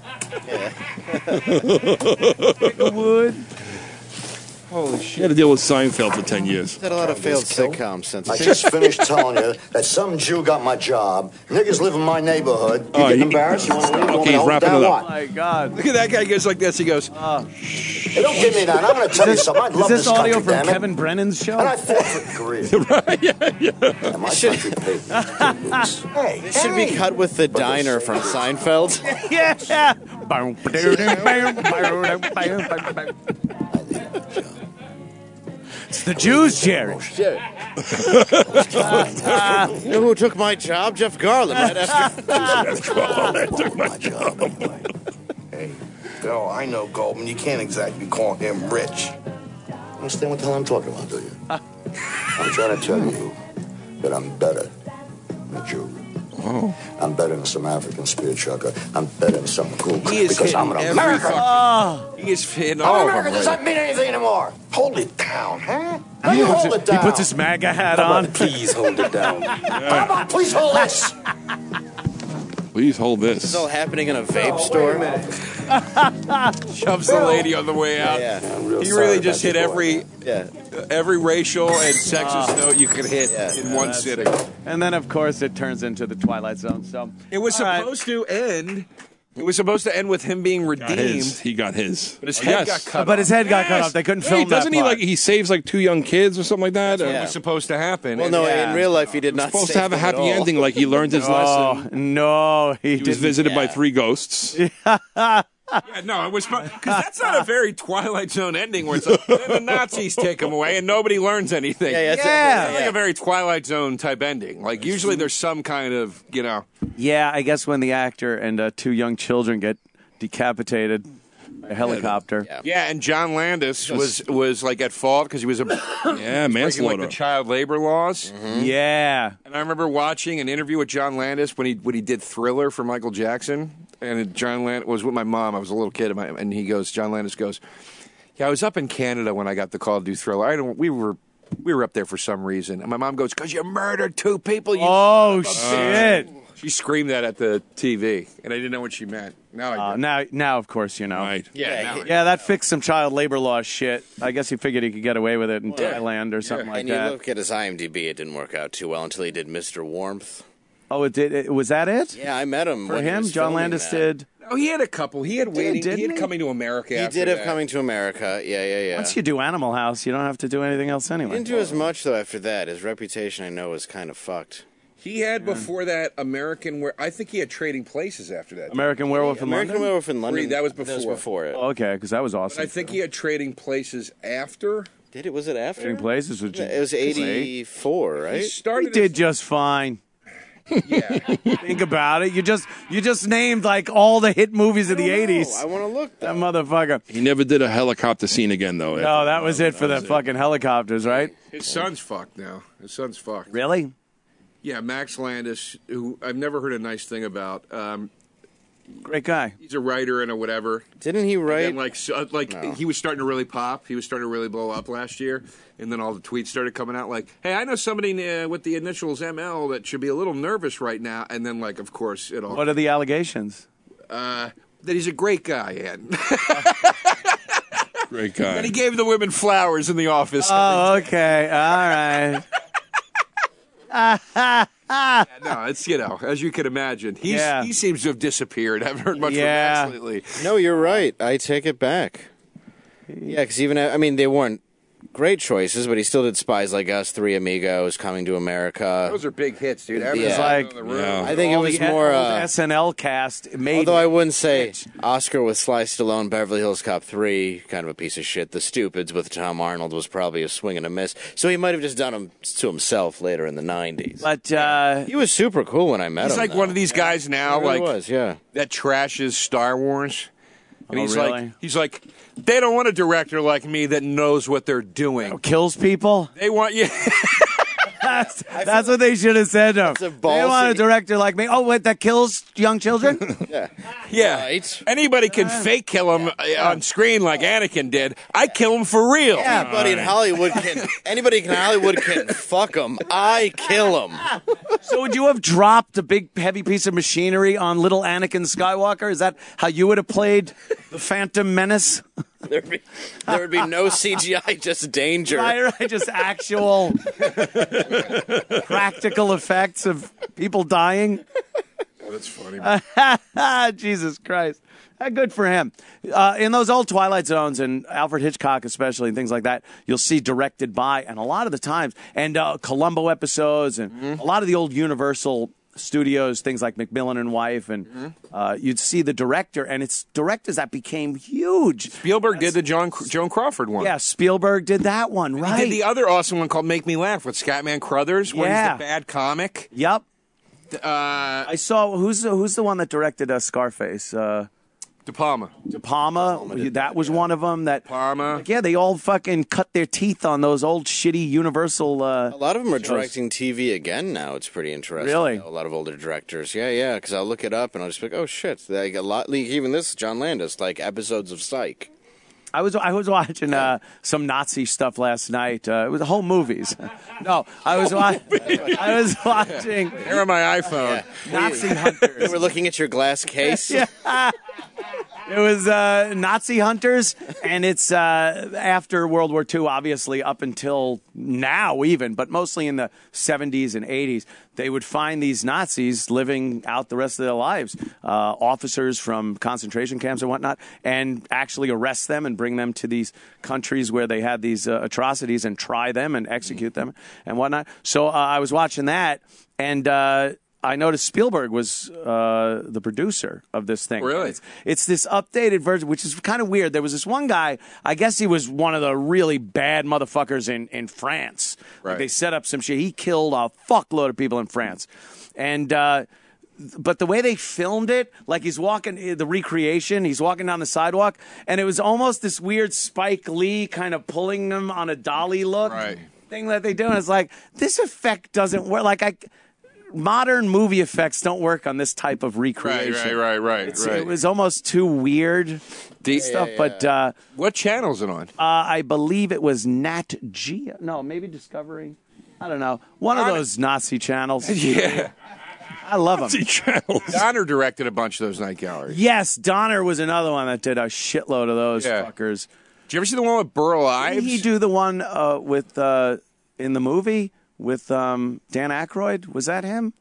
Wood. Holy He shit. had to deal with Seinfeld for ten years. He's had a lot of failed sitcoms since. I just finished telling you that some Jew got my job. Niggas live in my neighborhood. You Oh, getting he- embarrassed? You want to leave? You want me Okay, to he's hold wrapping down it up. what? Oh, my God. Look at that guy goes like this. He goes, Hey, don't give me that. I'm going to tell you something. I Is love this this audio country, from damn it. Kevin Brennan's show? And I fought for career. Right, yeah, yeah. And my country paid me good boots. Hey, This should be cut with the diner from Seinfeld. Yeah. It's the Jews, Jerry. You know who took my job? Jeff Garland, right after. Took my job anyway. Hey, Bill, I know Goldman. You can't exactly call him rich. Understand what the hell I'm talking about, do you? I'm trying to tell you that I'm better than a Jew. Oh. I'm better than some African spear chucker. I'm better than some kook he is because hitting I'm an every American. fucking- He is hitting all I'm of American. them. Does that mean anything anymore? Hold it down, huh? How He you puts, hold it- it down? he puts his MAGA hat How on. about please hold it down? How about please hold this? Please hold This this. is all happening in a vape store. Shoves the lady on the way out. Yeah. I'm real He sorry really about just hit your boy. every Yeah. every racial and sexist note you could hit Yeah. in Yeah, one that's sitting. And then, of course, it turns into the Twilight Zone. So It was All right. supposed to end. It was supposed to end with him being Got his. redeemed, He got his. but his head Yes. got cut. But his off. head got cut Yes. off. They couldn't Hey, film that doesn't he part. like he saves like two young kids or something like that? Or- It Yeah. was supposed to happen. Well, and- no, Yeah. in real life, he did not. Supposed save to have a them at happy all. ending, like he learned his Oh, lesson. no. He, He was didn't. visited by yeah. three ghosts. Yeah, no, it was because that's not a very Twilight Zone ending where it's like then the Nazis take him away and nobody learns anything. Yeah, yeah, It's Yeah. like a very Twilight Zone type ending. Like usually there's some kind of you know. Yeah, I guess when the actor and uh, two young children get decapitated by a helicopter. Yeah. Yeah, and John Landis was was like at fault because he was a Yeah, breaking like manslaughter. the child labor laws. Yeah. And I remember watching an interview with John Landis when he when he did Thriller for Michael Jackson. And John Landis was with my mom. I was a little kid, and, my, and he goes, John Landis goes, "Yeah, I was up in Canada when I got the call to do Thriller. I don't. We were We were up there for some reason, and my mom goes, "Because you murdered two people." You oh shit! She screamed that at the T V, and I didn't know what she meant. Now I Uh, do. now, now, of course, you know. Right. Yeah, now I Yeah, that fixed some child labor law shit. I guess he figured he could get away with it in Thailand or something like and that. you look at his I M D B, it didn't work out too well until he did Mister Warmth. Oh, it did. It, was that it? Yeah, I met him For when he him, was John filming Landis that. did. Oh, he had a couple. He had waiting. didn't He had he? Coming to America. He after did have that. Coming to America. Yeah, yeah, yeah. Once you do Animal House, you don't have to do anything else He anyway. didn't do as much though after that. His reputation, I know, was kind of fucked. He had before that American. Where I think he had Trading Places after that. American Werewolf in American London. Werewolf in London. Three, that was That was before. before it. Oh, okay, because that was But awesome. I think he had Trading Places after. Did it? Was it after? Trading Places was It was eighty-four, right? He He started. did just fine. Yeah. Think about it. You just you just named like all the hit movies of the I don't know. eighties. I want to look. That motherfucker. He never did a helicopter scene again, though. No, that was it for the fucking helicopters, right? His son's fucked now. His son's fucked. Really? Yeah, Max Landis, who I've never heard a nice thing about. Um, Great guy. he's a writer and a whatever. Didn't he write? And like, so, like No. he was starting to really pop. He was starting to really blow up last year, and then all the tweets started coming out like, "Hey, I know somebody uh, with the initials M L that should be a little nervous right now." And then, like, of course, it all What are the allegations? uh, that he's a great guy, and Great guy. and he gave the women flowers in the office. Oh, okay. All right. No, it's, you know, as you can imagine, he's Yeah. he seems to have disappeared. I haven't heard much Yeah. from Max lately. No, you're right. I take it back. Yeah, because even I mean they weren't great choices, but he still did Spies Like Us, Three Amigos, Coming to America. Those are big hits, dude. Yeah. Everyone's like- in the room. Yeah. I think it All was the more. old Uh, S N L cast made. although I wouldn't say Oscar with Sly Stallone, Beverly Hills Cop three, kind of a piece of shit. The Stupids with Tom Arnold was probably a swing and a miss. So he might have just done them to himself later in the nineties. But uh, He was super cool when I met He's him. like though. one of these guys now, He really like was, yeah. that trashes Star Wars. And Oh, he's really? like, he's like, they don't want a director like me that knows what they're doing. kills people. They want you. That's, that's what they should have said to him. a They ballsy- want a director like me. Oh, wait, that kills young children? Yeah. Yeah, Right. anybody can fake kill him uh, on screen like Anakin did. I kill him for real. Anybody in Hollywood can. Anybody in Hollywood can fuck him. I kill him. So would you have dropped a big, heavy piece of machinery on little Anakin Skywalker? Is that how you would have played the Phantom Menace? There'd be, there would be no C G I, just danger. Right, right, just actual practical effects of people dying. That's funny. Jesus Christ. Uh, good for him. Uh, in those old Twilight Zones and Alfred Hitchcock especially and things like that, you'll see directed by, and a lot of the times, and uh, Columbo episodes and Mm-hmm. a lot of the old Universal Studios, things like Macmillan and Wife, and Mm-hmm. uh, you'd see the director, and it's directors that became huge. Spielberg did the John Joan Crawford one. Yeah, Spielberg did that one, right? He did the other awesome one called Make Me Laugh with Scatman Crothers, where Yeah. he's the bad comic. Yep. Uh, I saw, who's the, who's the one that directed uh, Scarface? Uh, De Palma. De Palma, that was one of them. That Palma. Like, yeah, they all fucking cut their teeth on those old shitty Universal. Uh, A lot of them are shows. directing T V again now. It's pretty interesting. Really? A lot of older directors. Yeah, yeah. Because I'll look it up and I'll just be like, oh shit. Like a lot. Like even this John Landis, like episodes of Psych. I was I was watching uh, some Nazi stuff last night. Uh, it was whole movies. No, I was wa- I was watching Here on my iPhone. Nazi Hunters. You were looking at your glass case. Yeah. It was uh, Nazi Hunters, and it's uh, after World War Two, obviously, up until now even, but mostly in the seventies and eighties. They would find these Nazis living out the rest of their lives, uh, officers from concentration camps and whatnot, and actually arrest them and bring them to these countries where they had these uh, atrocities and try them and execute them and whatnot. So uh, I was watching that, and uh, I noticed Spielberg was uh, the producer of this thing. Really? It's, it's this updated version, which is kind of weird. There was this one guy, I guess he was one of the really bad motherfuckers in, in France. Like Right. they set up some shit. He killed a fuckload of people in France. And, uh, but the way they filmed it, like he's walking, the recreation, he's walking down the sidewalk, and it was almost this weird Spike Lee kind of pulling him on a dolly look Right. thing that they do. And it's like, this effect doesn't work. Like, I. modern movie effects don't work on this type of recreation. Right, right, right, right. It's- right. It was almost too weird The- stuff, Yeah, yeah, but uh, what channel is it on? uh, I believe it was Nat Geo. No, maybe Discovery. I don't know. One of those Nazi channels. Yeah. I love them. Nazi channels. Donner directed a bunch of those night galleries. Yes, Donner was another one that did a shitload of those Yeah. fuckers. Did you ever see the one with Burl Ives? Didn't he do the one uh, with uh, in the movie with um, Dan Aykroyd? Was that him?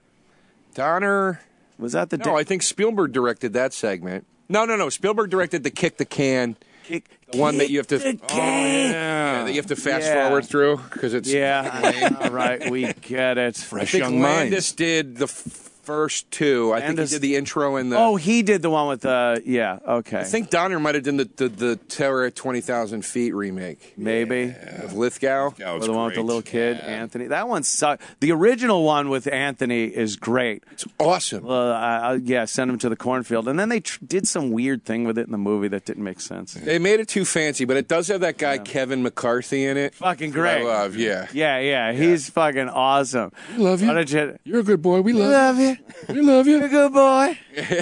Donner. Was that the? No, da- I think Spielberg directed that segment. No, no, no. Spielberg directed the Kick the Can. Kick, the one that you have to. the Oh, can. yeah, that you have to fast Yeah. forward through because it's. Yeah. All right, we get it. I Fresh think young Landis minds. did the f- first two. I Landis- think he did the intro and the. Oh, he did the one with the. Yeah. Okay. I think Donner might have done the the, the Terror at twenty thousand feet remake Maybe. of Lithgow. That was Or the one with the great. little kid, Anthony. That one sucked. The original one with Anthony is great. It's awesome. Well, I, I, yeah, send him to the cornfield, and then they tr- did some weird thing with it in the movie that didn't make sense. They made it too fancy, but it does have that guy Kevin McCarthy in it. Fucking Who I great. love, yeah. Yeah, yeah, he's fucking awesome. We love you. Why don't you? You're a good boy. We love, Love you. you. We love you. You're a good boy.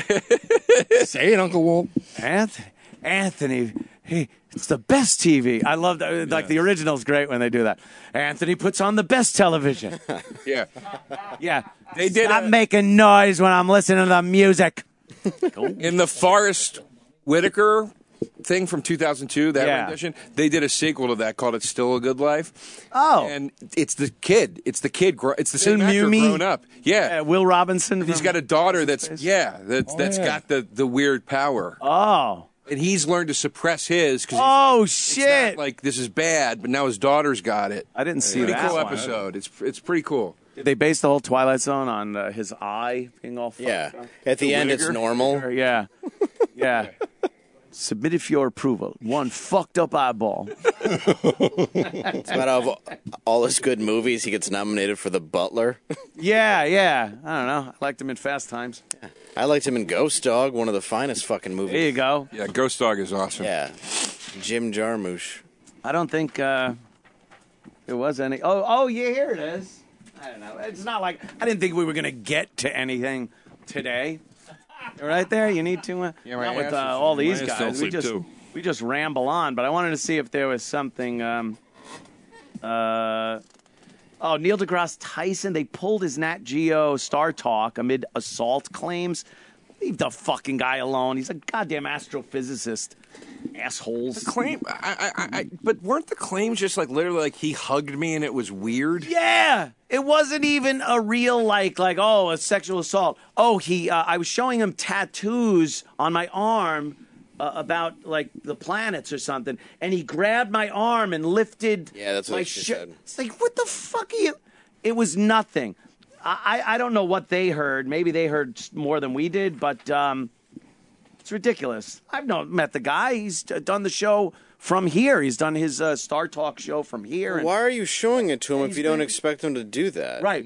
Say it, Uncle Walt. Anthony, Anthony, he, it's the best T V. I love that. Like the original's great when they do that. Anthony puts on the best television. Yeah. Yeah, They did Stop a- making noise when I'm listening to the music. In the Forrest Whitaker thing from two thousand two, that Yeah. rendition, they did a sequel to that called "It's Still a Good Life." Oh, And it's the kid. It's the kid. gro- It's the same Bill actor Mumy? grown up. Yeah. uh, Will Robinson. He's from- got a daughter that's yeah that's Oh, that's yeah. got the the weird power, Oh, and he's learned to suppress his because oh it's shit! not like this is bad, but now his daughter's got it. I didn't see Pretty that cool one. episode. It's it's pretty cool. Did they base the whole Twilight Zone on uh, his eye being all fucked Yeah. up? At the end, it's Whittaker? normal. Yeah, yeah. Submitted for your approval. One fucked up eyeball. It's about out of all his good movies, he gets nominated for The Butler. Yeah, yeah. I don't know. I liked him in Fast Times. I liked him in Ghost Dog, one of the finest fucking movies. There you go. Yeah, Ghost Dog is awesome. Yeah. Jim Jarmusch. I don't think uh, there was any. Oh, oh, yeah, here it is. I don't know. It's not like I didn't think we were going to get to anything today. Right there, you need to. Uh, Yeah, my not with ass uh, is- all my these ass guys. fell We asleep, just too. we just ramble on, but I wanted to see if there was something. Um, uh, oh, Neil deGrasse Tyson. They pulled his Nat Geo Star Talk amid assault claims. Leave the fucking guy alone. He's a goddamn astrophysicist. Assholes. Claim, I, I, I, but weren't the claims just like literally like he hugged me and it was weird? Yeah, it wasn't even a real like like oh a sexual assault. Oh, he uh, I was showing him tattoos on my arm uh, about like the planets or something, and he grabbed my arm and lifted. Yeah, that's what my she shirt. said. It's like what the fuck are you? It was nothing. I I I don't know what they heard. Maybe they heard more than we did, but um, it's ridiculous. I've not met the guy. He's uh, done the show from here. He's done his uh, Star Talk show from here. and- Why are you showing it to him if He's you don't been- expect him to do that? Right.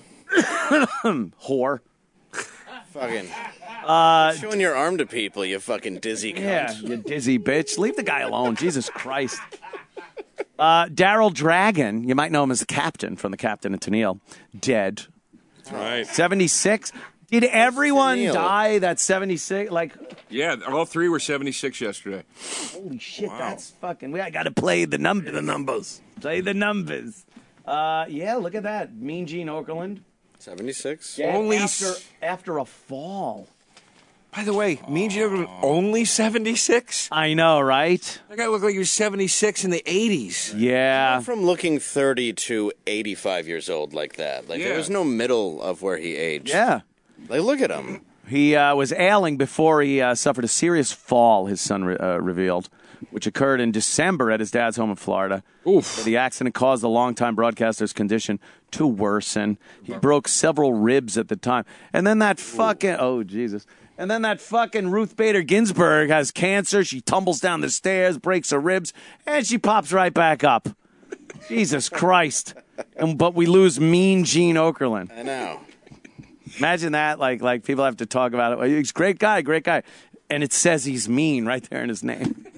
Whore. Fucking. Uh, Showing your arm to people, you fucking dizzy cunt. yeah, you dizzy bitch. Leave the guy alone. Jesus Christ. Uh, Daryl Dragon, you might know him as the captain from The Captain and Tennille, dead. Right. seventy-six. Did everyone Tennille? die that seventy-six? Like, Yeah, all three were seventy-six yesterday. holy shit, that's fucking. We I got to play the number, the numbers. Play the numbers. Uh, yeah, look at that. Mean Gene Okerlund. seventy-six? Dead Only after s- after a fall. By the way, Mean Gene Okerlund only seventy-six? I know, right? That guy looked like he was seventy-six in the eighties. Yeah. From looking thirty to eighty-five years old like that. Like, Yeah. there was no middle of where he aged. Yeah. Like, look at him. He uh, was ailing before he uh, suffered a serious fall, his son re- uh, revealed, which occurred in December at his dad's home in Florida. Oof. The accident caused the longtime broadcaster's condition to worsen. He broke several ribs at the time. And then that fucking, oh, Jesus. And then that fucking Ruth Bader Ginsburg has cancer. She tumbles down the stairs, breaks her ribs, and she pops right back up. Jesus Christ. And, but we lose Mean Gene Okerlund. I know. Imagine that, like like people have to talk about it. He's a great guy, great guy. And it says he's mean right there in his name.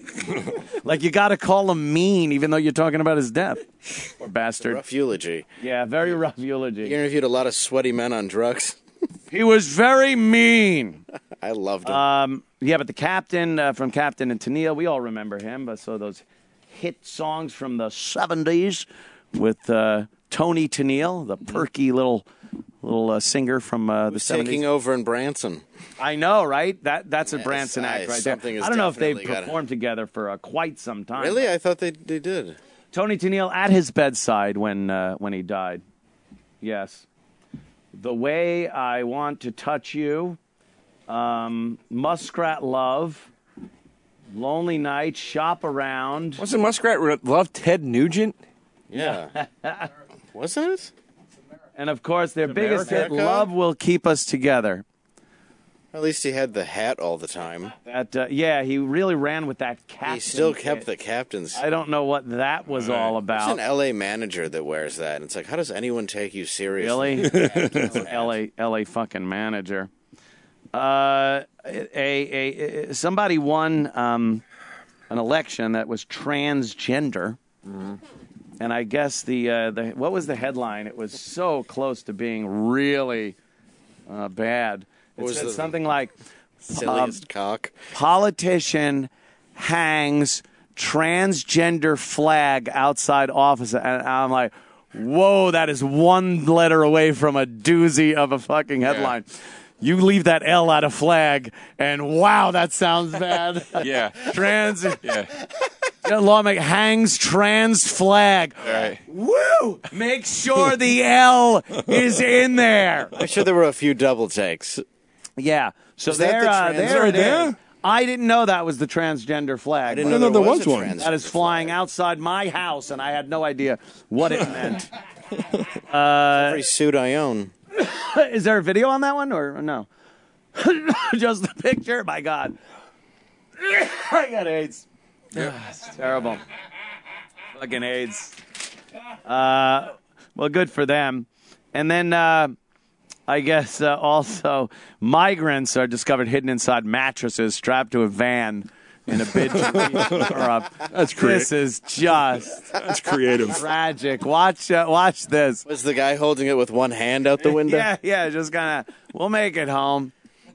Like you got to call him mean, even though you're talking about his death. Poor bastard. Rough eulogy. Yeah, very rough eulogy. He interviewed a lot of sweaty men on drugs. He was very mean. I loved him. Um, yeah, but the captain uh, from Captain and Tennille, we all remember him. But so those hit songs from the seventies with uh, Tony Tennille, the perky little little uh, singer from uh, the seventies. Taking over in Branson. I know, right? That that's a Yes, Branson I- act right there. something is I don't know if they've definitely gotta- performed together for uh, quite some time. Really? I thought they they did. Tony Tennille at his bedside when uh, when he died. Yes. The Way I Want to Touch You, um, Muskrat Love, Lonely Night, Shop Around. Wasn't Muskrat Love Ted Nugent? Yeah. Wasn't it? And of course, their biggest hit, America? Love Will Keep Us Together. At least he had the hat all the time. That uh, yeah, he really ran with that captain. He still kept kit. the captain's. I don't know what that was all There's about. an L A manager that wears that. And it's like, how does anyone take you seriously? Really? L A L A fucking manager. Uh, a, a, a somebody won um, an election that was transgender, Mm-hmm. and I guess the uh, the what was the headline? It was so close to being really uh, bad. It What was said the- something like Silliest cock. politician hangs transgender flag outside office, and I'm like, whoa, that is one letter away from a doozy of a fucking headline. You leave that L out of flag, and wow, that sounds bad. Yeah. Trans. Yeah. Lawmaker hangs trans flag. All right. Woo! Make sure the L is in there. I'm sure there were a few double takes. Yeah. So Is that there, the uh, trans- there it there? is. I didn't know that was the transgender flag. I didn't I know didn't there, know was, there a was one. trans- That is flying outside my house, and I had no idea what it meant. Every suit I own. Is there a video on that one, or no? Just the picture? My God. I got AIDS. Ugh, it's terrible. Fucking AIDS. Uh, well, good for them. And then uh, I guess uh, also migrants are discovered hidden inside mattresses strapped to a van in a bid to reach Europe. That's creative. This is just That's creative. tragic. Watch, uh, watch this. Was the guy holding it with one hand out the window? Yeah, yeah, just kind of, we'll make it home.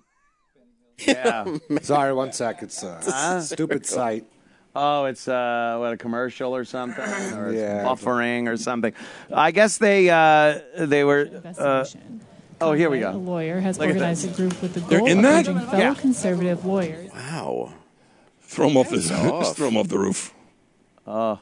Yeah. Sorry, one sec. It's a Huh? stupid site. Oh, it's uh, what, a commercial or something, or it's Yeah. buffering or something. I guess they uh, they were. Uh, oh, here we A go. lawyer has Look at organized this. a group with the They're goal in of that? urging fellow Yeah. conservative lawyers. Wow. Throw him off the off. just throw him off the roof. Oh,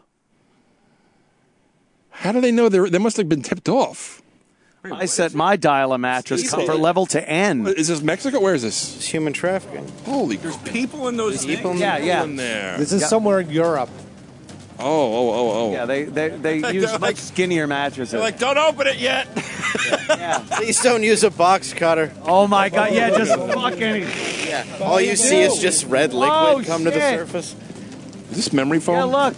How do they know they they must have been tipped off? I set my dial a mattress People- comfort level to N. Is this Mexico? Where is this? It's human trafficking. Holy There's people in those People things. Yeah, yeah. in there. This is somewhere in Europe. Oh, oh, oh, oh. Yeah, they they, they use much skinnier mattresses. They're like, don't open it yet. yeah. Please don't use a box cutter. Oh my God! Yeah, just fucking. Yeah. All you see is just red liquid Oh, come to the shit. surface. Is this memory foam? Yeah, look.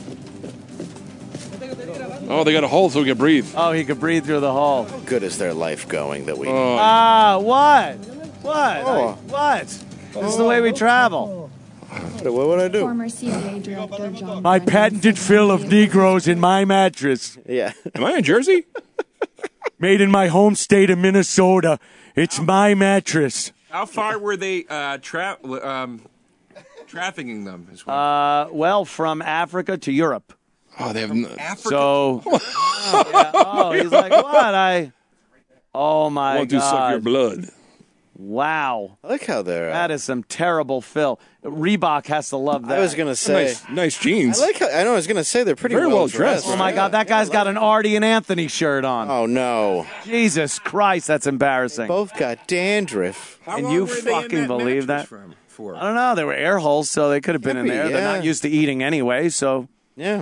Oh, they got a hole so we can breathe. Oh, he could breathe through the hole. How good is their life going that we Oh. Ah, what? What? Oh. What? This is the way we travel. What, what would I do? Former C I A Director John My Brennan patented said fill the of Negroes in my mattress. Yeah. Am I in Jersey? Made in my home state of Minnesota. It's my mattress. How far were they uh, tra- um, trafficking them? As well? Uh, well, from Africa to Europe. Oh, they have. N- Africa. So, oh, yeah. Oh, he's like, what? I. Oh my want to suck your God! blood. Wow, I like how they're. Uh, that is some terrible fill. Reebok has to love that. I was gonna say. Nice, nice jeans. I like how. I know. I was gonna say they're pretty Very well, well dressed. Oh my God, that guy's got an Artie and Anthony shirt on. Oh no. Jesus Christ, that's embarrassing. Both got dandruff. How and long you were they in fucking that believe mattress that? From, for? I don't know. There were air holes, so they could have been in Maybe, there. They're yeah. not used to eating anyway, so Yeah.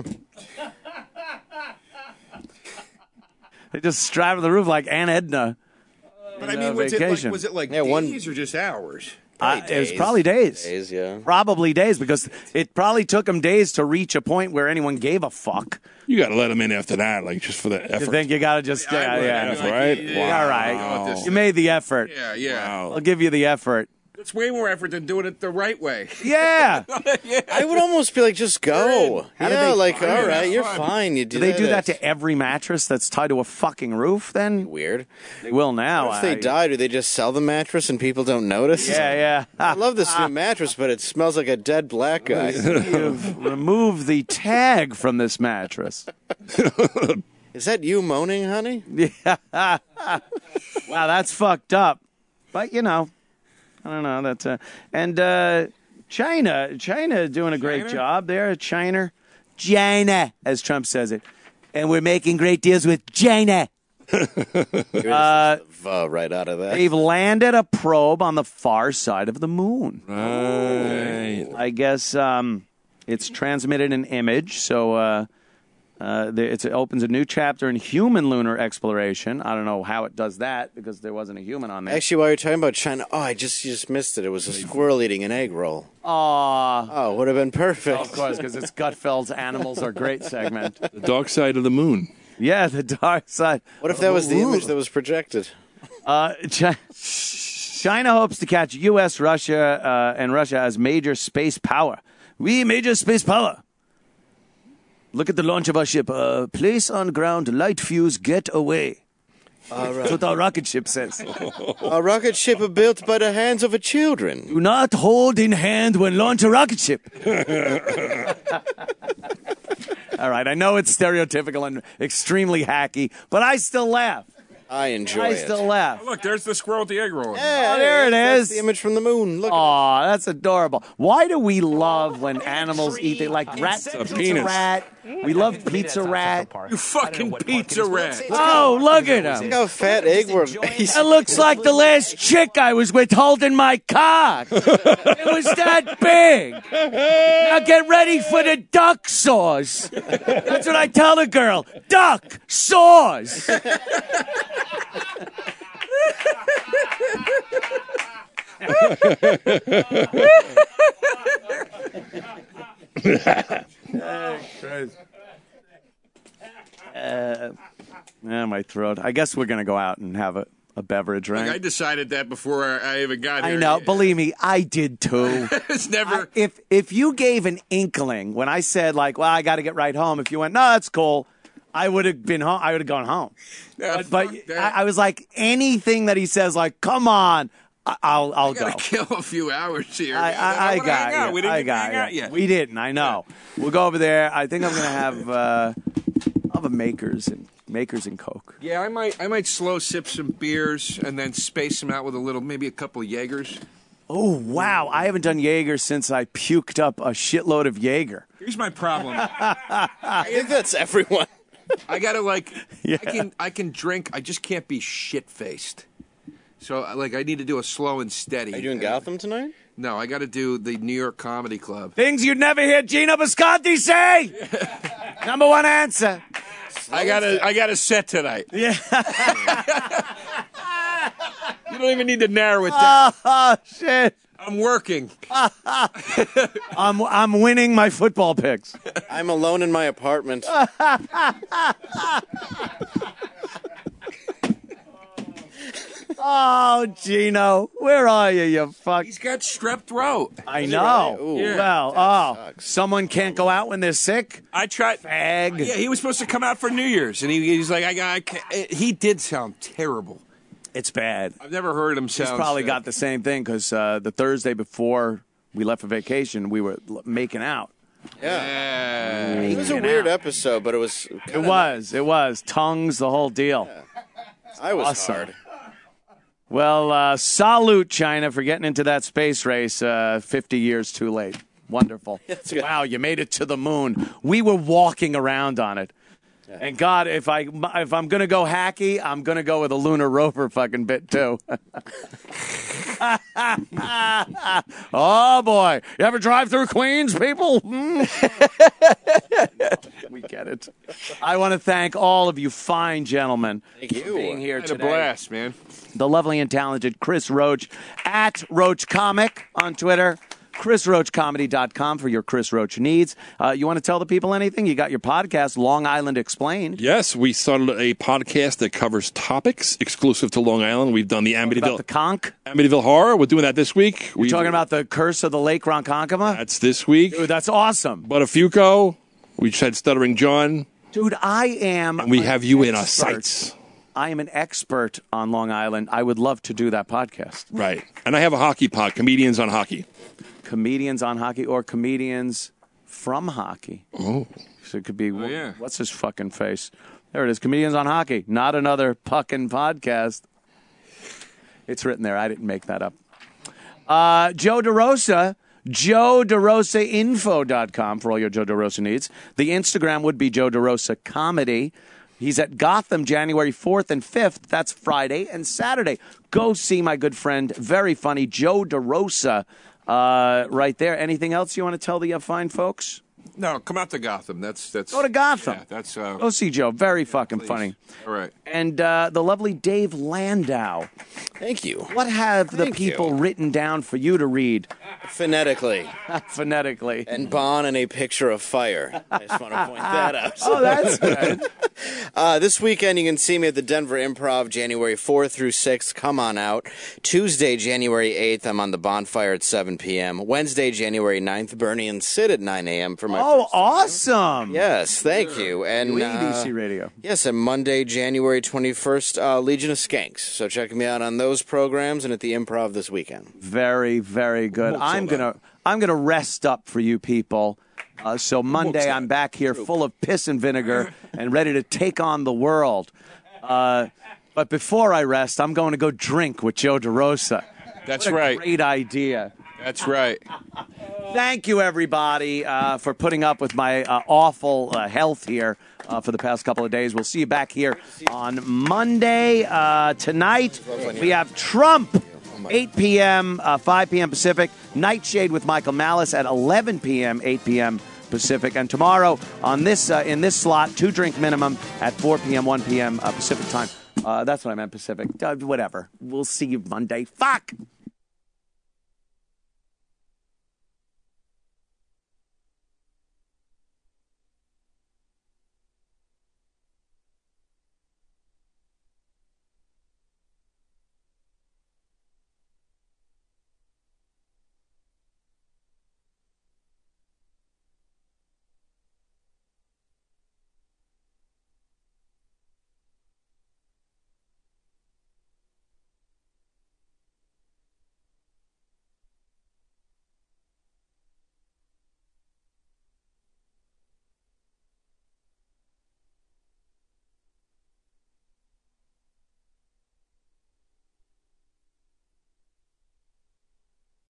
they just strapped to the roof like Aunt Edna. But I in, mean, uh, was it like vacation. was it like Yeah, one- days or just hours? Uh, Probably it was days. probably days. Days, yeah. Probably days because it probably took them days to reach a point where anyone gave a fuck. You got to let them in after that, like just for the You effort. think you got to just yeah, would. yeah. I'd be Effort, like, right? yeah, All I right. don't know what this You made the effort. Yeah, yeah. I'll give you the effort. It's way more effort than doing it the right way. Yeah. yeah. I would almost be like, just go. How do Yeah, they- like, Oh, all yeah, right, you're fun. fine. You do Do they do that it. to every mattress that's tied to a fucking roof? Then Weird. they will now. What if they I- die? Do they just sell the mattress and people don't notice? Yeah, yeah. I love this new mattress, but it smells like a dead black guy. You've removed the tag from this mattress. Is that you moaning, honey? Yeah. Wow, that's fucked up. But you know, I don't know. That's uh, and uh, China, China doing a great China? job there. China, China, as Trump says it, and we're making great deals with China. Uh, uh, right out of that. They've landed a probe on the far side of the moon. Right. I guess um, it's transmitted an image, so uh, uh, there- it's, it opens a new chapter in human lunar exploration. I don't know how it does that because there wasn't a human on there. Actually, while you're talking about China, oh, I just you just missed it. It was a squirrel eating an egg roll. Aw. Oh, would have been perfect. Of course, because it's Gutfeld's Animals Are Great segment. The dark side of the moon. Yeah, the dark side. What if that was the image that was projected? Uh, Chi- China hopes to catch U S, Russia, uh, and Russia as major space power. We major space power. Look at the launch of our ship. Uh, place on ground, light fuse, get away. That's what our rocket ship says. A rocket ship built by the hands of a children. Do not hold in hand when launch a rocket ship. All right, I know it's stereotypical and extremely hacky, but I still laugh. I enjoy I it. still laugh. Look, there's the squirrel with the egg roll. Yeah, Oh, there it that's is. the image from the moon. Look. Aw, that's adorable. Why do we love when animals eat it? Like rat, a pizza penis. rat. We love pizza rat. You fucking pizza rat. Oh, look at Look him. how fat egg were. That looks like the last chick I was with holding my cock. It was that big. Now get ready for the duck sauce. That's what I tell the girl. Duck sauce. Uh, yeah, my throat. I guess we're gonna go out and have a, a beverage, right? Like, I decided that before I even got here. I know. Believe me, I did too. It's never. I- if if you gave an inkling when I said like, well, I got to get right home. If you went, no, that's cool. I would have been home. I would have gone home. Yeah, But, but fuck that. I, I was like, anything that he says, like, come on, I, I'll I'll I gotta go. kill a few hours here. I, man. I, I wanna hang got out. you. We didn't I get to got hang you. out yet. We didn't. I know. We'll go over there. I think I'm gonna have uh, I'll have a makers and makers and Coke. Yeah, I might. I might slow sip some beers and then space them out with a little, maybe a couple of Jaegers. Oh wow! I haven't done Jaeger since I puked up a shitload of Jaeger. Here's my problem. I think that's everyone. I gotta like. Yeah. I can. I can drink. I just can't be shit faced. So like, I need to do a slow and steady. Are you doing Gotham tonight? No, I got to do the New York Comedy Club. Things you'd never hear Gino Bisconti say. Number one answer. I got a. I got a set tonight. Yeah. You don't even need to narrow it down. Oh shit! I'm working. I'm I'm winning my football picks. I'm alone in my apartment. Oh, Gino, where are you, you fuck? He's got strep throat. I know. Ooh, Yeah. Well, that oh, sucks. someone can't go out when they're sick? I tried. Fag. Yeah, he was supposed to come out for New Year's, and he, he's like, I got. I can't- he did sound terrible. It's bad. I've never heard him He's sound. probably sick. got the same thing because uh, the Thursday before we left for vacation, we were l- making out. Yeah. Yeah. It was a Making weird out. episode, but it was. It was. It was. Tongues, the whole deal. I was Awesome. hard. Well, uh, salute, China, for getting into that space race uh, fifty years too late. Wonderful. That's good. Wow, you made it to the moon. We were walking around on it. And God, if I if I'm gonna go hacky, I'm gonna go with a lunar rover fucking bit too. Oh boy, you ever drive through Queens, people? Hmm? We get it. I want to thank all of you fine gentlemen Thank you. for being here Had a today. blast, man. The lovely and talented Chris Roach at Roach Comic on Twitter. chris roach comedy dot com for your Chris Roach needs. Uh, you want to tell the people anything? You got your podcast, Long Island Explained. Yes, we started a podcast that covers topics exclusive to Long Island. We've done the Amityville, About the conch? Amityville Horror. We're doing that this week. You're talking about the Curse of the Lake Ronkonkoma? That's this week. Dude, that's awesome. Buttafuoco. We just had Stuttering John. Dude, I am. And we have you in our expert. sights. I am an expert on Long Island. I would love to do that podcast. Right. And I have a hockey pod, Comedians on Hockey. Comedians on Hockey or comedians from hockey. Oh. So it could be, Oh, yeah. what's his fucking face? There it is, Comedians on Hockey. Not another fucking podcast. It's written there. I didn't make that up. Uh, Joe DeRosa, joe derosa info dot com for all your Joe DeRosa needs. The Instagram would be Joe DeRosa Comedy. He's at Gotham January fourth and fifth. That's Friday and Saturday. Go see my good friend, very funny, Joe DeRosa, uh, right there. Anything else you want to tell the uh, fine folks? No, come out to Gotham. That's that's. Go to Gotham. Yeah, that's. Uh, Go see Joe. Very fucking please. funny. All right. And uh, the lovely Dave Landau. Thank you. What have the Thank people you. written down for you to read? Phonetically. Phonetically. And Bon and a picture of fire. I just want to point that out. Oh, that's good. Uh, this weekend, you can see me at the Denver Improv, January fourth through sixth. Come on out. Tuesday, January eighth, I'm on the Bonfire at seven p.m. Wednesday, January ninth, Bernie and Sid at nine a.m. for my Oh, first awesome. Yes, thank you. And W E D C uh, Radio. Yes, and Monday, January twenty-first, uh, Legion of Skanks. So check me out on those programs and at the Improv this weekend. Very, very good. I'm gonna, I'm gonna rest up for you people. Uh, so Monday, I'm back here full of piss and vinegar and ready to take on the world. Uh, but before I rest, I'm going to go drink with Joe DeRosa. That's What a right. Great idea. That's right. Thank you, everybody, uh, for putting up with my uh, awful uh, health here uh, for the past couple of days. We'll see you back here on Monday. Uh, tonight, we have Trump, eight p.m., uh, five p.m. Pacific. Nightshade with Michael Malice at eleven p.m., eight p.m. Pacific. And tomorrow, on this uh, in this slot, two drink minimum at four p.m., one p.m. Uh, Pacific time. Uh, that's what I meant, Pacific. Uh, whatever. We'll see you Monday. Fuck!